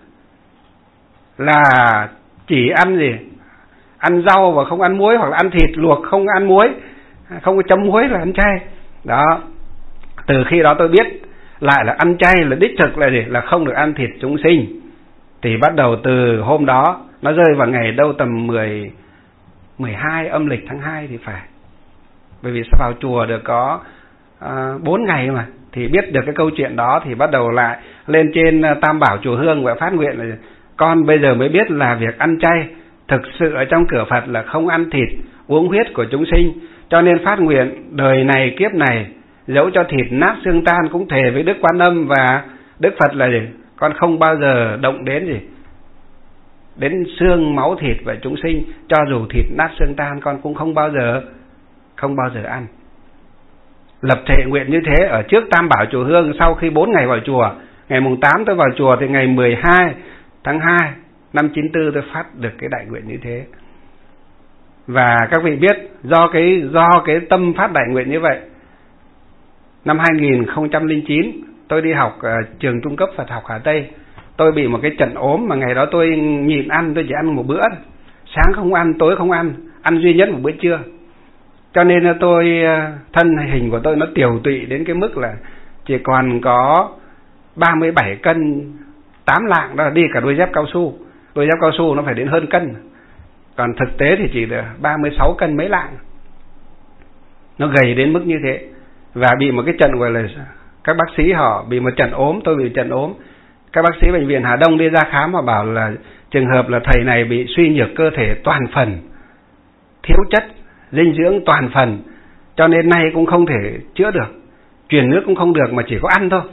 là chỉ ăn gì, ăn rau và không ăn muối, hoặc là ăn thịt luộc không ăn muối, không có chấm muối là ăn chay. Đó, từ khi đó tôi biết lại là ăn chay là đích thực là gì, là không được ăn thịt chúng sinh. Thì bắt đầu từ hôm đó, nó rơi vào ngày đâu tầm 12 âm lịch tháng 2 thì phải, bởi vì vào chùa được có 4 ngày mà, thì biết được cái câu chuyện đó thì bắt đầu lại lên trên Tam Bảo Chùa Hương và phát nguyện là con bây giờ mới biết là việc ăn chay thực sự ở trong cửa Phật là không ăn thịt uống huyết của chúng sinh, cho nên phát nguyện đời này kiếp này dẫu cho thịt nát xương tan cũng thề với Đức Quan Âm và Đức Phật là gì, con không bao giờ động đến gì đến xương máu thịt và chúng sinh, cho dù thịt nát xương tan con cũng không bao giờ ăn. Lập thệ nguyện như thế ở trước Tam Bảo Chùa Hương. Sau khi 4 ngày vào chùa, ngày mùng 8 tôi vào chùa thì ngày 12 tháng 2 năm 94 tôi phát được cái đại nguyện như thế. Và các vị biết do cái tâm phát đại nguyện như vậy, năm 2009 tôi đi học trường trung cấp Phật học Hà Tây. Tôi bị một cái trận ốm mà ngày đó tôi nhịn ăn, tôi chỉ ăn một bữa, sáng không ăn, tối không ăn, ăn duy nhất một bữa trưa. Cho nên là tôi, thân hình của tôi nó tiều tụy đến cái mức là chỉ còn có 37 cân 8 lạng, đó là đi cả đôi dép cao su. Đôi dép cao su nó phải đến hơn cân, còn thực tế thì chỉ được 36 cân mấy lạng. Nó gầy đến mức như thế. Và bị một cái trận gọi là, các bác sĩ họ bị một trận ốm, tôi bị trận ốm. Các bác sĩ bệnh viện Hà Đông đi ra khám và bảo là trường hợp là thầy này bị suy nhược cơ thể toàn phần, thiếu chất dinh dưỡng toàn phần, cho nên nay cũng không thể chữa được, truyền nước cũng không được mà chỉ có ăn thôi.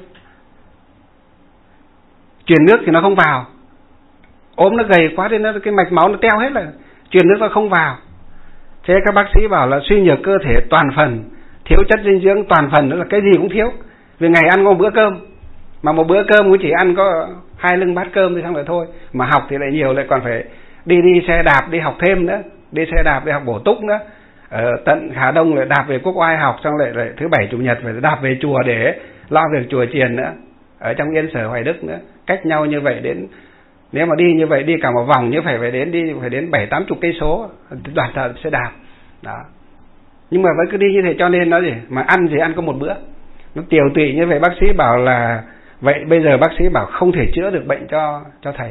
Truyền nước thì nó không vào, ốm nó gầy quá nên cái mạch máu nó teo hết rồi, truyền nước nó không vào. Thế các bác sĩ bảo là suy nhược cơ thể toàn phần, thiếu chất dinh dưỡng toàn phần, nữa là cái gì cũng thiếu. Vì ngày ăn có một bữa cơm, mà một bữa cơm cũng chỉ ăn có 2 lưng bát cơm thì xong rồi thôi. Mà học thì lại nhiều, lại còn phải đi xe đạp đi học thêm nữa, đi xe đạp đi học bổ túc nữa. Ở tận Hà Đông lại đạp về Quốc Oai học, xong lại thứ Bảy Chủ nhật phải đạp về chùa để lo việc chùa chiền nữa, ở trong Yên Sở Hoài Đức nữa. Cách nhau như vậy đến, nếu mà đi như vậy đi cả một vòng như phải đến 7-80 cây số đoàn xe đạp đó. Nhưng mà vẫn cứ đi như thế, cho nên nó gì mà ăn thì ăn có một bữa, nó tiều tụy như vậy. Bác sĩ bảo là vậy bây giờ bác sĩ bảo không thể chữa được bệnh cho thầy.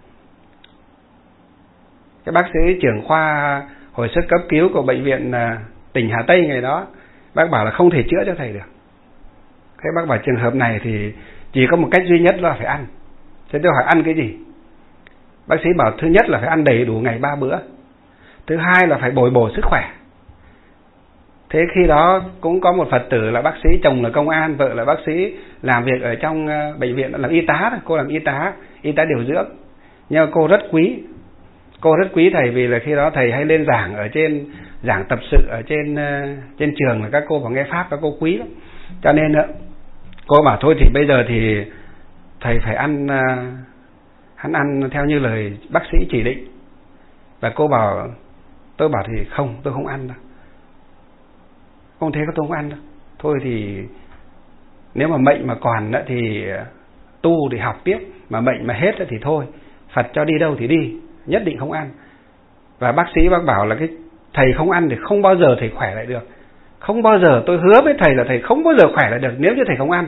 Cái bác sĩ trưởng khoa hồi sức cấp cứu của bệnh viện tỉnh Hà Tây ngày đó, bác bảo là không thể chữa cho thầy được. Thế bác bảo trường hợp này thì chỉ có một cách duy nhất là phải ăn. Thế tôi hỏi ăn cái gì? Bác sĩ bảo thứ nhất là phải ăn đầy đủ ngày 3 bữa, thứ hai là phải bồi bổ sức khỏe. Thế khi đó cũng có một Phật tử là bác sĩ, chồng là công an, vợ là bác sĩ, làm việc ở trong bệnh viện, làm y tá. Cô làm y tá điều dưỡng. Nhưng mà cô rất quý thầy, vì là khi đó thầy hay lên giảng ở trên giảng tập sự ở trên trường, là các cô vào nghe pháp, các cô quý lắm. Cho nên cô bảo thôi thì bây giờ thì thầy phải ăn theo như lời bác sĩ chỉ định. Và tôi bảo thì không, tôi không ăn đâu. Không thế tôi không ăn đâu. Thôi thì nếu mà mệnh mà còn thì tu thì học tiếp, mà mệnh mà hết thì thôi, Phật cho đi đâu thì đi, nhất định không ăn. Và bác sĩ bác bảo là cái thầy không ăn thì không bao giờ thầy khỏe lại được. Không bao giờ, tôi hứa với thầy là thầy không bao giờ khỏe lại được nếu như thầy không ăn.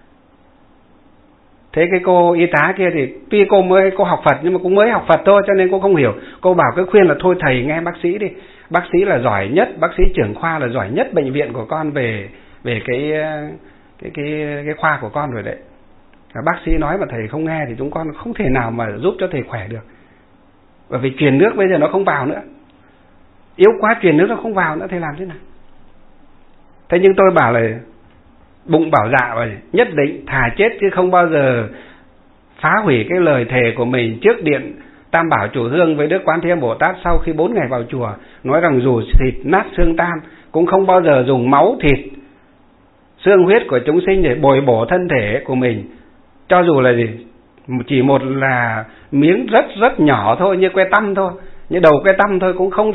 Thế cái cô y tá kia thì tuy cô học Phật nhưng mà cũng mới học Phật thôi, cho nên cô không hiểu. Cô bảo cái khuyên là thôi thầy nghe bác sĩ đi. Bác sĩ là giỏi nhất, bác sĩ trưởng khoa là giỏi nhất bệnh viện của con về cái khoa của con rồi đấy. Và bác sĩ nói mà thầy không nghe thì chúng con không thể nào mà giúp cho thầy khỏe được. Bởi vì truyền nước bây giờ nó không vào nữa. Yếu quá truyền nước nó không vào nữa, thầy làm thế nào? Thế nhưng tôi bảo là bụng bảo dạ và nhất định thà chết chứ không bao giờ phá hủy cái lời thề của mình trước điện Tam Bảo Chủ Hương với Đức Quán Thế Âm Bồ Tát sau khi 4 ngày vào chùa, nói rằng dù thịt nát xương tan cũng không bao giờ dùng máu thịt xương huyết của chúng sinh để bồi bổ thân thể của mình, cho dù là chỉ một là miếng rất rất nhỏ thôi, như que tăm thôi, như đầu que tăm thôi, cũng không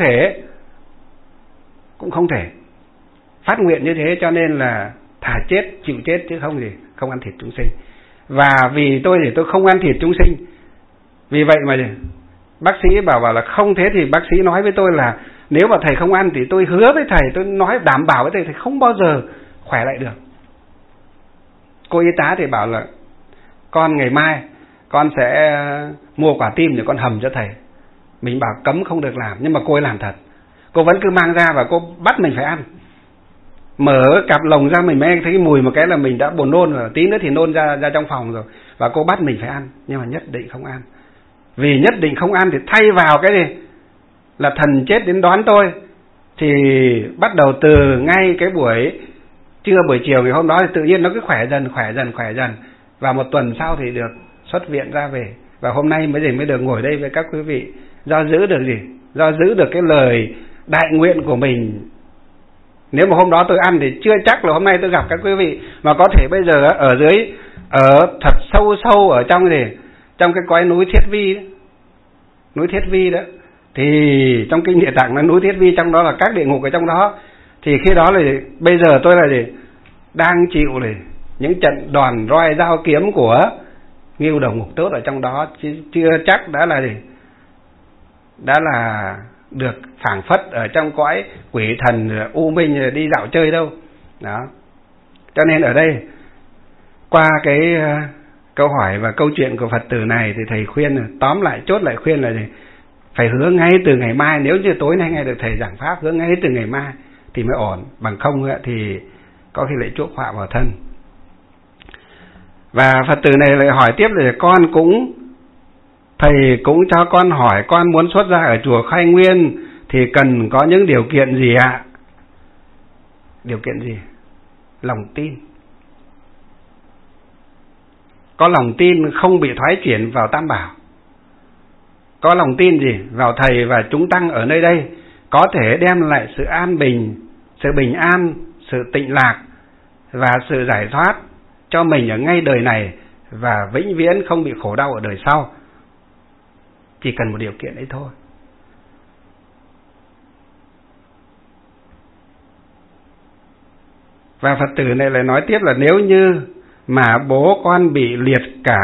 thể phát nguyện như thế. Cho nên là thà chết chịu chết chứ không ăn thịt chúng sinh. Và vì tôi thì tôi không ăn thịt chúng sinh, vì vậy mà bác sĩ bảo là không. Thế thì bác sĩ nói với tôi là nếu mà thầy không ăn thì tôi hứa với thầy, tôi nói đảm bảo với thầy không bao giờ khỏe lại được. Cô y tá thì bảo là con ngày mai con sẽ mua quả tim để con hầm cho thầy. Mình bảo cấm không được làm, nhưng mà cô ấy làm thật. Cô vẫn cứ mang ra và cô bắt mình phải ăn. Mở cặp lồng ra mình mới thấy cái mùi một cái là mình đã buồn nôn rồi, tí nữa thì nôn ra trong phòng rồi. Và cô bắt mình phải ăn, nhưng mà nhất định không ăn. Vì nhất định không ăn thì thay vào cái gì là thần chết đến đón tôi. Thì bắt đầu từ ngay cái buổi trưa buổi chiều ngày hôm đó thì tự nhiên nó cứ khỏe dần. Và một tuần sau thì được xuất viện ra về. Và hôm nay mới được ngồi đây với các quý vị. Do giữ được cái lời đại nguyện của mình. Nếu mà hôm đó tôi ăn thì chưa chắc là hôm nay tôi gặp các quý vị. Mà có thể bây giờ ở thật sâu ở trong cái cõi núi Thiết Vi đó. Núi Thiết Vi đó, thì trong kinh Địa Tạng là núi Thiết Vi, trong đó là các địa ngục ở trong đó. Thì khi đó là bây giờ tôi là đang chịu này những trận đòn roi dao kiếm của Ngưu Đồng Ngục Tốt ở trong đó, chứ chưa chắc đã là gì, đã là được phảng phất ở trong cõi quỷ thần u minh đi dạo chơi đâu. Đó. Cho nên ở đây qua cái câu hỏi và câu chuyện của Phật tử này thì thầy khuyên, tóm lại chốt lại khuyên là gì? Phải hứa ngay từ ngày mai, nếu như tối nay nghe được thầy giảng pháp, hứa ngay từ ngày mai thì mới ổn, bằng không thì có khi lại chuốc họa vào thân. Và Phật tử này lại hỏi tiếp là thầy cũng cho con hỏi, con muốn xuất gia ở chùa Khai Nguyên thì cần có những điều kiện gì ạ? Điều kiện gì? Lòng tin. Có lòng tin không bị thoái chuyển vào Tam Bảo. Có lòng tin gì? Vào thầy và chúng tăng ở nơi đây có thể đem lại sự an bình, sự bình an, sự tịnh lạc và sự giải thoát cho mình ở ngay đời này và vĩnh viễn không bị khổ đau ở đời sau. Chỉ cần một điều kiện ấy thôi. Và Phật tử này lại nói tiếp là nếu như mà bố con bị liệt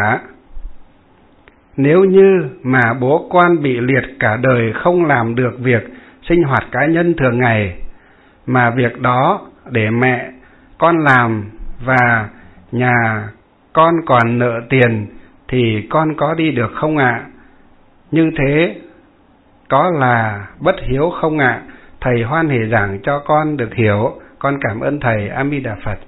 cả đời không làm được việc sinh hoạt cá nhân thường ngày, mà việc đó để mẹ con làm và nhà con còn nợ tiền thì con có đi được không ạ? Như thế có là bất hiếu không ạ? Thầy hoan hỉ giảng cho con được hiểu. Con cảm ơn thầy. A Di Đà Phật.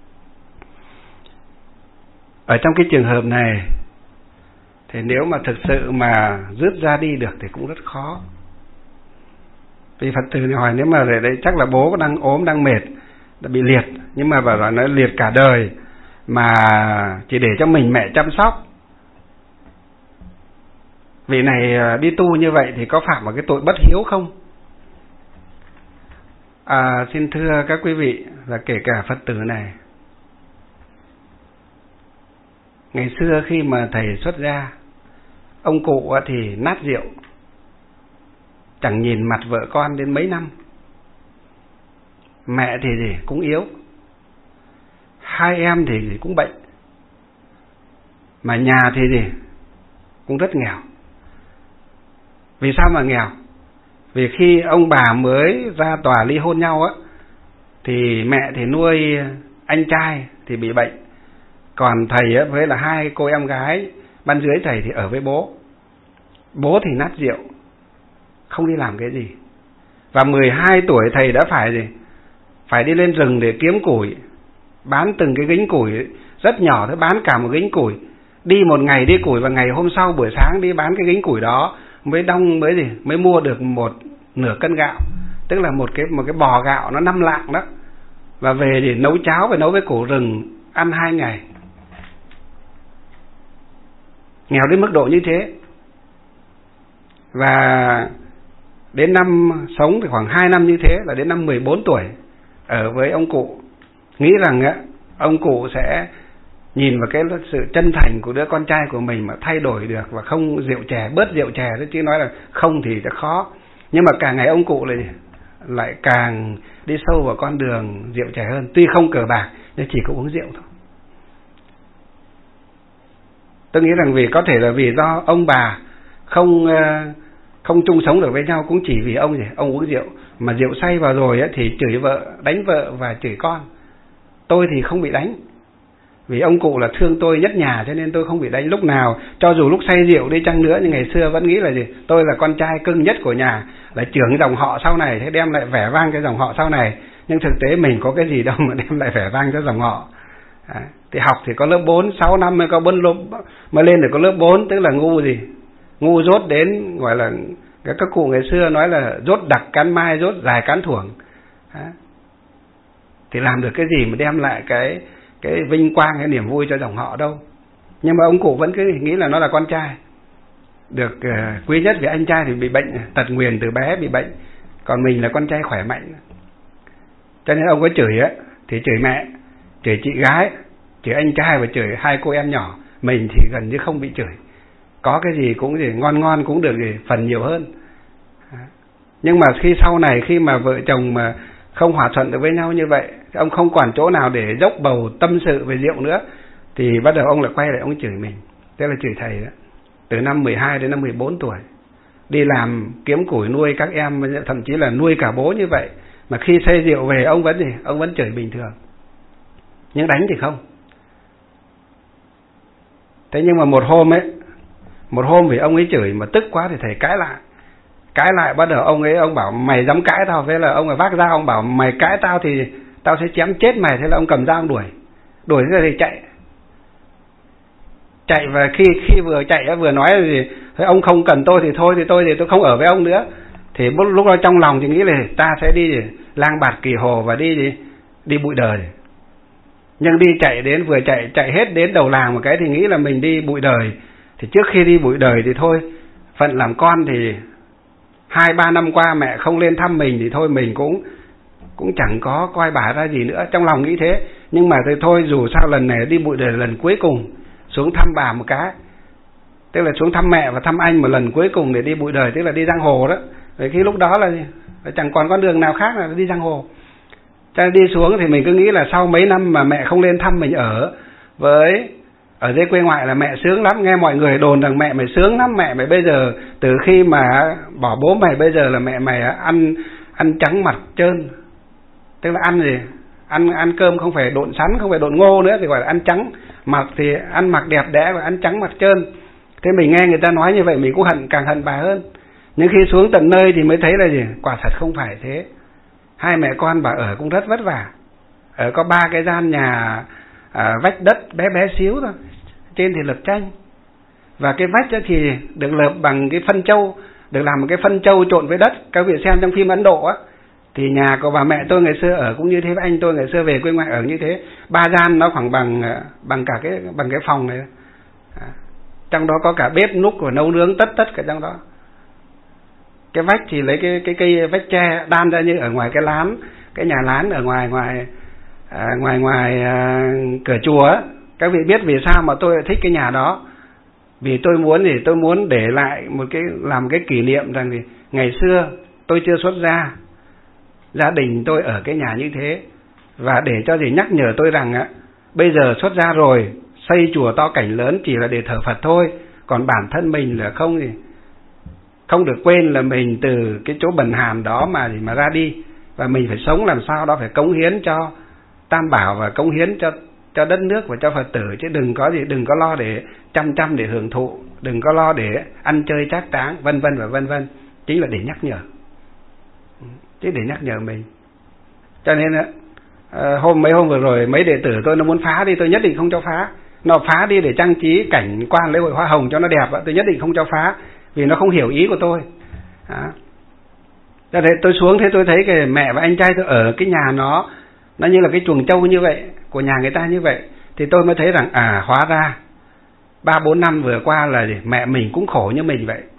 Ở trong cái trường hợp này thì nếu mà thực sự mà rút ra đi được thì cũng rất khó. Vì Phật tử này hỏi nếu mà để đấy chắc là bố đang ốm, đang mệt, đã bị liệt, nhưng mà bảo nó liệt cả đời mà chỉ để cho mình mẹ chăm sóc. Vị này đi tu như vậy thì có phạm vào cái tội bất hiếu không? Xin thưa các quý vị và kể cả Phật tử này, ngày xưa khi mà thầy xuất gia, ông cụ thì nát rượu, chẳng nhìn mặt vợ con đến mấy năm. Mẹ thì gì cũng yếu, hai em thì cũng bệnh, mà nhà thì gì cũng rất nghèo. Vì sao mà nghèo? Vì khi ông bà mới ra tòa ly hôn nhau thì mẹ thì nuôi anh trai thì bị bệnh, còn thầy với là hai cô em gái ban dưới thầy thì ở với bố. Bố thì nát rượu, không đi làm cái gì. Và 12 tuổi thầy đã phải gì? Phải đi lên rừng để kiếm củi, bán từng cái gánh củi rất nhỏ thôi, bán cả một gánh củi. Đi một ngày đi củi và ngày hôm sau buổi sáng đi bán cái gánh củi đó mới mua được một nửa cân gạo, tức là một cái bò gạo nó 5 lạng đó. Và về thì nấu cháo và nấu với củ rừng ăn 2 ngày. Nghèo đến mức độ như thế. Và đến năm sống thì khoảng 2 năm như thế, là đến năm 14 tuổi ở với ông cụ, nghĩ rằng ông cụ sẽ nhìn vào cái sự chân thành của đứa con trai của mình mà thay đổi được và không rượu chè, bớt rượu chè thôi, chứ nói là không thì sẽ khó. Nhưng mà càng ngày ông cụ lại càng đi sâu vào con đường rượu chè hơn. Tuy không cờ bạc nhưng chỉ có uống rượu thôi. Tôi nghĩ rằng có thể là vì do ông bà không chung sống được với nhau, cũng chỉ vì ông uống rượu, mà rượu say vào rồi thì chửi vợ, đánh vợ và chửi con. Tôi thì không bị đánh, vì ông cụ là thương tôi nhất nhà, cho nên tôi không bị đánh lúc nào. Cho dù lúc say rượu đi chăng nữa, nhưng ngày xưa vẫn nghĩ là tôi là con trai cưng nhất của nhà, là trưởng dòng họ sau này, thế đem lại vẻ vang cái dòng họ sau này. Nhưng thực tế mình có cái gì đâu mà đem lại vẻ vang cho dòng họ. Thì học thì có lớp 4, 6 năm mới có mới lên được có lớp 4, tức là ngu dốt đến gọi là các cụ ngày xưa nói là dốt đặc cán mai, dốt dài cán thuồng. Thì làm được cái gì mà đem lại cái vinh quang, cái niềm vui cho dòng họ đâu. Nhưng mà ông cụ vẫn cứ nghĩ là nó là con trai được quý nhất, vì anh trai thì bị bệnh tật nguyền từ bé, bị bệnh, còn mình là con trai khỏe mạnh. Cho nên ông có chửi thì chửi mẹ, chửi chị gái, chửi anh trai và chửi hai cô em nhỏ. Mình thì gần như không bị chửi, có cái gì cũng ngon cũng được phần nhiều hơn. Nhưng mà khi sau này, khi mà vợ chồng mà không hòa thuận được với nhau như vậy, Ông không còn chỗ nào để dốc bầu tâm sự về rượu nữa, thì bắt đầu ông lại quay lại ông chửi mình. Thế là chửi thầy đó. Từ năm 12 đến năm 14 tuổi, đi làm kiếm củi nuôi các em, thậm chí là nuôi cả bố như vậy, mà khi say rượu về ông vẫn chửi bình thường, nhưng đánh thì không. Thế nhưng mà một hôm vì ông ấy chửi mà tức quá thì thầy cãi lại bắt đầu ông bảo mày dám cãi tao. Thế là ông ấy vác dao, ông bảo mày cãi tao thì tao sẽ chém chết mày. Thế là ông cầm dao ông đuổi thế thì chạy. Và khi vừa chạy vừa nói thì thế ông không cần tôi thì thôi, thì tôi không ở với ông nữa. Thì lúc đó trong lòng thì nghĩ là ta sẽ đi lang bạt kỳ hồ và đi bụi đời. Nhưng đi vừa chạy hết đến đầu làng một cái thì nghĩ là mình đi bụi đời. Thì trước khi đi bụi đời thì thôi, phận làm con thì 2-3 năm qua mẹ không lên thăm mình thì thôi mình cũng chẳng có coi bà ra gì nữa, trong lòng nghĩ thế. Nhưng mà thôi dù sao lần này đi bụi đời lần cuối cùng, xuống thăm bà một cái, tức là xuống thăm mẹ và thăm anh một lần cuối cùng để đi bụi đời, tức là đi giang hồ đó. Vì khi lúc đó là chẳng còn con đường nào khác là đi giang hồ. Cho nên đi xuống thì mình cứ nghĩ là sau mấy năm mà mẹ không lên thăm mình ở dưới quê ngoại là mẹ sướng lắm. Nghe mọi người đồn rằng mẹ mày sướng lắm, mẹ mày bây giờ từ khi mà bỏ bố mày bây giờ là mẹ mày ăn trắng mặt trơn. Tức là ăn gì? Ăn cơm không phải độn sắn, không phải độn ngô nữa, thì gọi là ăn trắng. Mặc thì ăn mặc đẹp đẽ và ăn trắng mặt trơn. Thế mình nghe người ta nói như vậy mình cũng càng hận bà hơn. Nhưng khi xuống tận nơi thì mới thấy là gì? Quả thật không phải thế. Hai mẹ con bà ở cũng rất vất vả. Ở có 3 cái gian nhà vách đất bé xíu thôi, trên thì lợp tranh, và cái vách thì được lợp bằng cái phân trâu, được làm một cái phân trâu trộn với đất. Các vị xem trong phim Ấn Độ á, thì nhà của bà mẹ tôi ngày xưa ở cũng như thế, với anh tôi ngày xưa về quê ngoại ở như thế. 3 gian nó khoảng bằng cái phòng này, trong đó có cả bếp núc và nấu nướng tất cả trong đó. Cái vách thì lấy cái cây vách tre đan ra như ở ngoài cái lán, cái nhà lán ở ngoài cửa chùa á. Các vị biết vì sao mà tôi thích cái nhà đó? Vì tôi muốn để lại làm cái kỷ niệm rằng thì ngày xưa tôi chưa xuất gia, gia đình tôi ở cái nhà như thế, và để cho nhắc nhở tôi rằng bây giờ xuất gia rồi, xây chùa to cảnh lớn chỉ là để thờ Phật thôi, còn bản thân mình là không được quên là mình từ cái chỗ bần hàn đó mà ra đi, và mình phải sống làm sao đó phải cống hiến cho Tam Bảo và cống hiến cho đất nước và cho Phật tử, chứ đừng có lo để chăm để hưởng thụ, đừng có lo để ăn chơi trác táng vân vân, chính là để nhắc nhở, chứ để nhắc nhở mình. Cho nên mấy hôm vừa rồi mấy đệ tử tôi nó muốn phá đi, tôi nhất định không cho phá. Nó phá đi để trang trí cảnh quan lễ hội hoa hồng cho nó đẹp, tôi nhất định không cho phá, vì nó không hiểu ý của tôi. Cho nên tôi xuống thế tôi thấy cái mẹ và anh trai tôi ở cái nhà nó như là cái chuồng trâu như vậy, của nhà người ta như vậy, thì tôi mới thấy rằng hóa ra 3-4 năm vừa qua là mẹ mình cũng khổ như mình vậy.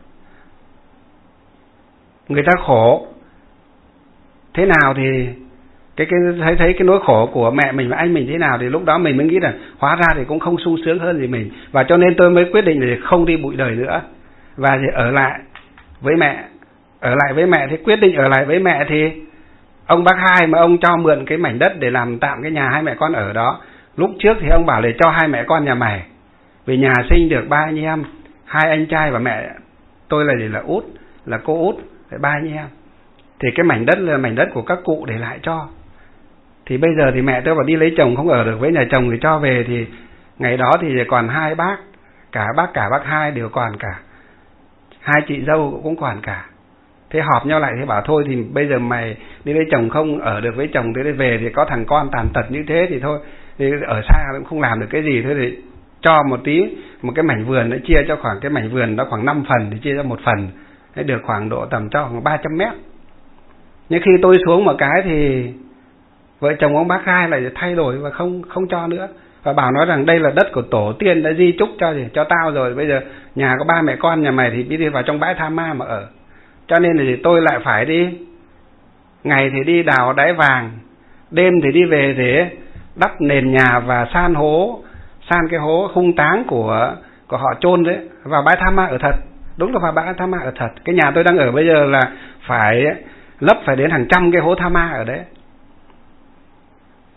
Người ta khổ thế nào thì thấy cái nỗi khổ của mẹ mình và anh mình thế nào, thì lúc đó mình mới nghĩ là hóa ra thì cũng không sung sướng hơn gì mình. Và cho nên tôi mới quyết định là không đi bụi đời nữa, và ở lại với mẹ. Thì quyết định ở lại với mẹ thì ông bác Hai mà ông cho mượn cái mảnh đất để làm tạm cái nhà hai mẹ con ở đó. Lúc trước thì ông bảo là cho hai mẹ con nhà mày, vì nhà sinh được 3 anh em, 2 anh trai và mẹ tôi là út, là cô út, 3 anh em. Thì cái mảnh đất là mảnh đất của các cụ để lại cho. Thì bây giờ thì mẹ tôi bảo đi lấy chồng không ở được với nhà chồng thì cho về, thì ngày đó thì còn 2 bác, cả bác Hai đều còn cả, 2 chị dâu cũng còn cả. Thế họp nhau lại thì bảo thôi thì bây giờ mày đi lấy chồng không ở được với chồng, thế về thì có thằng con tàn tật như thế thì thôi, thì ở xa cũng không làm được cái gì, thôi thì cho một cái mảnh vườn, nó chia cho khoảng cái mảnh vườn đó khoảng 5 phần thì chia cho 1 phần, thế được khoảng độ tầm cho khoảng 300 mét. Nhưng khi tôi xuống một cái thì vợ chồng ông bác Hai lại thay đổi và không cho nữa, và bảo nói rằng đây là đất của tổ tiên đã di chúc cho tao rồi, bây giờ nhà có 3 mẹ con nhà mày thì đi vào trong bãi tha ma mà ở. Cho nên thì tôi lại phải đi, ngày thì đi đào đáy vàng, đêm thì đi về để đắp nền nhà và san cái hố hung táng của họ chôn đấy vào bãi tha ma ở thật. Đúng là vào bãi tha ma ở thật. Cái nhà tôi đang ở bây giờ là phải lấp phải đến hàng trăm cái hố tha ma ở đấy.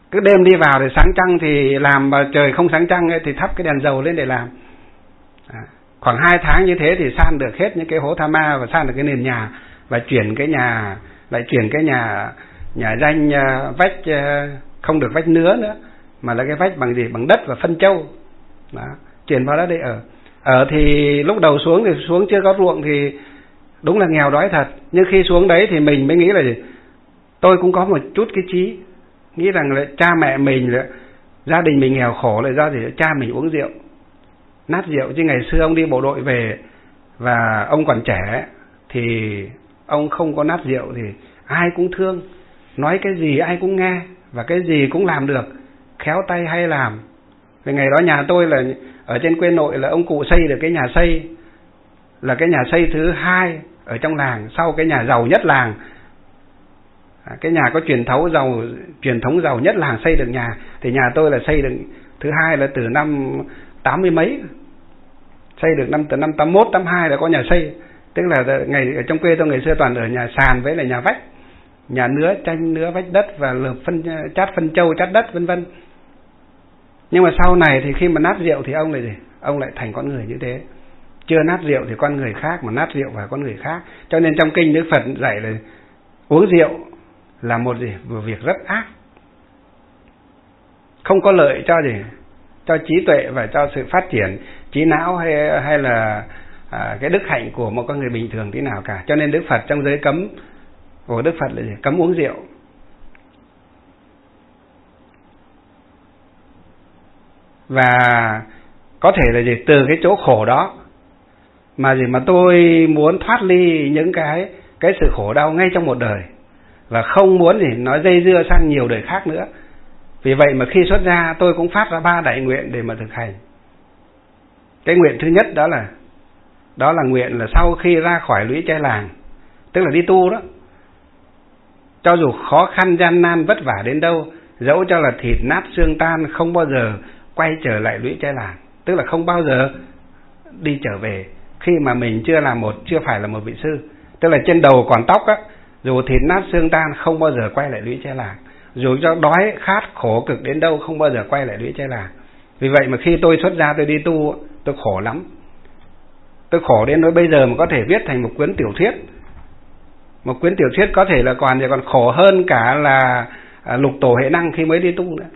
Cứ đêm đi vào thì sáng trăng thì làm, mà trời không sáng trăng ấy, thì thắp cái đèn dầu lên để làm. Khoảng 2 tháng như thế thì san được hết những cái hố tha ma và san được cái nền nhà, và chuyển cái nhà danh vách không được vách nứa nữa, mà là cái vách bằng gì? Bằng đất và phân trâu. Đó, chuyển vào đó để ở thì lúc đầu xuống thì xuống chưa có ruộng thì đúng là nghèo đói thật, nhưng khi xuống đấy thì mình mới nghĩ là gì? Tôi cũng có một chút cái trí, nghĩ rằng là cha mẹ mình, là gia đình mình nghèo khổ là do gì? Cha mình uống rượu, nát rượu. Chứ ngày xưa ông đi bộ đội về và ông còn trẻ thì ông không có nát rượu thì ai cũng thương, nói cái gì ai cũng nghe và cái gì cũng làm được, khéo tay hay làm. Vì ngày đó nhà tôi là ở trên quê nội, là ông cụ xây được cái nhà xây, là cái nhà xây thứ 2 ở trong làng, sau cái nhà giàu nhất làng. Cái nhà có truyền thống giàu nhất làng xây được nhà, thì nhà tôi là xây được thứ 2 là từ năm 80 mấy, xây được từ năm 81, 82 là có nhà xây. Tức là ngày ở trong quê tôi ngày xưa toàn ở nhà sàn với là nhà vách, nhà nứa tranh nứa vách đất và lợp chát phân trâu chát đất vân vân. Nhưng mà sau này thì khi mà nát rượu thì ông lại gì? Ông lại thành con người như thế. Chưa nát rượu thì con người khác, mà nát rượu và con người khác. Cho nên trong kinh Đức Phật dạy là uống rượu là một việc rất ác, không có lợi cho cho trí tuệ và cho sự phát triển trí não hay là cái đức hạnh của một con người bình thường thế nào cả. Cho nên Đức Phật trong giới cấm của Đức Phật là gì? Cấm uống rượu. Và có thể là gì? Từ cái chỗ khổ đó mà tôi muốn thoát ly những cái sự khổ đau ngay trong một đời, và không muốn nó dây dưa sang nhiều đời khác nữa. Vì vậy mà khi xuất gia tôi cũng phát ra 3 đại nguyện để mà thực hành. Cái nguyện thứ nhất đó là nguyện là sau khi ra khỏi lũy trai làng, tức là đi tu đó, cho dù khó khăn gian nan vất vả đến đâu, dẫu cho là thịt nát xương tan, không bao giờ quay trở lại lũy trai làng. Tức là không bao giờ đi trở về khi mà mình chưa phải là một vị sư. Tức là trên đầu còn tóc á, dù thịt nát xương tan không bao giờ quay lại lũy trai làng, dù cho đói khát khổ cực đến đâu không bao giờ quay lại lũy trai làng. Vì vậy mà khi tôi xuất gia tôi đi tu, tôi khổ lắm. Tôi khổ đến nỗi bây giờ mà có thể viết thành một cuốn tiểu thuyết. Một cuốn tiểu thuyết có thể là còn khổ hơn cả là lục tổ hệ năng khi mới đi tu nữa.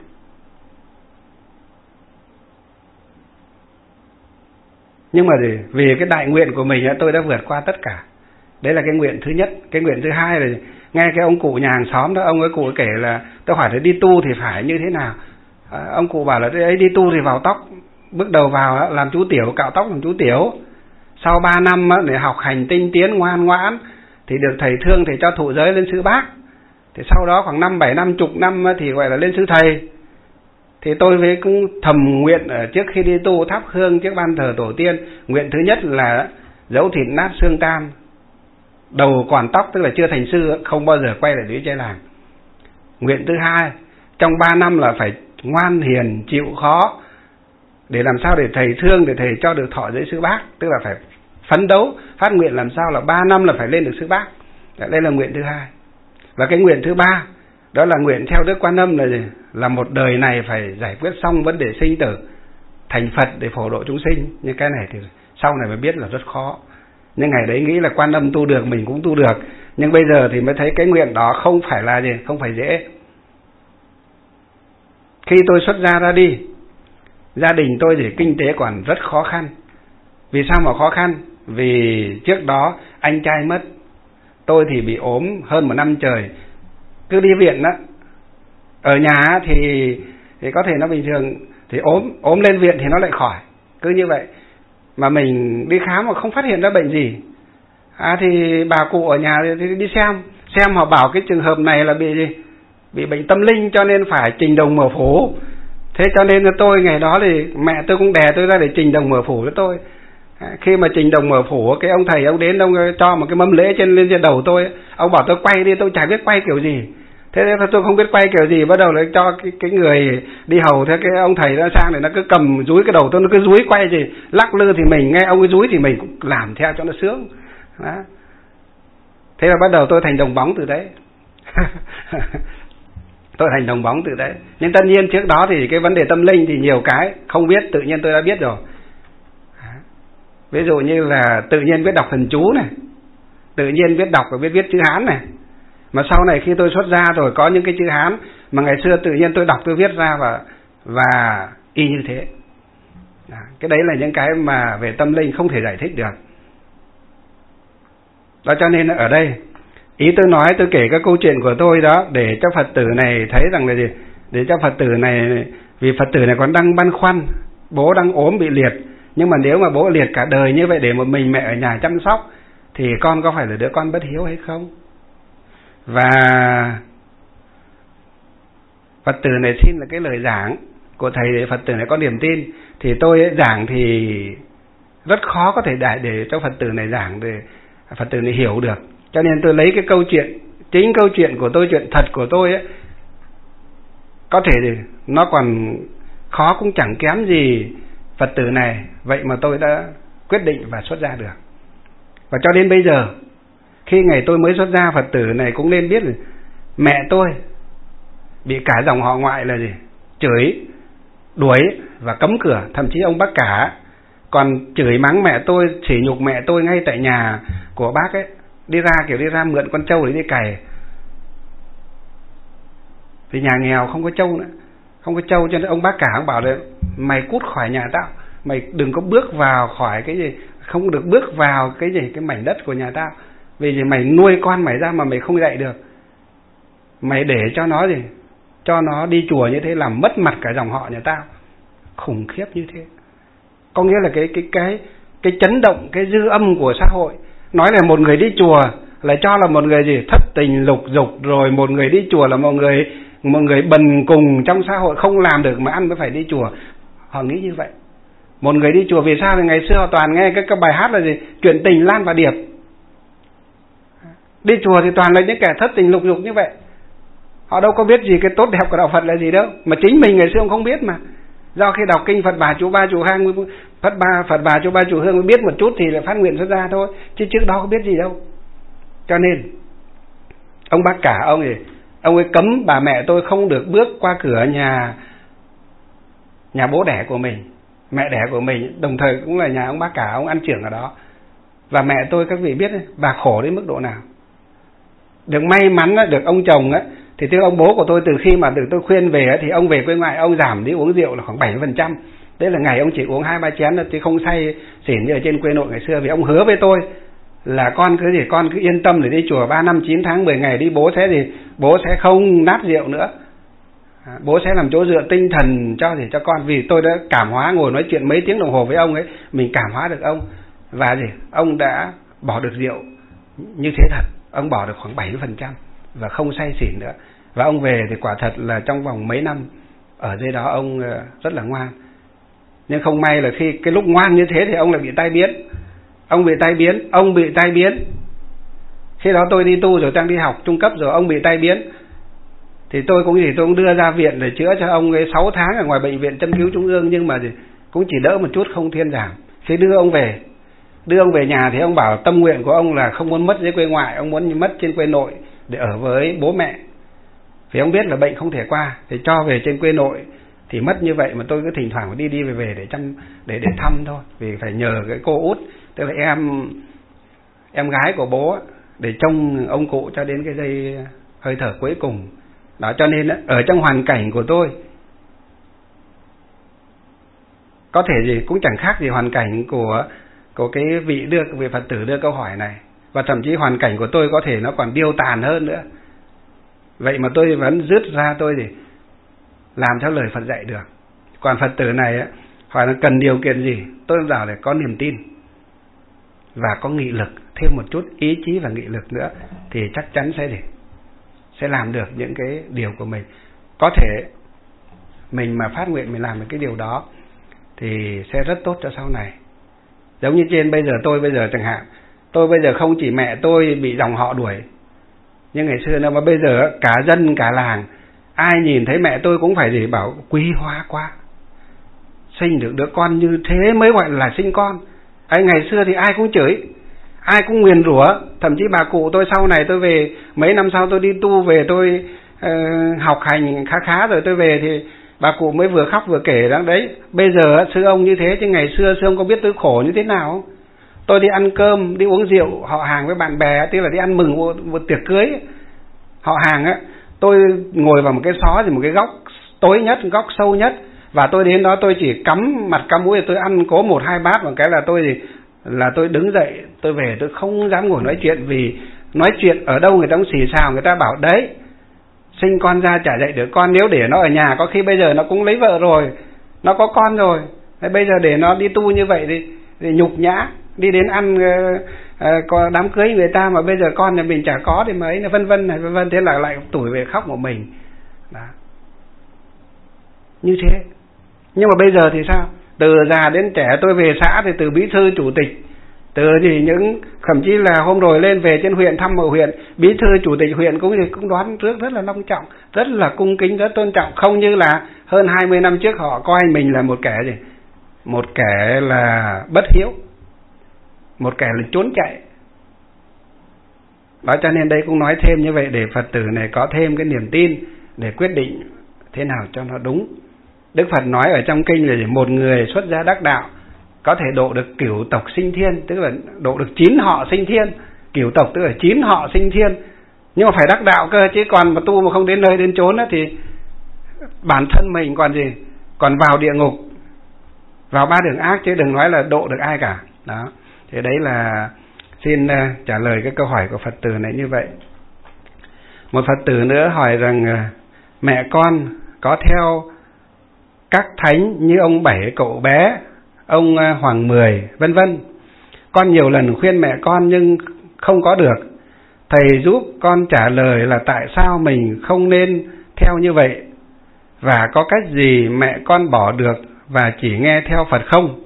Nhưng mà vì cái đại nguyện của mình tôi đã vượt qua tất cả. Đấy là cái nguyện thứ nhất. Cái nguyện thứ hai là nghe cái ông cụ nhà hàng xóm đó, ông ấy cụ ấy kể là tôi hỏi là đi tu thì phải như thế nào. Ông cụ bảo là ấy đi tu thì vào tóc, bước đầu vào làm chú tiểu, cạo tóc làm chú tiểu. Sau 3 năm để học hành tinh tiến ngoan ngoãn thì được thầy thương, thầy cho thụ giới lên sư bác. Thì sau đó khoảng 5, 7 năm, chục năm thì gọi là lên sư thầy. Thì tôi với cũng thầm nguyện ở trước khi đi tu thắp hương trước ban thờ tổ tiên. Nguyện thứ nhất là dẫu thịt nát xương tan, đầu còn tóc, tức là chưa thành sư, không bao giờ quay lại lũy trai làng. Nguyện thứ hai, trong 3 năm là phải ngoan hiền chịu khó, để làm sao để thầy thương, để thầy cho được thọ giới sư bác. Tức là phải phấn đấu phát nguyện làm sao là 3 năm là phải lên được sư bác. Đây là nguyện thứ hai. Và cái nguyện thứ ba, đó là nguyện theo Đức Quan Âm là gì? Là một đời này phải giải quyết xong vấn đề sinh tử, thành Phật để phổ độ chúng sinh. Nhưng cái này thì sau này mới biết là rất khó. Nhưng ngày đấy nghĩ là Quan Âm tu được, mình cũng tu được. Nhưng bây giờ thì mới thấy cái nguyện đó không phải là không phải dễ. Khi tôi xuất gia ra đi, gia đình tôi thì kinh tế còn rất khó khăn. Vì sao mà khó khăn? Vì trước đó anh trai mất, tôi thì bị ốm hơn 1 năm trời, cứ đi viện đó. Ở nhà thì có thể nó bình thường, thì ốm lên viện thì nó lại khỏi, cứ như vậy. Mà mình đi khám mà không phát hiện ra bệnh gì. Thì bà cụ ở nhà thì đi xem họ bảo cái trường hợp này là bị bệnh tâm linh, cho nên phải trình đồng mở phủ. Thế cho nên là tôi ngày đó thì mẹ tôi cũng đè tôi ra để trình đồng mở phủ cho tôi. Khi mà trình đồng mở phủ, cái ông thầy ông đến, ông cho một cái mâm lễ lên trên đầu tôi. Ông bảo tôi quay đi, tôi chả biết quay kiểu gì. Thế nên tôi không biết quay kiểu gì, bắt đầu là cho cái người đi hầu, thế cái ông thầy nó sang để nó cứ cầm dúi cái đầu tôi, nó cứ dúi quay gì, lắc lư thì mình nghe ông ấy dúi thì mình cũng làm theo cho nó sướng. Đó. Thế là bắt đầu tôi thành đồng bóng từ đấy. Tôi thành đồng bóng từ đấy. Nhưng tất nhiên trước đó thì cái vấn đề tâm linh thì nhiều cái không biết, tự nhiên tôi đã biết rồi. Ví dụ như là tự nhiên biết đọc thần chú này, tự nhiên biết đọc và biết viết chữ Hán này. Mà sau này khi tôi xuất gia rồi có những cái chữ Hán mà ngày xưa tự nhiên tôi đọc tôi viết ra và y như thế. Cái đấy là những cái mà về tâm linh không thể giải thích được. Đó cho nên ở đây ý tôi nói, tôi kể các câu chuyện của tôi đó để cho Phật tử này thấy rằng là gì? Để cho Phật tử này, vì Phật tử này còn đang băn khoăn, bố đang ốm bị liệt, nhưng mà nếu mà bố liệt cả đời như vậy để một mình mẹ ở nhà chăm sóc thì con có phải là đứa con bất hiếu hay không? Và Phật tử này xin là cái lời giảng của thầy để Phật tử này có niềm tin. Thì tôi giảng thì rất khó có thể để cho Phật tử này giảng để Phật tử này hiểu được. Cho nên tôi lấy cái câu chuyện, chính câu chuyện của tôi, chuyện thật của tôi ấy, có thể thì nó còn khó cũng chẳng kém gì Phật tử này. Vậy mà tôi đã quyết định và xuất gia được. Và cho đến bây giờ, khi ngày tôi mới xuất gia, Phật tử này cũng nên biết là mẹ tôi bị cả dòng họ ngoại là gì? Chửi, đuổi và cấm cửa. Thậm chí ông bác cả còn chửi mắng mẹ tôi, sỉ nhục mẹ tôi ngay tại nhà của bác ấy. Đi ra mượn con trâu để đi cày. Vì nhà nghèo không có trâu nữa, không có trâu, cho nên ông bác cả ông bảo là mày cút khỏi nhà tao, mày đừng có bước vào khỏi cái gì, không được bước vào cái gì, cái mảnh đất của nhà tao. Vì gì mày nuôi con mày ra mà mày không dạy được, mày để cho nó gì, cho nó đi chùa như thế làm mất mặt cả dòng họ nhà tao. Khủng khiếp như thế. Có nghĩa là cái chấn động, cái dư âm của xã hội. Nói là một người đi chùa lại cho là một người gì thất tình lục dục, rồi một người đi chùa là một người bần cùng trong xã hội, không làm được mà ăn mới phải đi chùa. Họ nghĩ như vậy. Một người đi chùa vì sao? Thì ngày xưa họ toàn nghe cái bài hát là gì? Chuyện tình Lan và Điệp. Đi chùa thì toàn là những kẻ thất tình lục dục như vậy. Họ đâu có biết gì cái tốt đẹp của đạo Phật là gì đâu. Mà chính mình ngày xưa cũng không biết mà. Do khi đọc kinh Phật Bà Chú Ba Chú Hang, Phật Bà Chú Ba Chú Hương mới biết một chút thì là phát nguyện xuất gia thôi, chứ trước đó có biết gì đâu. Cho nên ông bác cả ông ấy cấm bà mẹ tôi không được bước qua cửa nhà bố đẻ của mình, mẹ đẻ của mình, đồng thời cũng là nhà ông bác cả, ông ăn trưởng ở đó. Và mẹ tôi các vị biết bà khổ đến mức độ nào. Được may mắn được ông chồng ấy, thì thưa ông bố của tôi, từ khi mà được tôi khuyên về thì ông về quê ngoại, ông giảm đi uống rượu là khoảng 70%. Đấy là ngày ông chỉ uống 2-3 chén chứ không say xỉn như ở trên quê nội ngày xưa. Vì ông hứa với tôi là con cứ yên tâm để đi chùa 3 năm 9 tháng 10 ngày đi, bố sẽ không nát rượu nữa. Bố sẽ làm chỗ dựa tinh thần cho con. Vì tôi đã cảm hóa, ngồi nói chuyện mấy tiếng đồng hồ với ông ấy, mình cảm hóa được ông. Và ông đã bỏ được rượu như thế thật. Ông bỏ được khoảng 70% và không say xỉn nữa. Và ông về thì quả thật là trong vòng mấy năm ở dưới đó ông rất là ngoan. Nhưng không may là khi cái lúc ngoan như thế thì ông lại bị tai biến. Ông bị tai biến. Khi đó tôi đi tu rồi, đang đi học trung cấp rồi, ông bị tai biến. Thì tôi cũng đưa ra viện để chữa cho ông ấy 6 tháng ở ngoài bệnh viện Châm Cứu Trung ương, nhưng mà cũng chỉ đỡ một chút, không thuyên giảm. Khi đưa ông về nhà thì ông bảo tâm nguyện của ông là không muốn mất dưới quê ngoại, ông muốn mất trên quê nội để ở với bố mẹ. Vì ông biết là bệnh không thể qua, thì cho về trên quê nội thì mất như vậy. Mà tôi cứ thỉnh thoảng đi về để thăm thôi. Vì phải nhờ cái cô út, tức là em gái của bố, để trông ông cụ cho đến cái giây hơi thở cuối cùng. Đó, cho nên ở trong hoàn cảnh của tôi có thể cũng chẳng khác gì hoàn cảnh của cái vị Phật tử đưa câu hỏi này. Và thậm chí hoàn cảnh của tôi có thể nó còn điêu tàn hơn nữa. Vậy mà tôi vẫn dứt ra tôi làm theo lời Phật dạy được. Còn Phật tử này hỏi là cần điều kiện gì, tôi bảo là có niềm tin và có nghị lực, thêm một chút ý chí và nghị lực nữa thì chắc chắn sẽ làm được những cái điều của mình. Có thể mình mà phát nguyện mình làm được cái điều đó thì sẽ rất tốt cho sau này. Giống như trên tôi bây giờ chẳng hạn, tôi bây giờ không chỉ mẹ tôi bị dòng họ đuổi, nhưng ngày xưa nữa, mà bây giờ cả dân cả làng ai nhìn thấy mẹ tôi cũng phải bảo quý hóa quá, sinh được đứa con như thế mới gọi là sinh con. Ngày xưa thì ai cũng chửi, ai cũng nguyền rủa. Thậm chí bà cụ tôi sau này, tôi về mấy năm sau tôi đi tu về, tôi học hành khá khá rồi tôi về thì bà cụ mới vừa khóc vừa kể đó đấy. Bây giờ sư ông như thế chứ ngày xưa sư ông có biết tôi khổ như thế nào không? Tôi đi ăn cơm, đi uống rượu họ hàng với bạn bè, tức là đi ăn mừng một tiệc cưới họ hàng á, tôi ngồi vào một cái xó thì một cái góc tối nhất, góc sâu nhất, và tôi đến đó tôi chỉ cắm mặt cắm mũi, tôi ăn cố 1-2 bát, một cái là tôi đứng dậy, tôi về, tôi không dám ngồi nói chuyện, vì nói chuyện ở đâu người ta cũng xì xào, người ta bảo đấy sinh con ra chả dạy được con, nếu để nó ở nhà có khi bây giờ nó cũng lấy vợ rồi, nó có con rồi, thế bây giờ để nó đi tu như vậy thì nhục nhã, đi đến ăn có đám cưới người ta mà bây giờ con nhà mình chả có thì mấy, vân vân này vân vân, thế là lại tủi về khóc một mình đó. Như thế. Nhưng mà bây giờ thì sao? Từ già đến trẻ, tôi về xã thì từ bí thư chủ tịch, từ thì những thậm chí là hôm rồi lên về trên huyện thăm ở huyện, bí thư chủ tịch huyện cũng đoán trước rất là long trọng, rất là cung kính, rất tôn trọng, không như là hơn 20 năm trước họ coi mình là một kẻ gì? Một kẻ là bất hiếu, một kẻ là trốn chạy. Đó, cho nên đây cũng nói thêm như vậy để Phật tử này có thêm cái niềm tin để quyết định thế nào cho nó đúng. Đức Phật nói ở trong kinh là một người xuất gia đắc đạo có thể độ được cửu tộc sinh thiên, tức là độ được 9 họ sinh thiên. Cửu tộc tức là 9 họ sinh thiên, nhưng mà phải đắc đạo cơ, chứ còn mà tu mà không đến nơi đến chốn đó thì bản thân mình còn gì, còn vào địa ngục, vào 3 đường ác, chứ đừng nói là độ được ai cả. Đó, thế đấy là xin trả lời cái câu hỏi của Phật tử này như vậy. Một Phật tử nữa hỏi rằng mẹ con có theo các thánh như ông Bảy cậu bé, ông Hoàng Mười vân vân. Con nhiều lần khuyên mẹ con nhưng không có được. Thầy giúp con trả lời là tại sao mình không nên theo như vậy, và có cách gì mẹ con bỏ được và chỉ nghe theo Phật không?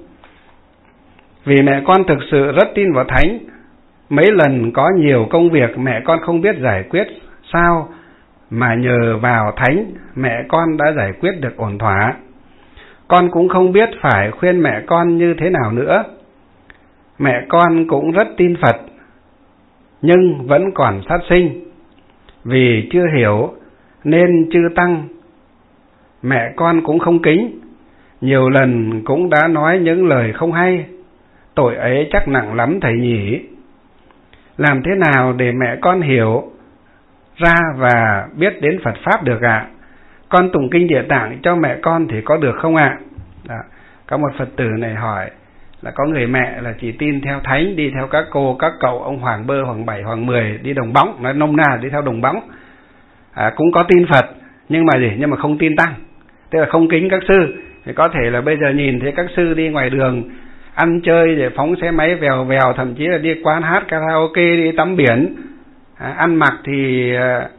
Vì mẹ con thực sự rất tin vào thánh. Mấy lần có nhiều công việc mẹ con không biết giải quyết sao, mà nhờ vào thánh mẹ con đã giải quyết được ổn thỏa. Con cũng không biết phải khuyên mẹ con như thế nào nữa. Mẹ con cũng rất tin Phật, nhưng vẫn còn sát sinh. Vì chưa hiểu nên chư tăng mẹ con cũng không kính, nhiều lần cũng đã nói những lời không hay. Tội ấy chắc nặng lắm thầy nhỉ. Làm thế nào để mẹ con hiểu ra và biết đến Phật Pháp được ạ? Con tụng kinh Địa Tạng cho mẹ con thì có được không ạ? Có một Phật tử này hỏi là có người mẹ là chỉ tin theo thánh, đi theo các cô, các cậu, ông Hoàng Bơ, Hoàng Bảy, Hoàng Mười, đi đồng bóng, nói nôm na đi theo đồng bóng. Cũng có tin Phật, nhưng mà gì? Nhưng mà không tin tăng, tức là không kính các sư. Thì có thể là bây giờ nhìn thấy các sư đi ngoài đường ăn chơi để phóng xe máy vèo vèo, thậm chí là đi quán hát karaoke, đi tắm biển, ăn mặc thì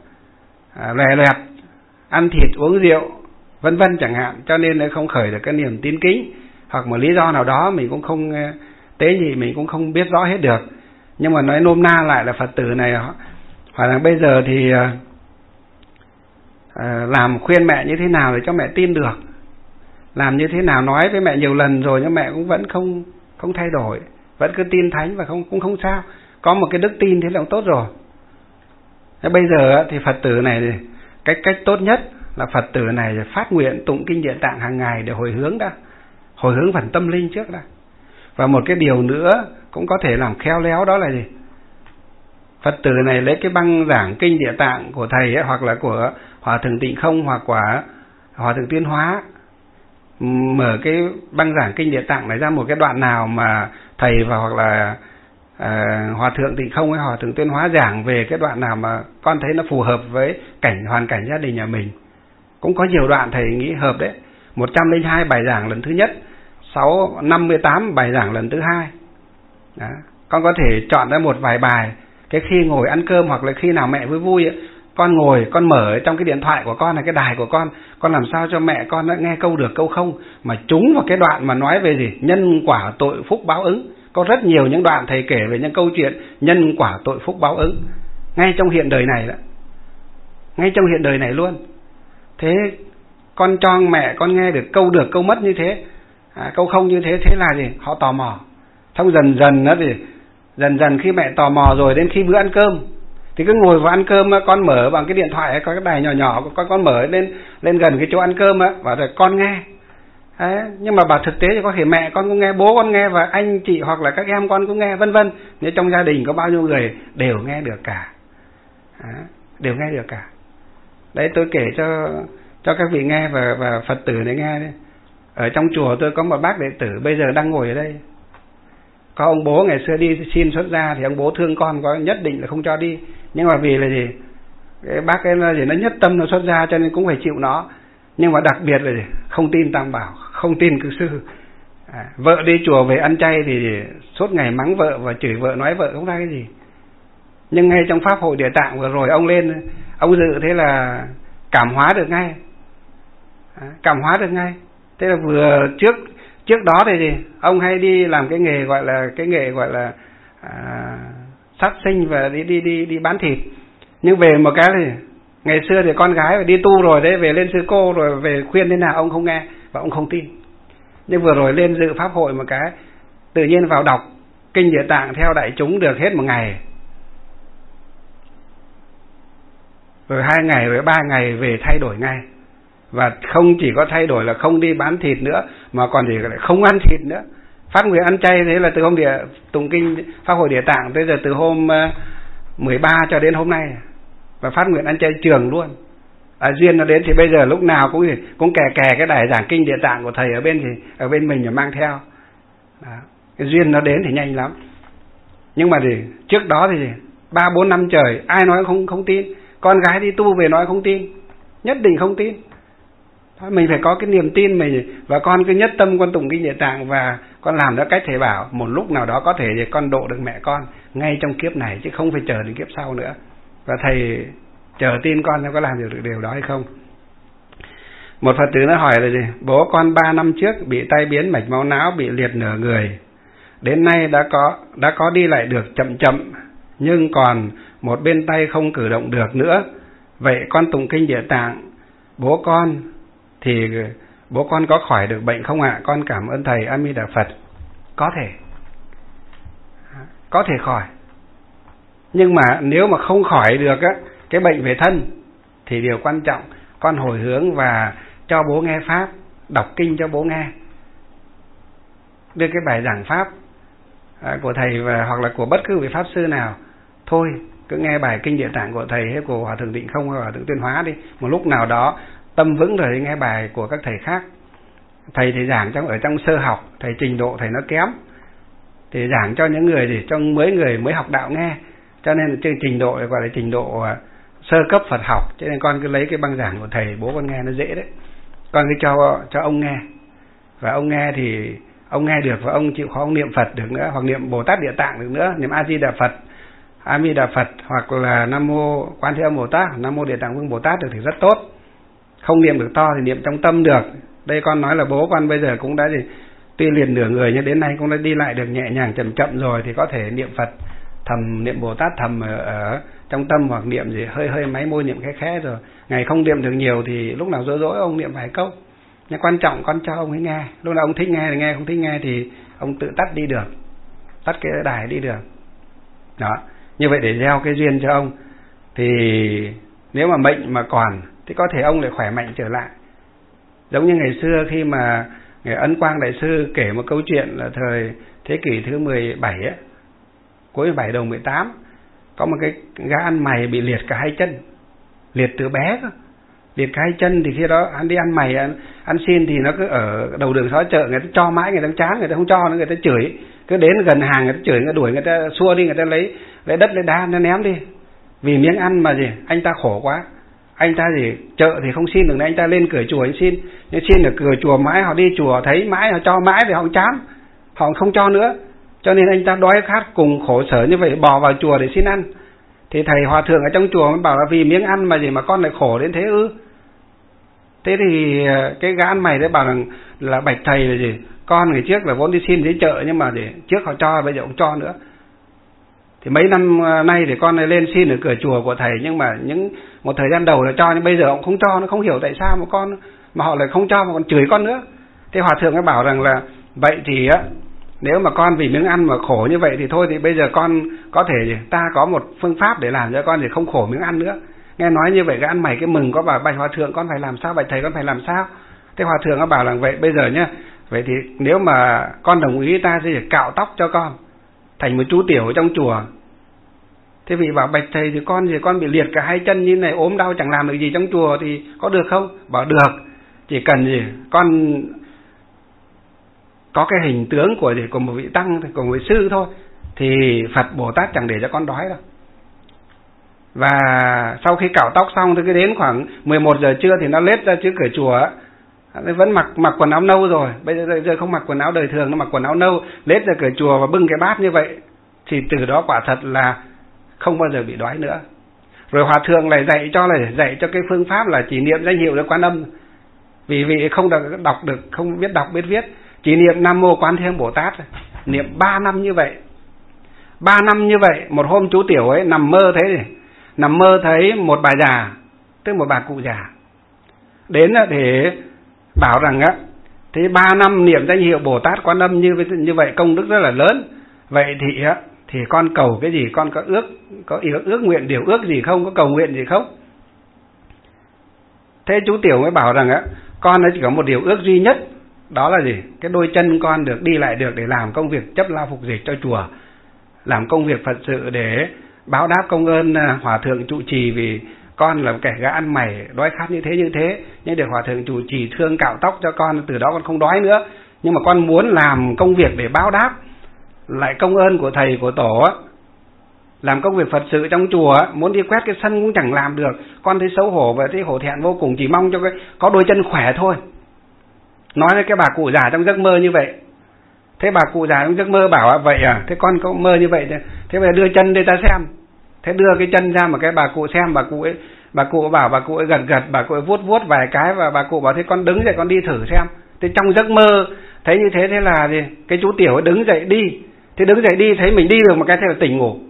lòe loẹt, ăn thịt uống rượu vân vân chẳng hạn, cho nên nó không khởi được cái niềm tín kính, hoặc một lý do nào đó mình cũng không tế nhị, mình cũng không biết rõ hết được. Nhưng mà nói nôm na lại là Phật tử này hỏi là bây giờ thì làm khuyên mẹ như thế nào để cho mẹ tin được, làm như thế nào, nói với mẹ nhiều lần rồi nhưng mẹ cũng vẫn không thay đổi, vẫn cứ tin thánh và cũng không sao, có một cái đức tin thế là cũng tốt rồi. Thế bây giờ thì Phật tử này cách tốt nhất là Phật tử này phát nguyện tụng kinh Địa Tạng hàng ngày để hồi hướng đã, hồi hướng phần tâm linh trước đã. Và một cái điều nữa cũng có thể làm khéo léo, đó là gì? Phật tử này lấy cái băng giảng kinh Địa Tạng của thầy ấy, hoặc là của Hòa Thượng Tịnh Không, hoặc của Hòa Thượng Tuyên Hóa, mở cái băng giảng kinh Địa Tạng này ra một cái đoạn nào mà thầy và hoặc là Hòa Thượng Tịnh Không hay Hòa Thượng Tuyên Hóa giảng về cái đoạn nào mà con thấy nó phù hợp với hoàn cảnh gia đình nhà mình. Cũng có nhiều đoạn thầy nghĩ hợp đấy. 102 bài giảng lần thứ nhất, 58 bài giảng lần thứ hai. Đó. Con có thể chọn ra một vài bài, cái khi ngồi ăn cơm hoặc là khi nào mẹ vui vui ấy, con ngồi, con mở trong cái điện thoại của con là cái đài của con làm sao cho mẹ con đã nghe câu được câu không, mà trúng vào cái đoạn mà nói về gì? Nhân quả tội phúc báo ứng. Có rất nhiều những đoạn thầy kể về những câu chuyện nhân quả tội phúc báo ứng ngay trong hiện đời này đó, ngay trong hiện đời này luôn. Thế con cho mẹ con nghe được câu mất như thế, câu không như thế, thế là gì? Họ tò mò. Xong dần dần đó thì dần khi mẹ tò mò rồi, đến khi bữa ăn cơm Thì cứ ngồi vào ăn cơm con mở bằng cái điện thoại có cái đài nhỏ nhỏ, con mở lên gần cái chỗ ăn cơm á, bảo là con nghe. Đấy, nhưng mà bảo thực tế thì có thể mẹ con cũng nghe, bố con nghe và anh chị hoặc là các em con cũng nghe, vân vân. Nếu trong gia đình có bao nhiêu người đều nghe được cả. Đấy, đều nghe được cả. Đấy, tôi kể cho các vị nghe và Phật tử này nghe đấy. Ở trong chùa tôi có một bác đệ tử bây giờ đang ngồi ở đây. Có ông bố ngày xưa đi xin xuất gia thì ông bố thương con có nhất định là không cho đi. Nhưng mà vì là gì? Cái bác ấy là gì? Nó nhất tâm nó xuất gia cho nên cũng phải chịu nó. Nhưng mà đặc biệt là gì? Không tin Tam Bảo, không tin cư sư. Vợ đi chùa về ăn chay thì suốt ngày mắng vợ và chửi vợ, nói vợ không ra cái gì. Nhưng ngay trong Pháp hội Địa Tạng vừa rồi ông lên, ông dự thế là cảm hóa được ngay. Cảm hóa được ngay. Thế là vừa trước đó thì gì? Ông hay đi làm cái nghề gọi là sát sinh và đi bán thịt. Nhưng về một cái thì ngày xưa thì con gái phải đi tu rồi đấy, về lên sư cô rồi về khuyên thế nào ông không nghe và ông không tin. Nhưng vừa rồi lên dự Pháp hội một cái, tự nhiên vào đọc Kinh Địa Tạng theo đại chúng được hết một ngày. Rồi 2 ngày, rồi 3 ngày về thay đổi ngay. Và không chỉ có thay đổi là không đi bán thịt nữa, mà còn thì lại không ăn thịt nữa. Phát nguyện ăn chay thế là từ hôm tụng kinh Pháp hội Địa Tạng tới giờ, từ hôm 13 cho đến hôm nay. Và phát nguyện ăn chay trường luôn. Duyên nó đến thì bây giờ lúc nào cũng kè cái đài giảng kinh Địa Tạng của thầy ở bên mình mà mang theo. Đó. Cái duyên nó đến thì nhanh lắm. Nhưng mà thì trước đó thì 3-4 năm trời ai nói không tin. Con gái đi tu về nói không tin, nhất định không tin. Mình phải có cái niềm tin mình, và con cứ nhất tâm con tụng kinh Địa Tạng và con làm theo cách thầy bảo. Một lúc nào đó có thể thì con độ được mẹ con ngay trong kiếp này, chứ không phải chờ đến kiếp sau nữa. Và thầy chờ tin con có làm được điều đó hay không. Một Phật tử nó hỏi là gì? Bố con 3 năm trước bị tai biến mạch máu não, bị liệt nửa người. Đến nay đã có đi lại được chậm, nhưng còn một bên tay không cử động được nữa. Vậy con tụng kinh Địa Tạng, bố con có khỏi được bệnh không ạ? Con cảm ơn thầy. A Di Đà Phật. Có thể khỏi. Nhưng mà nếu mà không khỏi được á, cái bệnh về thân, thì điều quan trọng con hồi hướng và cho bố nghe pháp, đọc kinh cho bố nghe, đưa cái bài giảng pháp của thầy hoặc là của bất cứ vị pháp sư nào. Thôi cứ nghe bài kinh Địa Tạng của thầy hay của Hòa Thượng Định Không hay Hòa Thượng Tuyên Hóa đi. Một lúc nào đó tâm vững rồi nghe bài của các thầy khác. Thầy thì giảng ở trong sơ học, thầy trình độ thầy nó kém, thì giảng cho những người trong người mới học đạo nghe. Cho nên trình độ này gọi là trình độ sơ cấp Phật học. Cho nên con cứ lấy cái băng giảng của thầy bố con nghe nó dễ đấy. Con cứ cho ông nghe, và ông nghe thì ông nghe được, và ông chịu khó ông niệm Phật được nữa, hoặc niệm Bồ Tát Địa Tạng được nữa, niệm A Di Đà Phật, A Di Đà Phật, hoặc là Nam Mô Quan Thế Âm Bồ Tát, Nam Mô Địa Tạng Vương Bồ Tát được thì rất tốt. Không niệm được to thì niệm trong tâm được. Đây con nói là bố con bây giờ cũng đã tuy liệt nửa người nhưng đến nay cũng đã đi lại được nhẹ nhàng chậm rồi, thì có thể niệm Phật thầm, niệm Bồ Tát thầm ở trong tâm, hoặc niệm gì hơi máy môi niệm khẽ rồi. Ngày không niệm được nhiều thì lúc nào rỗi ông niệm vài câu. Nhưng quan trọng con cho ông ấy nghe, lúc nào ông thích nghe thì nghe, không thích nghe thì ông tự tắt đi được, tắt cái đài đi được. Đó, như vậy để gieo cái duyên cho ông. Thì nếu mà mệnh mà còn thì có thể ông lại khỏe mạnh trở lại. Giống như ngày xưa khi mà Ngài Ấn Quang Đại Sư kể một câu chuyện là thời thế kỷ thứ 17 ấy, cuối 17 đầu 18, có một cái gã ăn mày bị liệt cả 2 chân, liệt từ bé cơ. Liệt cả 2 chân thì khi đó hắn đi ăn mày, ăn xin thì nó cứ ở đầu đường xó chợ, người ta cho mãi, người ta chán, người ta không cho nữa, người ta chửi. Cứ đến gần hàng người ta chửi, người ta đuổi, người ta xua đi, người ta lấy đất lấy đá nó ném đi. Vì miếng ăn mà anh ta khổ quá. Anh ta chợ thì không xin được nên anh ta lên cửa chùa anh xin. Nhưng xin ở cửa chùa mãi, họ đi chùa thấy mãi, họ cho mãi thì họ chán, họ không cho nữa. Cho nên anh ta đói khát cùng khổ sở như vậy, bò vào chùa để xin ăn. Thì thầy hòa thượng ở trong chùa mới bảo là vì miếng ăn mà con lại khổ đến thế ư? Thế thì cái gã ăn mày đấy bảo là bạch thầy là con ngày trước là vốn đi xin dưới chợ, nhưng mà trước họ cho, bây giờ không cho nữa. Thì mấy năm nay thì con lên xin ở cửa chùa của thầy, nhưng mà một thời gian đầu là cho, nhưng bây giờ ông không cho, nó không hiểu tại sao mà họ lại không cho mà còn chửi con nữa. Thế hòa thượng mới bảo rằng là vậy thì Nếu mà con vì miếng ăn mà khổ như vậy thì thôi, thì bây giờ con có thể ta có một phương pháp để làm cho con thì không khổ miếng ăn nữa. Nghe nói như vậy cái ăn mày cái mừng, có bảo bạch hòa thượng con phải làm sao, bạch thầy con phải làm sao. Thế hòa thượng nó bảo là vậy bây giờ nhá, vậy thì nếu mà con đồng ý ta sẽ cạo tóc cho con thành một chú tiểu ở trong chùa. Thế vì bảo bạch thầy thì con bị liệt cả hai chân như này, ốm đau chẳng làm được gì trong chùa thì có được không? Bảo được, chỉ cần gì con có cái hình tướng của một vị tăng, của một vị sư thôi, thì Phật Bồ Tát chẳng để cho con đói đâu. Và sau khi cạo tóc xong thì cái đến khoảng 11 giờ trưa thì nó lết ra trước cửa chùa, nó vẫn mặc quần áo nâu rồi, bây giờ không mặc quần áo đời thường, nó mặc quần áo nâu, lết ra cửa chùa và bưng cái bát như vậy, thì từ đó quả thật là không bao giờ bị đói nữa. Rồi hòa thượng lại dạy cho cái phương pháp là chỉ niệm danh hiệu Đức Quan Âm, vì không đọc được, không biết đọc biết viết, chỉ niệm Nam Mô Quán Thế Âm Bồ Tát, niệm 3 năm như vậy. 3 năm như vậy, một hôm chú tiểu ấy nằm mơ thấy một bà già, tức một bà cụ già, đến để bảo rằng á, thế 3 năm niệm danh hiệu Bồ Tát Quan Âm như vậy công đức rất là lớn. Vậy thì con cầu cái gì, con có ước nguyện điều ước gì không, có cầu nguyện gì không? Thế chú tiểu mới bảo rằng á, con chỉ có một điều ước duy nhất, đó là gì? Cái đôi chân con được đi lại được để làm công việc chấp la phục dịch cho chùa, làm công việc Phật sự để báo đáp công ơn hòa thượng trụ trì, vì con là kẻ gã ăn mày đói khát như thế, nhưng được hòa thượng trụ trì thương cạo tóc cho con, từ đó con không đói nữa. Nhưng mà con muốn làm công việc để báo đáp lại công ơn của thầy của tổ á, làm công việc Phật sự trong chùa á, muốn đi quét cái sân cũng chẳng làm được, con thấy xấu hổ và thấy hổ thẹn vô cùng, chỉ mong cho có đôi chân khỏe thôi. Nói với cái bà cụ già trong giấc mơ như vậy. Thế bà cụ già trong giấc mơ bảo vậy à, thế con có mơ như vậy, thế bây giờ đưa chân đây ta xem. Thế đưa cái chân ra mà cái bà cụ xem, bà cụ bảo, bà cụ ấy gật, bà cụ ấy vuốt vài cái, và bà cụ bảo thế con đứng dậy con đi thử xem. Thế trong giấc mơ thấy như thế, thế là gì? Cái chú tiểu ấy đứng dậy đi. Thế đứng dậy đi, thấy mình đi được một cái, thế là tỉnh ngủ.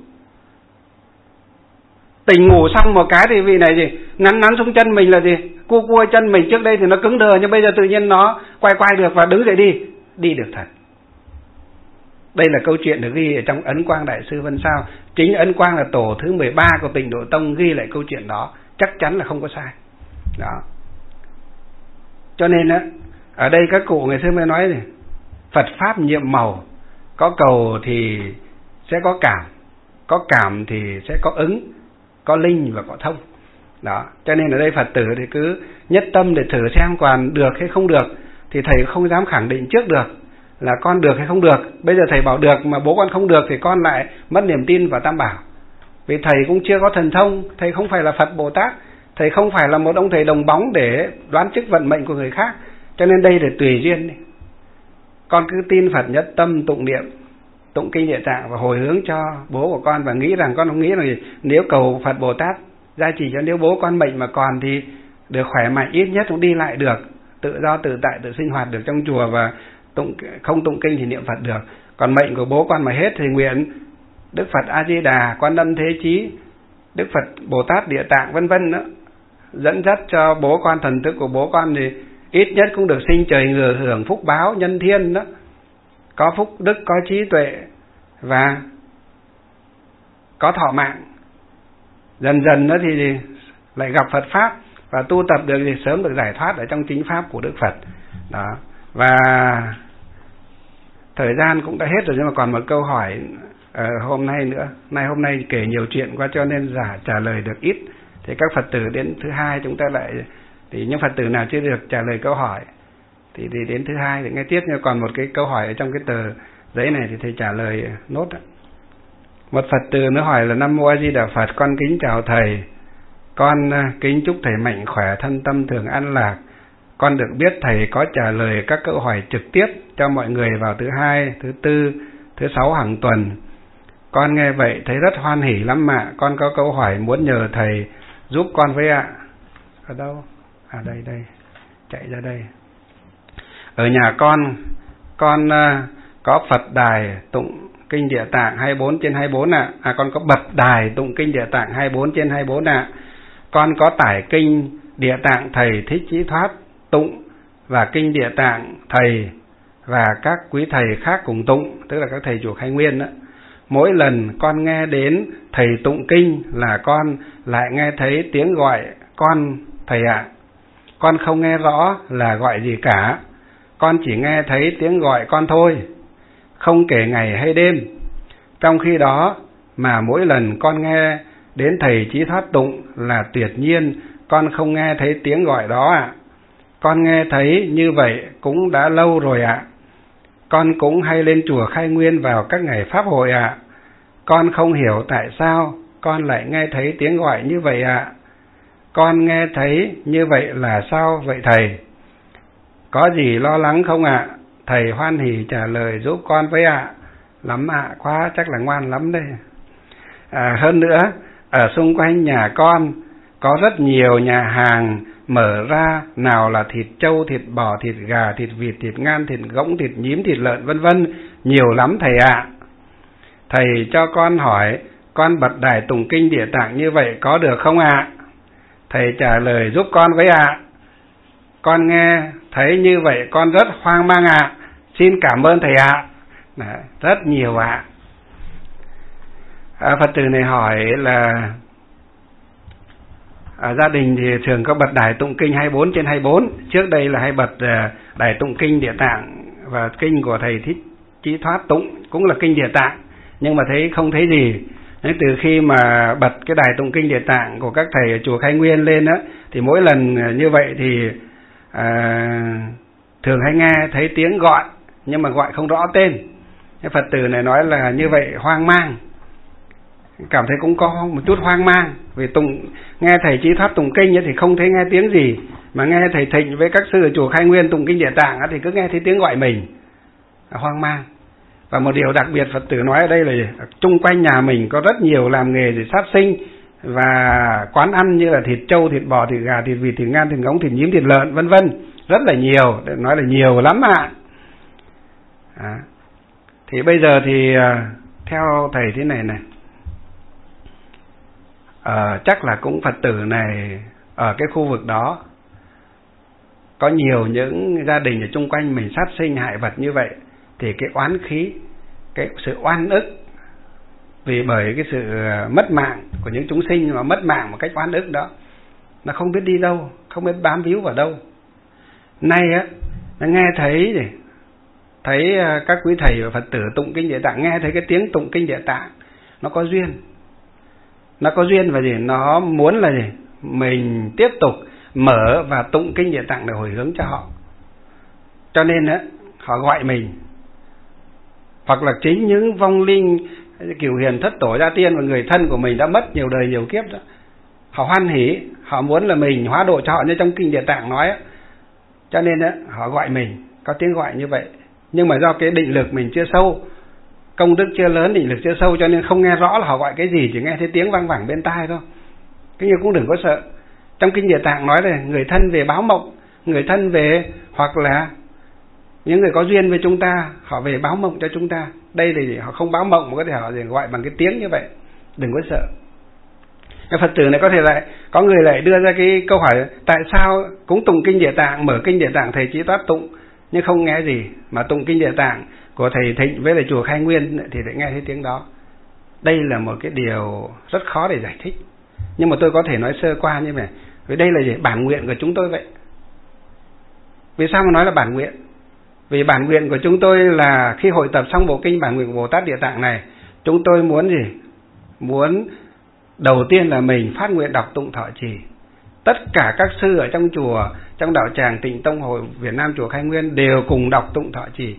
Tỉnh ngủ xong một cái thì vì này gì, nắn xuống chân mình là gì, cua chân mình, trước đây thì nó cứng đờ, nhưng bây giờ tự nhiên nó quay được và đứng dậy đi được thật. Đây là câu chuyện được ghi ở trong Ấn Quang Đại Sư Vân Sao. Chính Ấn Quang là tổ thứ 13 của Tịnh Độ Tông ghi lại câu chuyện đó, chắc chắn là không có sai. Đó. Cho nên á, ở đây các cụ ngày xưa mới nói này, Phật pháp nhiệm màu, có cầu thì sẽ có cảm thì sẽ có ứng, có linh và có thông. Đó, cho nên ở đây Phật tử thì cứ nhất tâm để thử xem còn được hay không được, thì thầy không dám khẳng định trước được là con được hay không được. Bây giờ thầy bảo được mà bố con không được thì con lại mất niềm tin vào Tam Bảo. Vì thầy cũng chưa có thần thông, thầy không phải là Phật Bồ Tát, thầy không phải là một ông thầy đồng bóng để đoán trước vận mệnh của người khác. Cho nên đây là tùy duyên đi. Con cứ tin Phật nhất tâm, tụng niệm, tụng kinh Địa Tạng và hồi hướng cho bố của con, và nghĩ rằng con không nghĩ rằng nếu cầu Phật Bồ Tát gia trì cho, nếu bố con mệnh mà còn thì được khỏe mạnh, ít nhất cũng đi lại được, tự do tự tại, tự sinh hoạt được trong chùa, và không tụng kinh thì niệm Phật được. Còn mệnh của bố con mà hết thì nguyện Đức Phật A Di Đà, Quan Âm Thế Chí, Đức Phật Bồ Tát Địa Tạng vân vân đó dẫn dắt cho bố con, thần thức của bố con thì ít nhất cũng được sinh trời người, hưởng phúc báo nhân thiên đó, có phúc đức, có trí tuệ và có thọ mạng. Dần dần đó thì lại gặp Phật pháp và tu tập được thì sớm được giải thoát ở trong chính pháp của Đức Phật. Đó. Và thời gian cũng đã hết rồi, nhưng mà còn một câu hỏi hôm nay nữa. Hôm nay kể nhiều chuyện quá cho nên trả lời được ít. Thì các Phật tử đến thứ hai chúng ta lại, thì những Phật tử nào chưa được trả lời câu hỏi thì đến thứ hai thì nghe tiếp. Nhưng còn một cái câu hỏi ở trong cái tờ giấy này thì thầy trả lời nốt. Một Phật tử nó hỏi là: Nam Mô A Di Đà Phật, con kính chào thầy, con kính chúc thầy mạnh khỏe, thân tâm thường an lạc. Con được biết thầy có trả lời các câu hỏi trực tiếp cho mọi người vào thứ hai, thứ tư, thứ sáu hàng tuần. Con nghe vậy thấy rất hoan hỉ lắm ạ. Con có câu hỏi muốn nhờ thầy giúp con với ạ. Ở đâu? Đây, chạy ra đây. Ở nhà con có Phật đài tụng kinh Địa Tạng 24/24 ạ. Con có bật đài tụng kinh Địa Tạng 24/24 ạ. Con có tải kinh Địa Tạng thầy Thích Chí Thoát tụng và kinh Địa Tạng thầy và các quý thầy khác cùng tụng, tức là các thầy chùa Khai Nguyên đó. Mỗi lần con nghe đến thầy tụng kinh là con lại nghe thấy tiếng gọi con thầy ạ. Con không nghe rõ là gọi gì cả, con chỉ nghe thấy tiếng gọi con thôi, không kể ngày hay đêm. Trong khi đó mà mỗi lần con nghe đến thầy Chí Thoát tụng là tuyệt nhiên con không nghe thấy tiếng gọi đó ạ. Con nghe thấy như vậy cũng đã lâu rồi ạ. Con cũng hay lên chùa Khai Nguyên vào các ngày pháp hội ạ. Con không hiểu tại sao con lại nghe thấy tiếng gọi như vậy ạ. Con nghe thấy như vậy là sao vậy thầy? Có gì lo lắng không ạ? Thầy hoan hỉ trả lời giúp con với ạ. Lắm ạ, quá, chắc là ngoan lắm đây. Hơn nữa, ở xung quanh nhà con có rất nhiều nhà hàng mở ra, nào là thịt trâu, thịt bò, thịt gà, thịt vịt, thịt ngan, thịt ngỗng, thịt nhím, thịt lợn vân vân, nhiều lắm thầy ạ. Thầy cho con hỏi, con bật đài tụng kinh Địa Tạng như vậy có được không ạ? Thầy trả lời giúp con với ạ. Con nghe thấy như vậy con rất hoang mang ạ. Xin cảm ơn thầy ạ. Rất nhiều ạ. Phật tử này hỏi là gia đình thì thường có bật đài tụng kinh 24/24. Trước đây là hay bật đài tụng kinh Địa Tạng và kinh của thầy Thích Chí Thoát tụng cũng là kinh Địa Tạng, nhưng mà thấy không thấy gì. Nên từ khi mà bật cái đài tụng kinh Địa Tạng của các thầy ở chùa Khai Nguyên lên á, thì mỗi lần như vậy thì thường hay nghe thấy tiếng gọi, nhưng mà gọi không rõ tên. Cái Phật tử này nói là như vậy hoang mang, cảm thấy cũng có một chút hoang mang, vì nghe thầy Chí Thoát tụng kinh ấy thì không thấy nghe tiếng gì, mà nghe thầy Thịnh với các sư ở chùa Khai Nguyên tụng kinh Địa Tạng ấy thì cứ nghe thấy tiếng gọi mình, hoang mang. Và một điều đặc biệt Phật tử nói ở đây là chung quanh nhà mình có rất nhiều làm nghề để sát sinh và quán ăn như là thịt trâu, thịt bò, thịt gà, thịt vịt, thịt ngan, thịt ngỗng, thịt nhím, thịt lợn vân vân, rất là nhiều, nói là nhiều lắm ạ. Thì bây giờ thì theo thầy thế này này, chắc là cũng Phật tử này ở cái khu vực đó có nhiều những gia đình ở chung quanh mình sát sinh hại vật như vậy, thì cái oán khí, cái sự oan ức vì bởi cái sự mất mạng của những chúng sinh mà mất mạng một cách oan ức đó, nó không biết đi đâu, không biết bám víu vào đâu. Nay á, nó nghe thấy các quý thầy và Phật tử tụng kinh Địa Tạng, nghe thấy cái tiếng tụng kinh Địa Tạng, nó có duyên. Nó có duyên và gì? Nó muốn là gì? Mình tiếp tục mở và tụng kinh Địa Tạng để hồi hướng cho họ. Cho nên á, họ gọi mình. Hoặc là chính những vong linh Cửu Hiền Thất Tổ Gia Tiên và người thân của mình đã mất nhiều đời nhiều kiếp đó, họ hoan hỉ, họ muốn là mình hóa độ cho họ như trong kinh Địa Tạng nói á. Cho nên á, họ gọi mình, có tiếng gọi như vậy. Nhưng mà do cái định lực mình chưa sâu, công đức chưa lớn, định lực chưa sâu, cho nên không nghe rõ là họ gọi cái gì, chỉ nghe thấy tiếng vang vẳng bên tai thôi. Cái như cũng đừng có sợ. Trong kinh Địa Tạng nói là người thân về báo mộng, người thân về, hoặc là những người có duyên với chúng ta, họ về báo mộng cho chúng ta. Đây thì họ không báo mộng mà có thể họ gọi bằng cái tiếng như vậy. Đừng có sợ. Cái Phật tử này có thể lại có người lại đưa ra cái câu hỏi tại sao cũng tụng kinh Địa Tạng, mở kinh Địa Tạng thầy Chí Thoát tụng nhưng không nghe gì, mà tụng kinh Địa Tạng của thầy Thịnh với lại chùa Khai Nguyên thì lại nghe thấy tiếng đó. Đây là một cái điều rất khó để giải thích, nhưng mà tôi có thể nói sơ qua như vậy. Vì đây là gì? Bản nguyện của chúng tôi vậy. Vì sao mà nói là bản nguyện? Vì bản nguyện của chúng tôi là khi hội tập xong bộ kinh bản nguyện của Bồ Tát Địa Tạng này, chúng tôi muốn gì? Muốn đầu tiên là mình phát nguyện đọc tụng thọ trì. Tất cả các sư ở trong chùa, trong đạo tràng Tịnh Tông Hội Việt Nam chùa Khai Nguyên đều cùng đọc tụng thọ trì.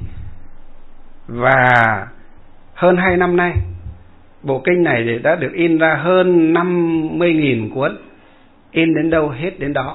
Và hơn 2 năm nay, bộ kinh này đã được in ra hơn 50.000 cuốn, in đến đâu hết đến đó.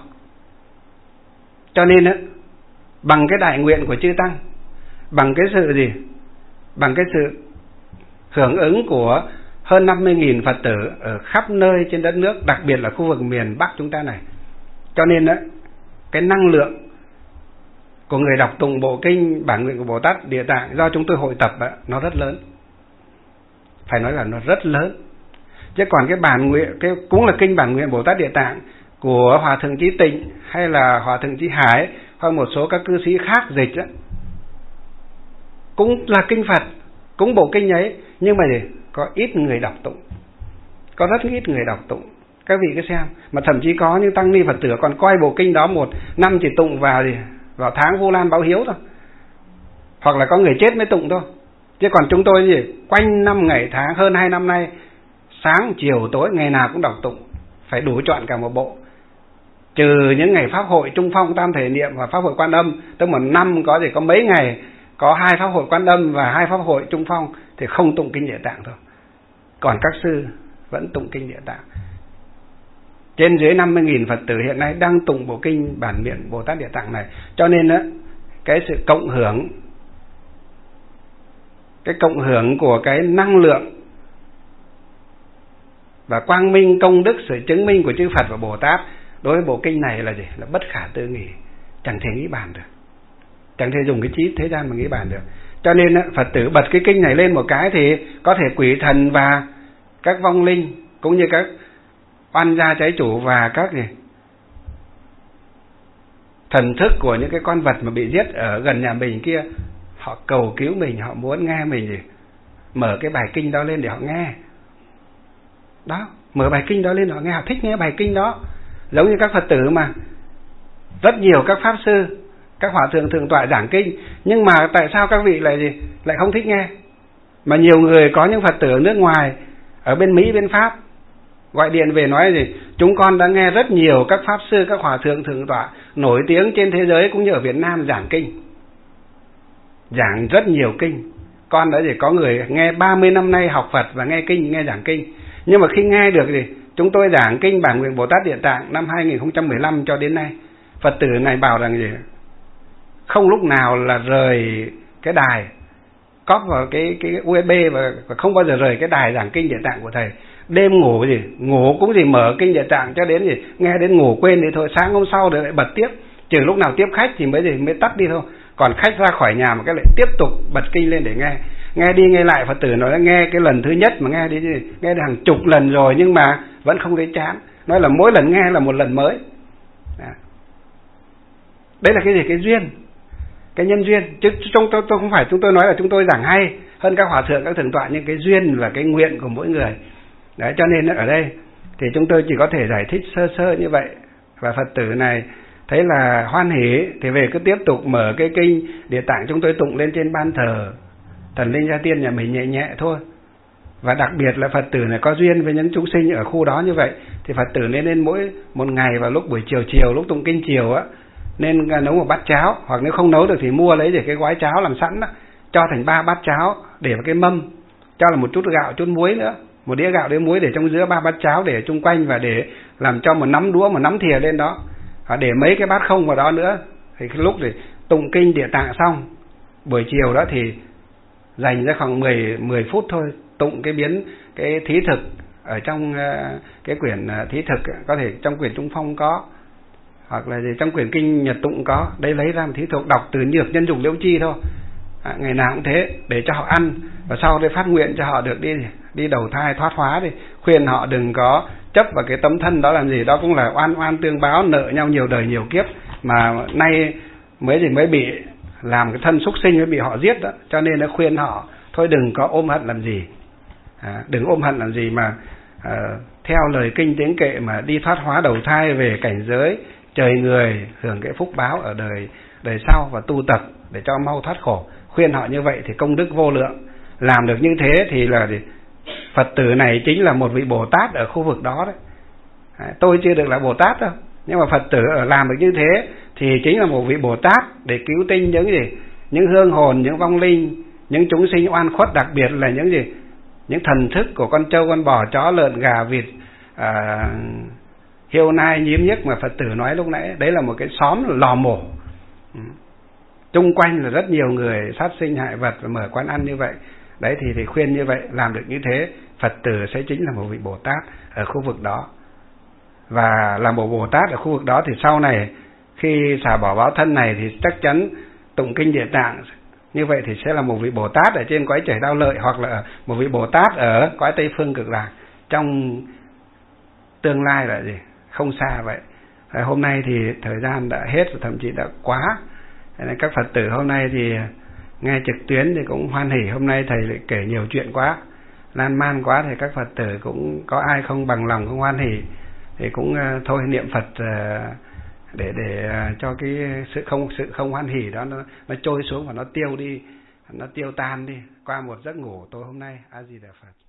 Cho nên á, bằng cái đại nguyện của chư Tăng, bằng cái sự gì? Bằng cái sự hưởng ứng của hơn 50.000 Phật tử ở khắp nơi trên đất nước, đặc biệt là khu vực miền Bắc chúng ta này. Cho nên á, cái năng lượng của người đọc tụng bộ kinh bản nguyện của Bồ Tát Địa Tạng do chúng tôi hội tập á, nó rất lớn. Phải nói là nó rất lớn. Chứ còn cái bản nguyện, cái cũng là kinh bản nguyện Bồ Tát Địa Tạng của Hòa Thượng Chí Tịnh hay là Hòa Thượng Chí Hải hoặc một số các cư sĩ khác dịch á, cũng là kinh Phật, cũng bộ kinh ấy, nhưng mà gì? Có ít người đọc tụng, có rất ít người đọc tụng. Các vị cứ xem, mà thậm chí có những tăng ni Phật tử còn coi bộ kinh đó một năm chỉ tụng vào tháng Vu Lan báo hiếu thôi, hoặc là có người chết mới tụng thôi. Chứ còn chúng tôi gì? Quanh năm ngày tháng hơn 2 năm nay, sáng chiều tối ngày nào cũng đọc tụng, phải đủ chọn cả một bộ. Trừ những ngày pháp hội Trung Phong Tam Thể Niệm và pháp hội Quan Âm, tức một năm có mấy ngày có 2 pháp hội Quan Âm và 2 pháp hội Trung Phong thì không tụng kinh Địa Tạng thôi. Còn các sư vẫn tụng kinh Địa Tạng. Trên dưới 50.000 Phật tử hiện nay đang tụng bộ kinh bản miệng Bồ Tát Địa Tạng này. Cho nên á, cái sự cộng hưởng của cái năng lượng và quang minh công đức, sự chứng minh của chư Phật và Bồ Tát đối với bộ kinh này là gì? Là bất khả tư nghị, chẳng thể nghĩ bàn được, chẳng thể dùng cái trí thế gian mà nghĩ bàn được. Cho nên Phật tử bật cái kinh này lên một cái thì có thể quỷ thần và các vong linh cũng như các oan gia trái chủ và các thần thức của những cái con vật mà bị giết ở gần nhà mình kia, họ cầu cứu mình, họ muốn nghe mình mở cái bài kinh đó lên để họ nghe. Đó, mở bài kinh đó lên họ nghe, họ thích nghe bài kinh đó. Giống như các Phật tử mà rất nhiều các pháp sư, các hòa thượng thượng tọa giảng kinh, nhưng mà tại sao các vị lại không thích nghe? Mà nhiều người có những Phật tử ở nước ngoài, ở bên Mỹ, bên Pháp gọi điện về nói gì? Chúng con đã nghe rất nhiều các pháp sư, các hòa thượng thượng tọa nổi tiếng trên thế giới cũng như ở Việt Nam giảng kinh, giảng rất nhiều kinh. Con đã có người nghe 30 năm nay học Phật và nghe kinh, nghe giảng kinh. Nhưng mà khi nghe được chúng tôi giảng kinh bản nguyện Bồ Tát Địa Tạng năm 2015 cho đến nay, Phật tử này bảo rằng không lúc nào là rời cái đài, cóp vào cái USB và không bao giờ rời cái đài giảng kinh Địa Tạng của thầy. Đêm ngủ ngủ cũng mở kinh Địa Tạng cho đến nghe đến ngủ quên thì thôi, sáng hôm sau rồi lại bật tiếp, trừ lúc nào tiếp khách thì mới tắt đi thôi. Còn khách ra khỏi nhà mà cái lại tiếp tục bật kinh lên để nghe đi nghe lại. Phật tử nói là nghe cái lần thứ nhất mà nghe đi nghe hàng chục lần rồi nhưng mà vẫn không thấy chán, nói là mỗi lần nghe là một lần mới. Đấy là cái gì? Cái duyên, cái nhân duyên. Chứ tôi không phải chúng tôi nói là chúng tôi giảng hay hơn các hòa thượng, các thượng tọa, nhưng cái duyên và cái nguyện của mỗi người. Đấy, cho nên ở đây thì chúng tôi chỉ có thể giải thích sơ sơ như vậy. Và Phật tử này thấy là hoan hỉ thì về cứ tiếp tục mở cái kinh Địa Tạng chúng tôi tụng lên trên ban thờ thần linh gia tiên nhà mình nhẹ nhẹ thôi. Và đặc biệt là Phật tử này có duyên với những chúng sinh ở khu đó như vậy thì Phật tử nên mỗi một ngày vào lúc buổi chiều lúc tụng kinh chiều á, nên nấu một bát cháo, hoặc nếu không nấu được thì mua lấy cái gói cháo làm sẵn đó, cho thành 3 bát cháo để vào cái mâm, cho là một chút gạo, chút muối nữa, một đĩa gạo đĩa muối để trong giữa 3 bát cháo để chung quanh, và để làm cho một nắm đũa, một nắm thìa lên đó, để mấy cái bát không vào đó nữa. Thì cái lúc tụng kinh Địa Tạng xong buổi chiều đó thì dành ra khoảng 10 phút thôi, tụng cái thí thực ở trong cái quyển thí thực, có thể trong quyển Trung Phong có, hoặc là trong quyển kinh Nhật Tụng có. Đây lấy ra một thí thực đọc từ Nhược Nhân Dục Liễu Chi thôi, ngày nào cũng thế, để cho họ ăn, và sau đây phát nguyện cho họ được đi đầu thai thoát hóa, đi khuyên họ đừng có chấp vào cái tấm thân đó làm gì. Đó cũng là oan tương báo, nợ nhau nhiều đời nhiều kiếp, mà nay mới bị làm cái thân súc sinh, mới bị họ giết đó. Cho nên nó khuyên họ thôi đừng có ôm hận làm gì, đừng ôm hận làm gì, mà theo lời kinh tiếng kệ mà đi thoát hóa đầu thai về cảnh giới trời người, hưởng cái phúc báo ở đời sau và tu tập để cho mau thoát khổ. Khuyên họ như vậy thì công đức vô lượng. Làm được như thế thì là Phật tử này chính là một vị Bồ Tát ở khu vực đó đấy. Tôi chưa được là Bồ Tát đâu, nhưng mà Phật tử làm được như thế thì chính là một vị Bồ Tát để cứu tinh những hương hồn, những vong linh, những chúng sinh oan khuất, đặc biệt là những thần thức của con trâu, con bò, chó, lợn, gà, vịt, hiêu nai, nhím nhức mà Phật tử nói lúc nãy. Đấy là một cái xóm lò mổ, chung quanh là rất nhiều người sát sinh hại vật và mở quán ăn như vậy. Đấy thì khuyên như vậy, làm được như thế, Phật tử sẽ chính là một vị Bồ Tát ở khu vực đó. Và làm một Bồ Tát ở khu vực đó thì sau này khi xả bỏ báo thân này thì chắc chắn tụng kinh Địa Tạng như vậy thì sẽ là một vị Bồ Tát ở trên cõi trời Đao Lợi, hoặc là một vị Bồ Tát ở cõi Tây Phương Cực Lạc trong tương lai là không xa vậy. Hôm nay thì thời gian đã hết, thậm chí đã quá, nên các Phật tử hôm nay thì nghe trực tuyến thì cũng hoan hỉ. Hôm nay thầy lại kể nhiều chuyện quá, lan man quá, thì các Phật tử cũng có ai không bằng lòng, không hoan hỉ thì cũng thôi niệm Phật để cho cái sự không hoan hỉ đó nó trôi xuống và nó tiêu đi, nó tiêu tan đi qua một giấc ngủ tối hôm nay. A Di Đà Phật.